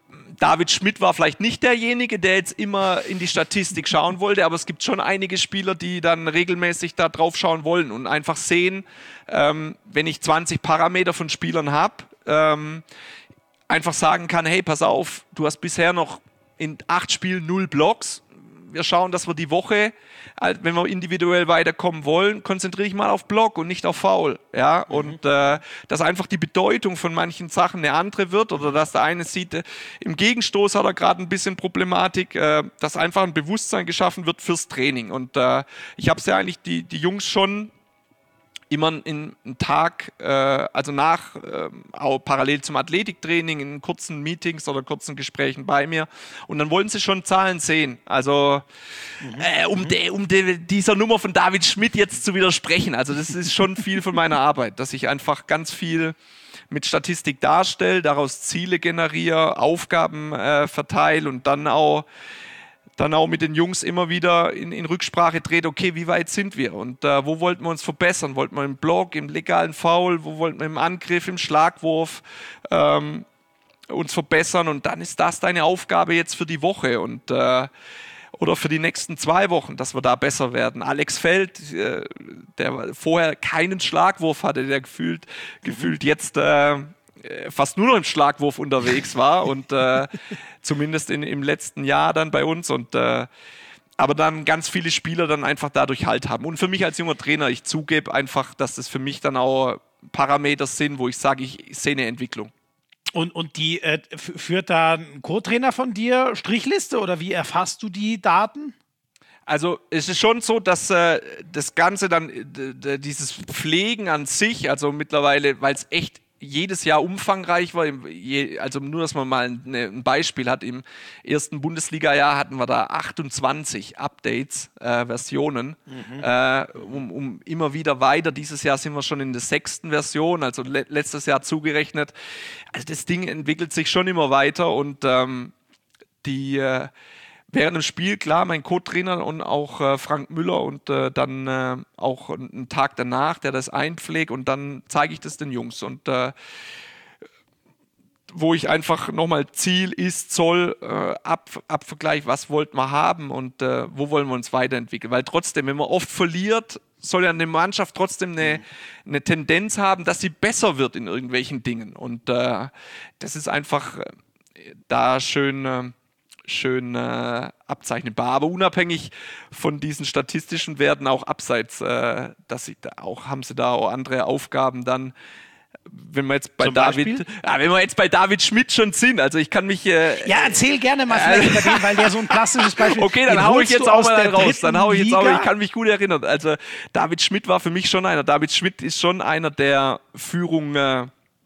[SPEAKER 2] David Schmidt war vielleicht nicht derjenige, der jetzt immer in die Statistik schauen wollte, aber es gibt schon einige Spieler, die dann regelmäßig da drauf schauen wollen und einfach sehen, ähm, wenn ich zwanzig Parameter von Spielern habe, ähm, einfach sagen kann, hey, pass auf, du hast bisher noch in acht Spielen null Blocks. Wir schauen, dass wir die Woche, wenn wir individuell weiterkommen wollen, konzentriere ich mal auf Block und nicht auf Foul. Ja? Mhm. Und äh, dass einfach die Bedeutung von manchen Sachen eine andere wird oder dass der eine sieht, äh, im Gegenstoß hat er gerade ein bisschen Problematik, äh, dass einfach ein Bewusstsein geschaffen wird fürs Training. Und äh, ich habe es ja eigentlich die, die Jungs schon immer in einen Tag, äh, also nach, äh, auch parallel zum Athletiktraining, in kurzen Meetings oder kurzen Gesprächen bei mir. Und dann wollen sie schon Zahlen sehen. Also mhm. äh, um, de, um de, dieser Nummer von David Schmidt jetzt zu widersprechen. Also das ist schon viel von meiner Arbeit, dass ich einfach ganz viel mit Statistik darstelle, daraus Ziele generiere, Aufgaben äh, verteile und dann auch dann auch mit den Jungs immer wieder in, in Rücksprache dreht, okay, wie weit sind wir und äh, wo wollten wir uns verbessern? Wollten wir im Block, im legalen Foul, wo wollten wir im Angriff, im Schlagwurf ähm, uns verbessern und dann ist das deine Aufgabe jetzt für die Woche und äh, oder für die nächsten zwei Wochen, dass wir da besser werden. Alex Feld, äh, der vorher keinen Schlagwurf hatte, der gefühlt, mhm. gefühlt jetzt äh, fast nur noch im Schlagwurf unterwegs war und äh, zumindest in, im letzten Jahr dann bei uns und äh, aber dann ganz viele Spieler dann einfach dadurch Halt haben. Und für mich als junger Trainer, ich zugebe einfach, dass das für mich dann auch Parameter sind, wo ich sage, ich sehe eine Entwicklung.
[SPEAKER 3] Und, und die äh, führt da ein Co-Trainer von dir Strichliste oder wie erfasst du die Daten?
[SPEAKER 2] Also es ist schon so, dass äh, das Ganze dann, d- dieses Pflegen an sich, also mittlerweile, weil es echt jedes Jahr umfangreich war, also nur, dass man mal ein Beispiel hat, im ersten Bundesliga-Jahr hatten wir da achtundzwanzig Updates, äh, Versionen, mhm. äh, um, um immer wieder weiter. Dieses Jahr sind wir schon in der sechsten Version, also le- letztes Jahr zugerechnet. Also das Ding entwickelt sich schon immer weiter und ähm, die äh, während dem Spiel, klar, mein Co-Trainer und auch äh, Frank Müller und äh, dann äh, auch einen Tag danach, der das einpflegt und dann zeige ich das den Jungs und äh, wo ich einfach nochmal Ziel ist, Zoll, äh, ab, Abvergleich, was wollten wir haben und äh, wo wollen wir uns weiterentwickeln, weil trotzdem, wenn man oft verliert, soll ja eine Mannschaft trotzdem eine, eine Tendenz haben, dass sie besser wird in irgendwelchen Dingen und äh, das ist einfach äh, da schön äh, schön äh, abzeichnbar, aber unabhängig von diesen statistischen Werten auch abseits, äh, dass sie da auch haben sie da auch andere Aufgaben dann, wenn wir jetzt bei
[SPEAKER 3] Zum
[SPEAKER 2] David, ja, wenn wir jetzt bei David Schmidt schon sind, also ich kann mich äh,
[SPEAKER 3] ja erzähl gerne mal vielleicht über den, weil der so ein klassisches Beispiel.
[SPEAKER 2] Okay, dann hau ich jetzt auch mal raus, dann hau ich jetzt auch, ich kann mich gut erinnern. Also David Schmidt war für mich schon einer. David Schmidt ist schon einer, der Führung äh,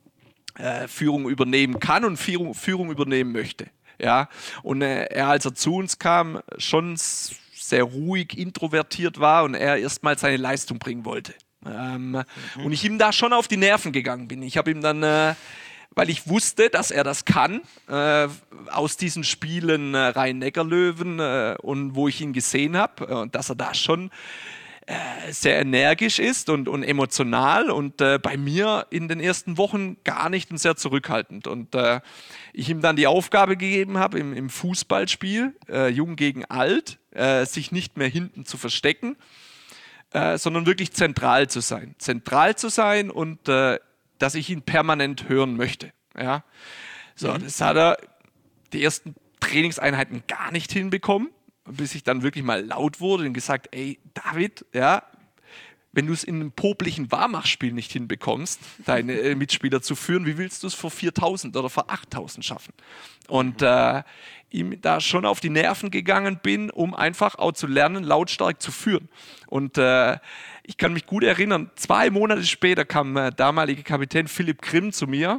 [SPEAKER 2] äh, Führung übernehmen kann und Führung, Führung übernehmen möchte. Ja, und äh, er, als er zu uns kam, schon sehr ruhig, introvertiert war und er erstmal seine Leistung bringen wollte. Ähm, mhm. Und ich ihm da schon auf die Nerven gegangen bin. Ich habe ihm dann, äh, weil ich wusste, dass er das kann, äh, aus diesen Spielen äh, Rhein-Neckar-Löwen äh, und wo ich ihn gesehen habe, äh, dass er da schon äh, sehr energisch ist und, und emotional und äh, bei mir in den ersten Wochen gar nicht und sehr zurückhaltend. Und äh, ich ihm dann die Aufgabe gegeben habe, im, im Fußballspiel, äh, Jung gegen Alt, äh, sich nicht mehr hinten zu verstecken, äh, sondern wirklich zentral zu sein. Zentral zu sein und äh, dass ich ihn permanent hören möchte. Ja? So, mhm. Das hat er die ersten Trainingseinheiten gar nicht hinbekommen, bis ich dann wirklich mal laut wurde und gesagt, ey, David, ja, wenn du es in einem poplichen Warmachspiel nicht hinbekommst, deine äh, Mitspieler zu führen, wie willst du es vor viertausend oder vor achttausend schaffen? Und äh, ihm da schon auf die Nerven gegangen bin, um einfach auch zu lernen, lautstark zu führen. Und äh, ich kann mich gut erinnern, zwei Monate später kam äh, damalige Kapitän Philipp Grimm zu mir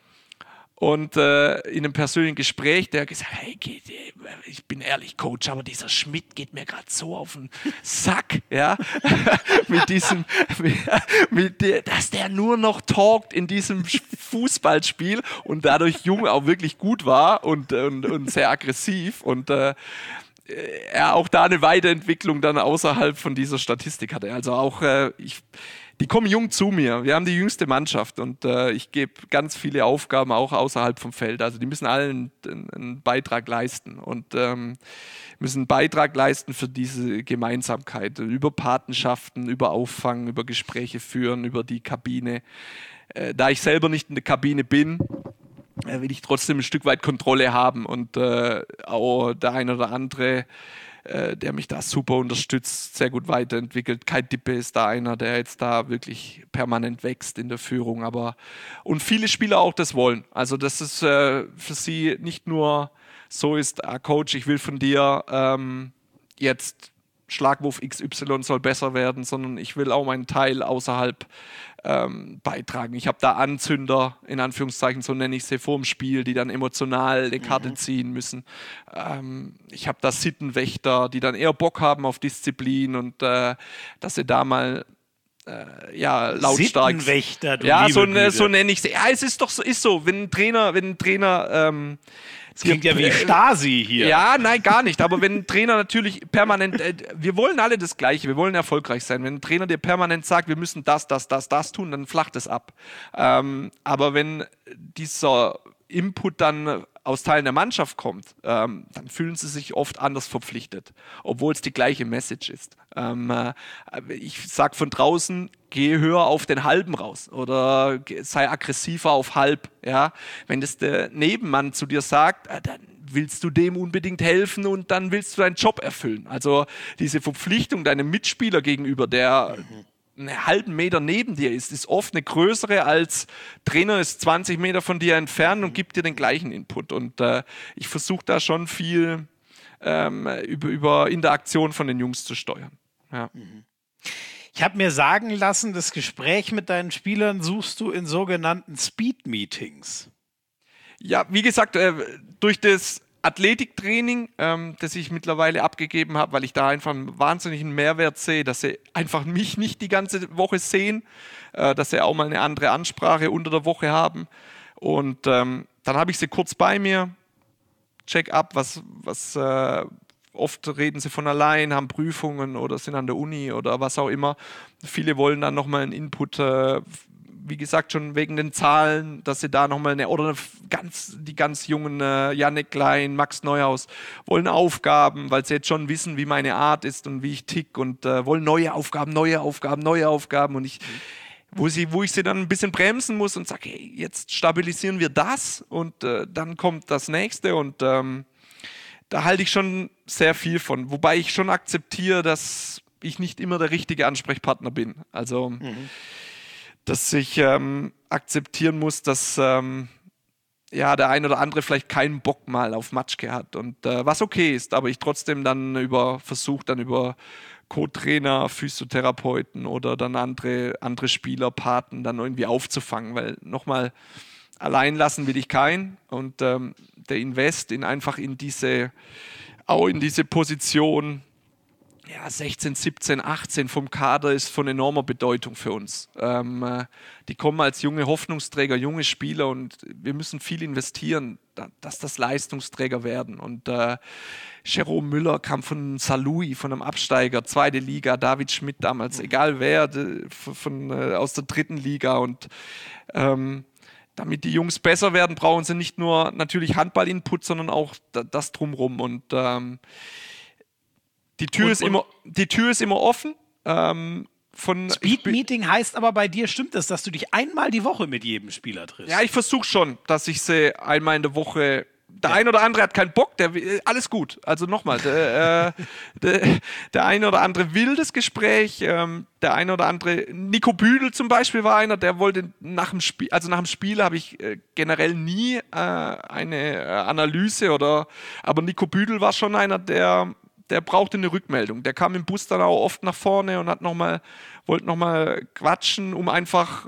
[SPEAKER 2] und äh, in einem persönlichen Gespräch, der hat gesagt, hey, geht, ich bin ehrlich, Coach, aber dieser Schmidt geht mir gerade so auf den Sack, ja, mit diesem, mit der, dass der nur noch talkt in diesem Fußballspiel und dadurch Jung auch wirklich gut war und, und, und sehr aggressiv und äh, er auch da eine Weiterentwicklung dann außerhalb von dieser Statistik hatte. Also auch, äh, ich, die kommen jung zu mir. Wir haben die jüngste Mannschaft und äh, ich gebe ganz viele Aufgaben auch außerhalb vom Feld. Also die müssen alle einen, einen Beitrag leisten und ähm, müssen einen Beitrag leisten für diese Gemeinsamkeit. Über Patenschaften, über Auffangen, über Gespräche führen, über die Kabine. Äh, da ich selber nicht in der Kabine bin, will ich trotzdem ein Stück weit Kontrolle haben und äh, auch der ein oder andere, äh, der mich da super unterstützt, sehr gut weiterentwickelt. Kai Dippe ist da einer, der jetzt da wirklich permanent wächst in der Führung, aber und viele Spieler auch das wollen. Also dass es äh, für sie nicht nur so ist, ah, Coach, ich will von dir ähm, jetzt Schlagwurf X Y soll besser werden, sondern ich will auch meinen Teil außerhalb ähm, beitragen. Ich habe da Anzünder, in Anführungszeichen, so nenne ich sie, vor dem Spiel, die dann emotional eine Karte mhm. ziehen müssen. Ähm, ich habe da Sittenwächter, die dann eher Bock haben auf Disziplin und äh, dass sie da mal äh, ja, lautstark...
[SPEAKER 3] Sittenwächter, du
[SPEAKER 2] Ja, so,
[SPEAKER 3] Güte.
[SPEAKER 2] so nenne ich sie. Ja, es ist doch so, ist so, wenn ein Trainer, wenn ein Trainer... Ähm,
[SPEAKER 3] Es klingt ja wie Stasi hier.
[SPEAKER 2] Ja, nein, gar nicht. Aber wenn ein Trainer natürlich permanent, äh, wir wollen alle das Gleiche, wir wollen erfolgreich sein. Wenn ein Trainer dir permanent sagt, wir müssen das, das, das, das tun, dann flacht es ab. Ähm, aber wenn dieser Input dann aus Teilen der Mannschaft kommt, ähm, dann fühlen sie sich oft anders verpflichtet, obwohl es die gleiche Message ist. Ähm, äh, ich sage von draußen, geh höher auf den Halben raus oder sei aggressiver auf Halb. Ja? Wenn das der Nebenmann zu dir sagt, äh, dann willst du dem unbedingt helfen und dann willst du deinen Job erfüllen. Also diese Verpflichtung deinem Mitspieler gegenüber, der mhm. einen halben Meter neben dir ist, ist oft eine größere als Trainer ist zwanzig Meter von dir entfernt und gibt dir den gleichen Input. Und äh, ich versuche da schon viel ähm, über, über Interaktion von den Jungs zu steuern. Ja.
[SPEAKER 3] Ich habe mir sagen lassen, das Gespräch mit deinen Spielern suchst du in sogenannten Speed-Meetings.
[SPEAKER 2] Ja, wie gesagt, äh, durch das Athletiktraining, ähm, das ich mittlerweile abgegeben habe, weil ich da einfach einen wahnsinnigen Mehrwert sehe, dass sie einfach mich nicht die ganze Woche sehen, äh, dass sie auch mal eine andere Ansprache unter der Woche haben. Und ähm, dann habe ich sie kurz bei mir, check ab, was, was äh, oft reden sie von allein, haben Prüfungen oder sind an der Uni oder was auch immer. Viele wollen dann nochmal einen Input, äh, wie gesagt, schon wegen den Zahlen, dass sie da nochmal eine, oder eine ganz, die ganz jungen äh, Jannik Klein, Max Neuhaus, wollen Aufgaben, weil sie jetzt schon wissen, wie meine Art ist und wie ich tick und äh, wollen neue Aufgaben, neue Aufgaben, neue Aufgaben und ich, wo, sie, wo ich sie dann ein bisschen bremsen muss und sage, hey, jetzt stabilisieren wir das und äh, dann kommt das Nächste und ähm, da halte ich schon sehr viel von, wobei ich schon akzeptiere, dass ich nicht immer der richtige Ansprechpartner bin. Also mhm. dass ich ähm, akzeptieren muss, dass ähm, ja, der ein oder andere vielleicht keinen Bock mal auf Matschke hat und äh, was okay ist, aber ich trotzdem dann über versuche dann über Co-Trainer, Physiotherapeuten oder dann andere, andere Spieler, Paten dann irgendwie aufzufangen, weil nochmal allein lassen will ich keinen und ähm, der Invest in einfach in diese, auch in diese Position, ja, sechzehn, siebzehn, achtzehn vom Kader ist von enormer Bedeutung für uns. Ähm, äh, die kommen als junge Hoffnungsträger, junge Spieler und wir müssen viel investieren, da, dass das Leistungsträger werden. Und äh, Jerome Müller kam von Saarlouis, von einem Absteiger, zweite Liga, David Schmidt damals, mhm. egal wer, de, von, von, äh, aus der dritten Liga. Und ähm, damit die Jungs besser werden, brauchen sie nicht nur natürlich Handball-Input, sondern auch da, das Drumrum. Und ähm, Die Tür,
[SPEAKER 3] und,
[SPEAKER 2] ist immer, die Tür ist immer offen. Ähm, von
[SPEAKER 3] Speed-Meeting heißt aber bei dir, stimmt das, dass du dich einmal die Woche mit jedem Spieler triffst?
[SPEAKER 2] Ja, ich versuche schon, dass ich sie einmal in der Woche... Der ja. ein oder andere hat keinen Bock, der will, alles gut. Also nochmal, der, äh, der, der eine oder andere will das Gespräch, ähm, der eine oder andere, Nico Büdel zum Beispiel war einer, der wollte nach dem Spiel, also nach dem Spiel habe ich äh, generell nie äh, eine äh, Analyse oder, aber Nico Büdel war schon einer, der der brauchte eine Rückmeldung. Der kam im Bus dann auch oft nach vorne und hat noch mal, wollte nochmal quatschen, um einfach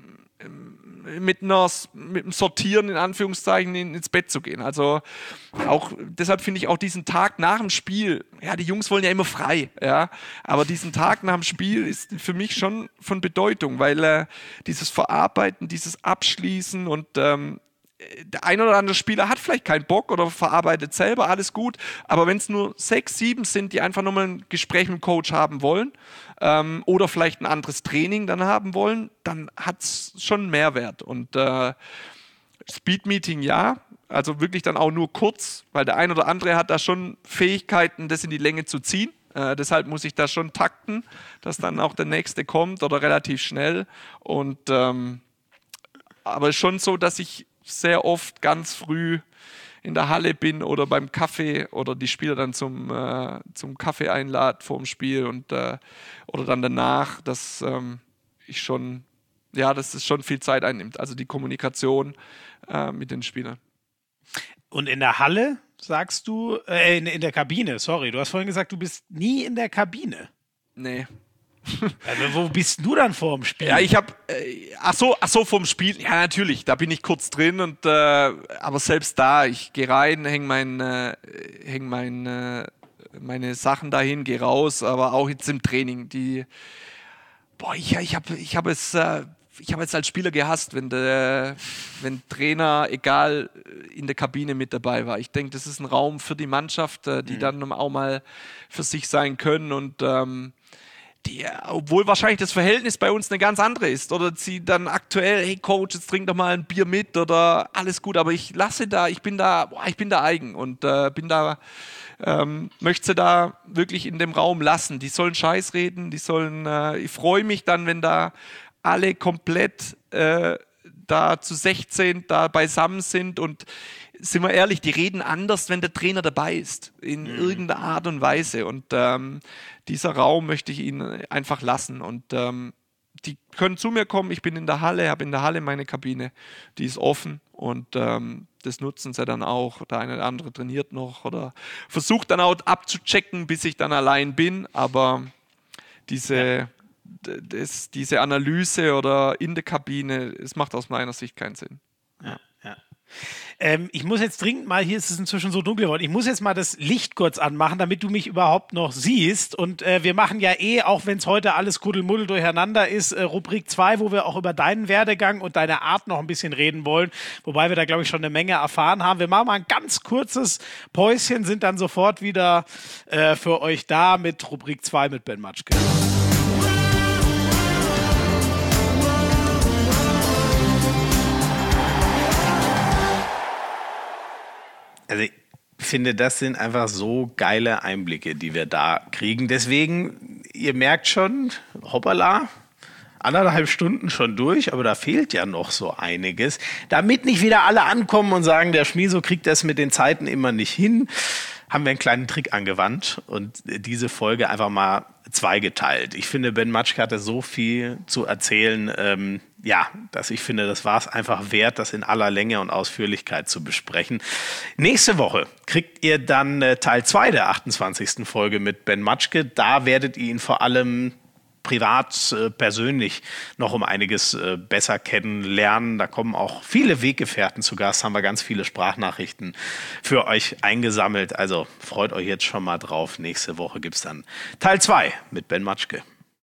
[SPEAKER 2] mit, einer, mit einem Sortieren in Anführungszeichen in, ins Bett zu gehen. Also auch deshalb finde ich auch diesen Tag nach dem Spiel, ja, die Jungs wollen ja immer frei, ja, aber diesen Tag nach dem Spiel ist für mich schon von Bedeutung, weil äh, dieses Verarbeiten, dieses Abschließen und ähm, der ein oder andere Spieler hat vielleicht keinen Bock oder verarbeitet selber, alles gut, aber wenn es nur sechs, sieben sind, die einfach nur mal ein Gespräch mit dem Coach haben wollen ähm, oder vielleicht ein anderes Training dann haben wollen, dann hat es schon einen Mehrwert. Und äh, Speed-Meeting ja, also wirklich dann auch nur kurz, weil der ein oder andere hat da schon Fähigkeiten, das in die Länge zu ziehen. Äh, deshalb muss ich da schon takten, dass dann auch der nächste kommt oder relativ schnell. Und ähm, aber es ist schon so, dass ich sehr oft ganz früh in der Halle bin oder beim Kaffee oder die Spieler dann zum, äh, zum Kaffee einlade vor dem Spiel und, äh, oder dann danach, dass ähm, ich schon, ja, dass es schon viel Zeit einnimmt. Also die Kommunikation äh, mit den Spielern.
[SPEAKER 3] Und in der Halle sagst du, äh, in, in der Kabine, sorry, du hast vorhin gesagt, du bist nie in der Kabine.
[SPEAKER 2] Nee.
[SPEAKER 3] Also, wo bist du dann vor dem Spiel?
[SPEAKER 2] Ja, ich hab, äh, ach so, ach so, vorm Spiel, ja natürlich, da bin ich kurz drin und, äh, aber selbst da, ich gehe rein, hänge mein, äh, häng mein, äh, meine Sachen dahin, gehe raus, aber auch jetzt im Training, die, boah, ich, ich habe ich hab es, äh, ich habe jetzt als Spieler gehasst, wenn der wenn Trainer, egal, in der Kabine mit dabei war. Ich denke, das ist ein Raum für die Mannschaft, äh, die mhm. dann auch mal für sich sein können und, ähm, Die, obwohl wahrscheinlich das Verhältnis bei uns eine ganz andere ist. Oder sie dann aktuell, hey Coach, jetzt trink doch mal ein Bier mit oder alles gut. Aber ich lasse da, ich bin da, boah, ich bin da eigen und äh, bin da, ähm, möchte sie da wirklich in dem Raum lassen. Die sollen Scheiß reden, die sollen, äh, ich freue mich dann, wenn da alle komplett äh, da zu sechzehn da beisammen sind und sind wir ehrlich, die reden anders, wenn der Trainer dabei ist, in mhm. irgendeiner Art und Weise. Und ähm, dieser Raum möchte ich ihnen einfach lassen. Und ähm, die können zu mir kommen, ich bin in der Halle, habe in der Halle meine Kabine, die ist offen und ähm, das nutzen sie dann auch. Der eine oder andere trainiert noch oder versucht dann auch abzuchecken, bis ich dann allein bin. Aber diese, ja. das, diese Analyse oder in der Kabine, es macht aus meiner Sicht keinen Sinn.
[SPEAKER 3] Ja, ja. Ähm, ich muss jetzt dringend mal, hier ist es inzwischen so dunkel geworden, ich muss jetzt mal das Licht kurz anmachen, damit du mich überhaupt noch siehst. Und äh, wir machen ja eh, auch wenn es heute alles Kuddelmuddel durcheinander ist, äh, Rubrik zwei, wo wir auch über deinen Werdegang und deine Art noch ein bisschen reden wollen. Wobei wir da, glaube ich, schon eine Menge erfahren haben. Wir machen mal ein ganz kurzes Päuschen, sind dann sofort wieder äh, für euch da mit Rubrik zwei mit Ben Matschke.
[SPEAKER 1] Also ich finde, das sind einfach so geile Einblicke, die wir da kriegen. Deswegen, ihr merkt schon, hoppala, anderthalb Stunden schon durch, aber da fehlt ja noch so einiges. Damit nicht wieder alle ankommen und sagen, der Schmieso kriegt das mit den Zeiten immer nicht hin, haben wir einen kleinen Trick angewandt und diese Folge einfach mal zweigeteilt. Ich finde, Ben Matschke hatte so viel zu erzählen, ähm, ja, dass ich finde, das war es einfach wert, das in aller Länge und Ausführlichkeit zu besprechen. Nächste Woche kriegt ihr dann äh, Teil zwei der achtundzwanzigsten Folge mit Ben Matschke. Da werdet ihr ihn vor allem privat, äh, persönlich noch um einiges äh, besser kennenlernen. Da kommen auch viele Weggefährten zu Gast, haben wir ganz viele Sprachnachrichten für euch eingesammelt. Also freut euch jetzt schon mal drauf. Nächste Woche gibt es dann Teil zwei mit Ben Matschke.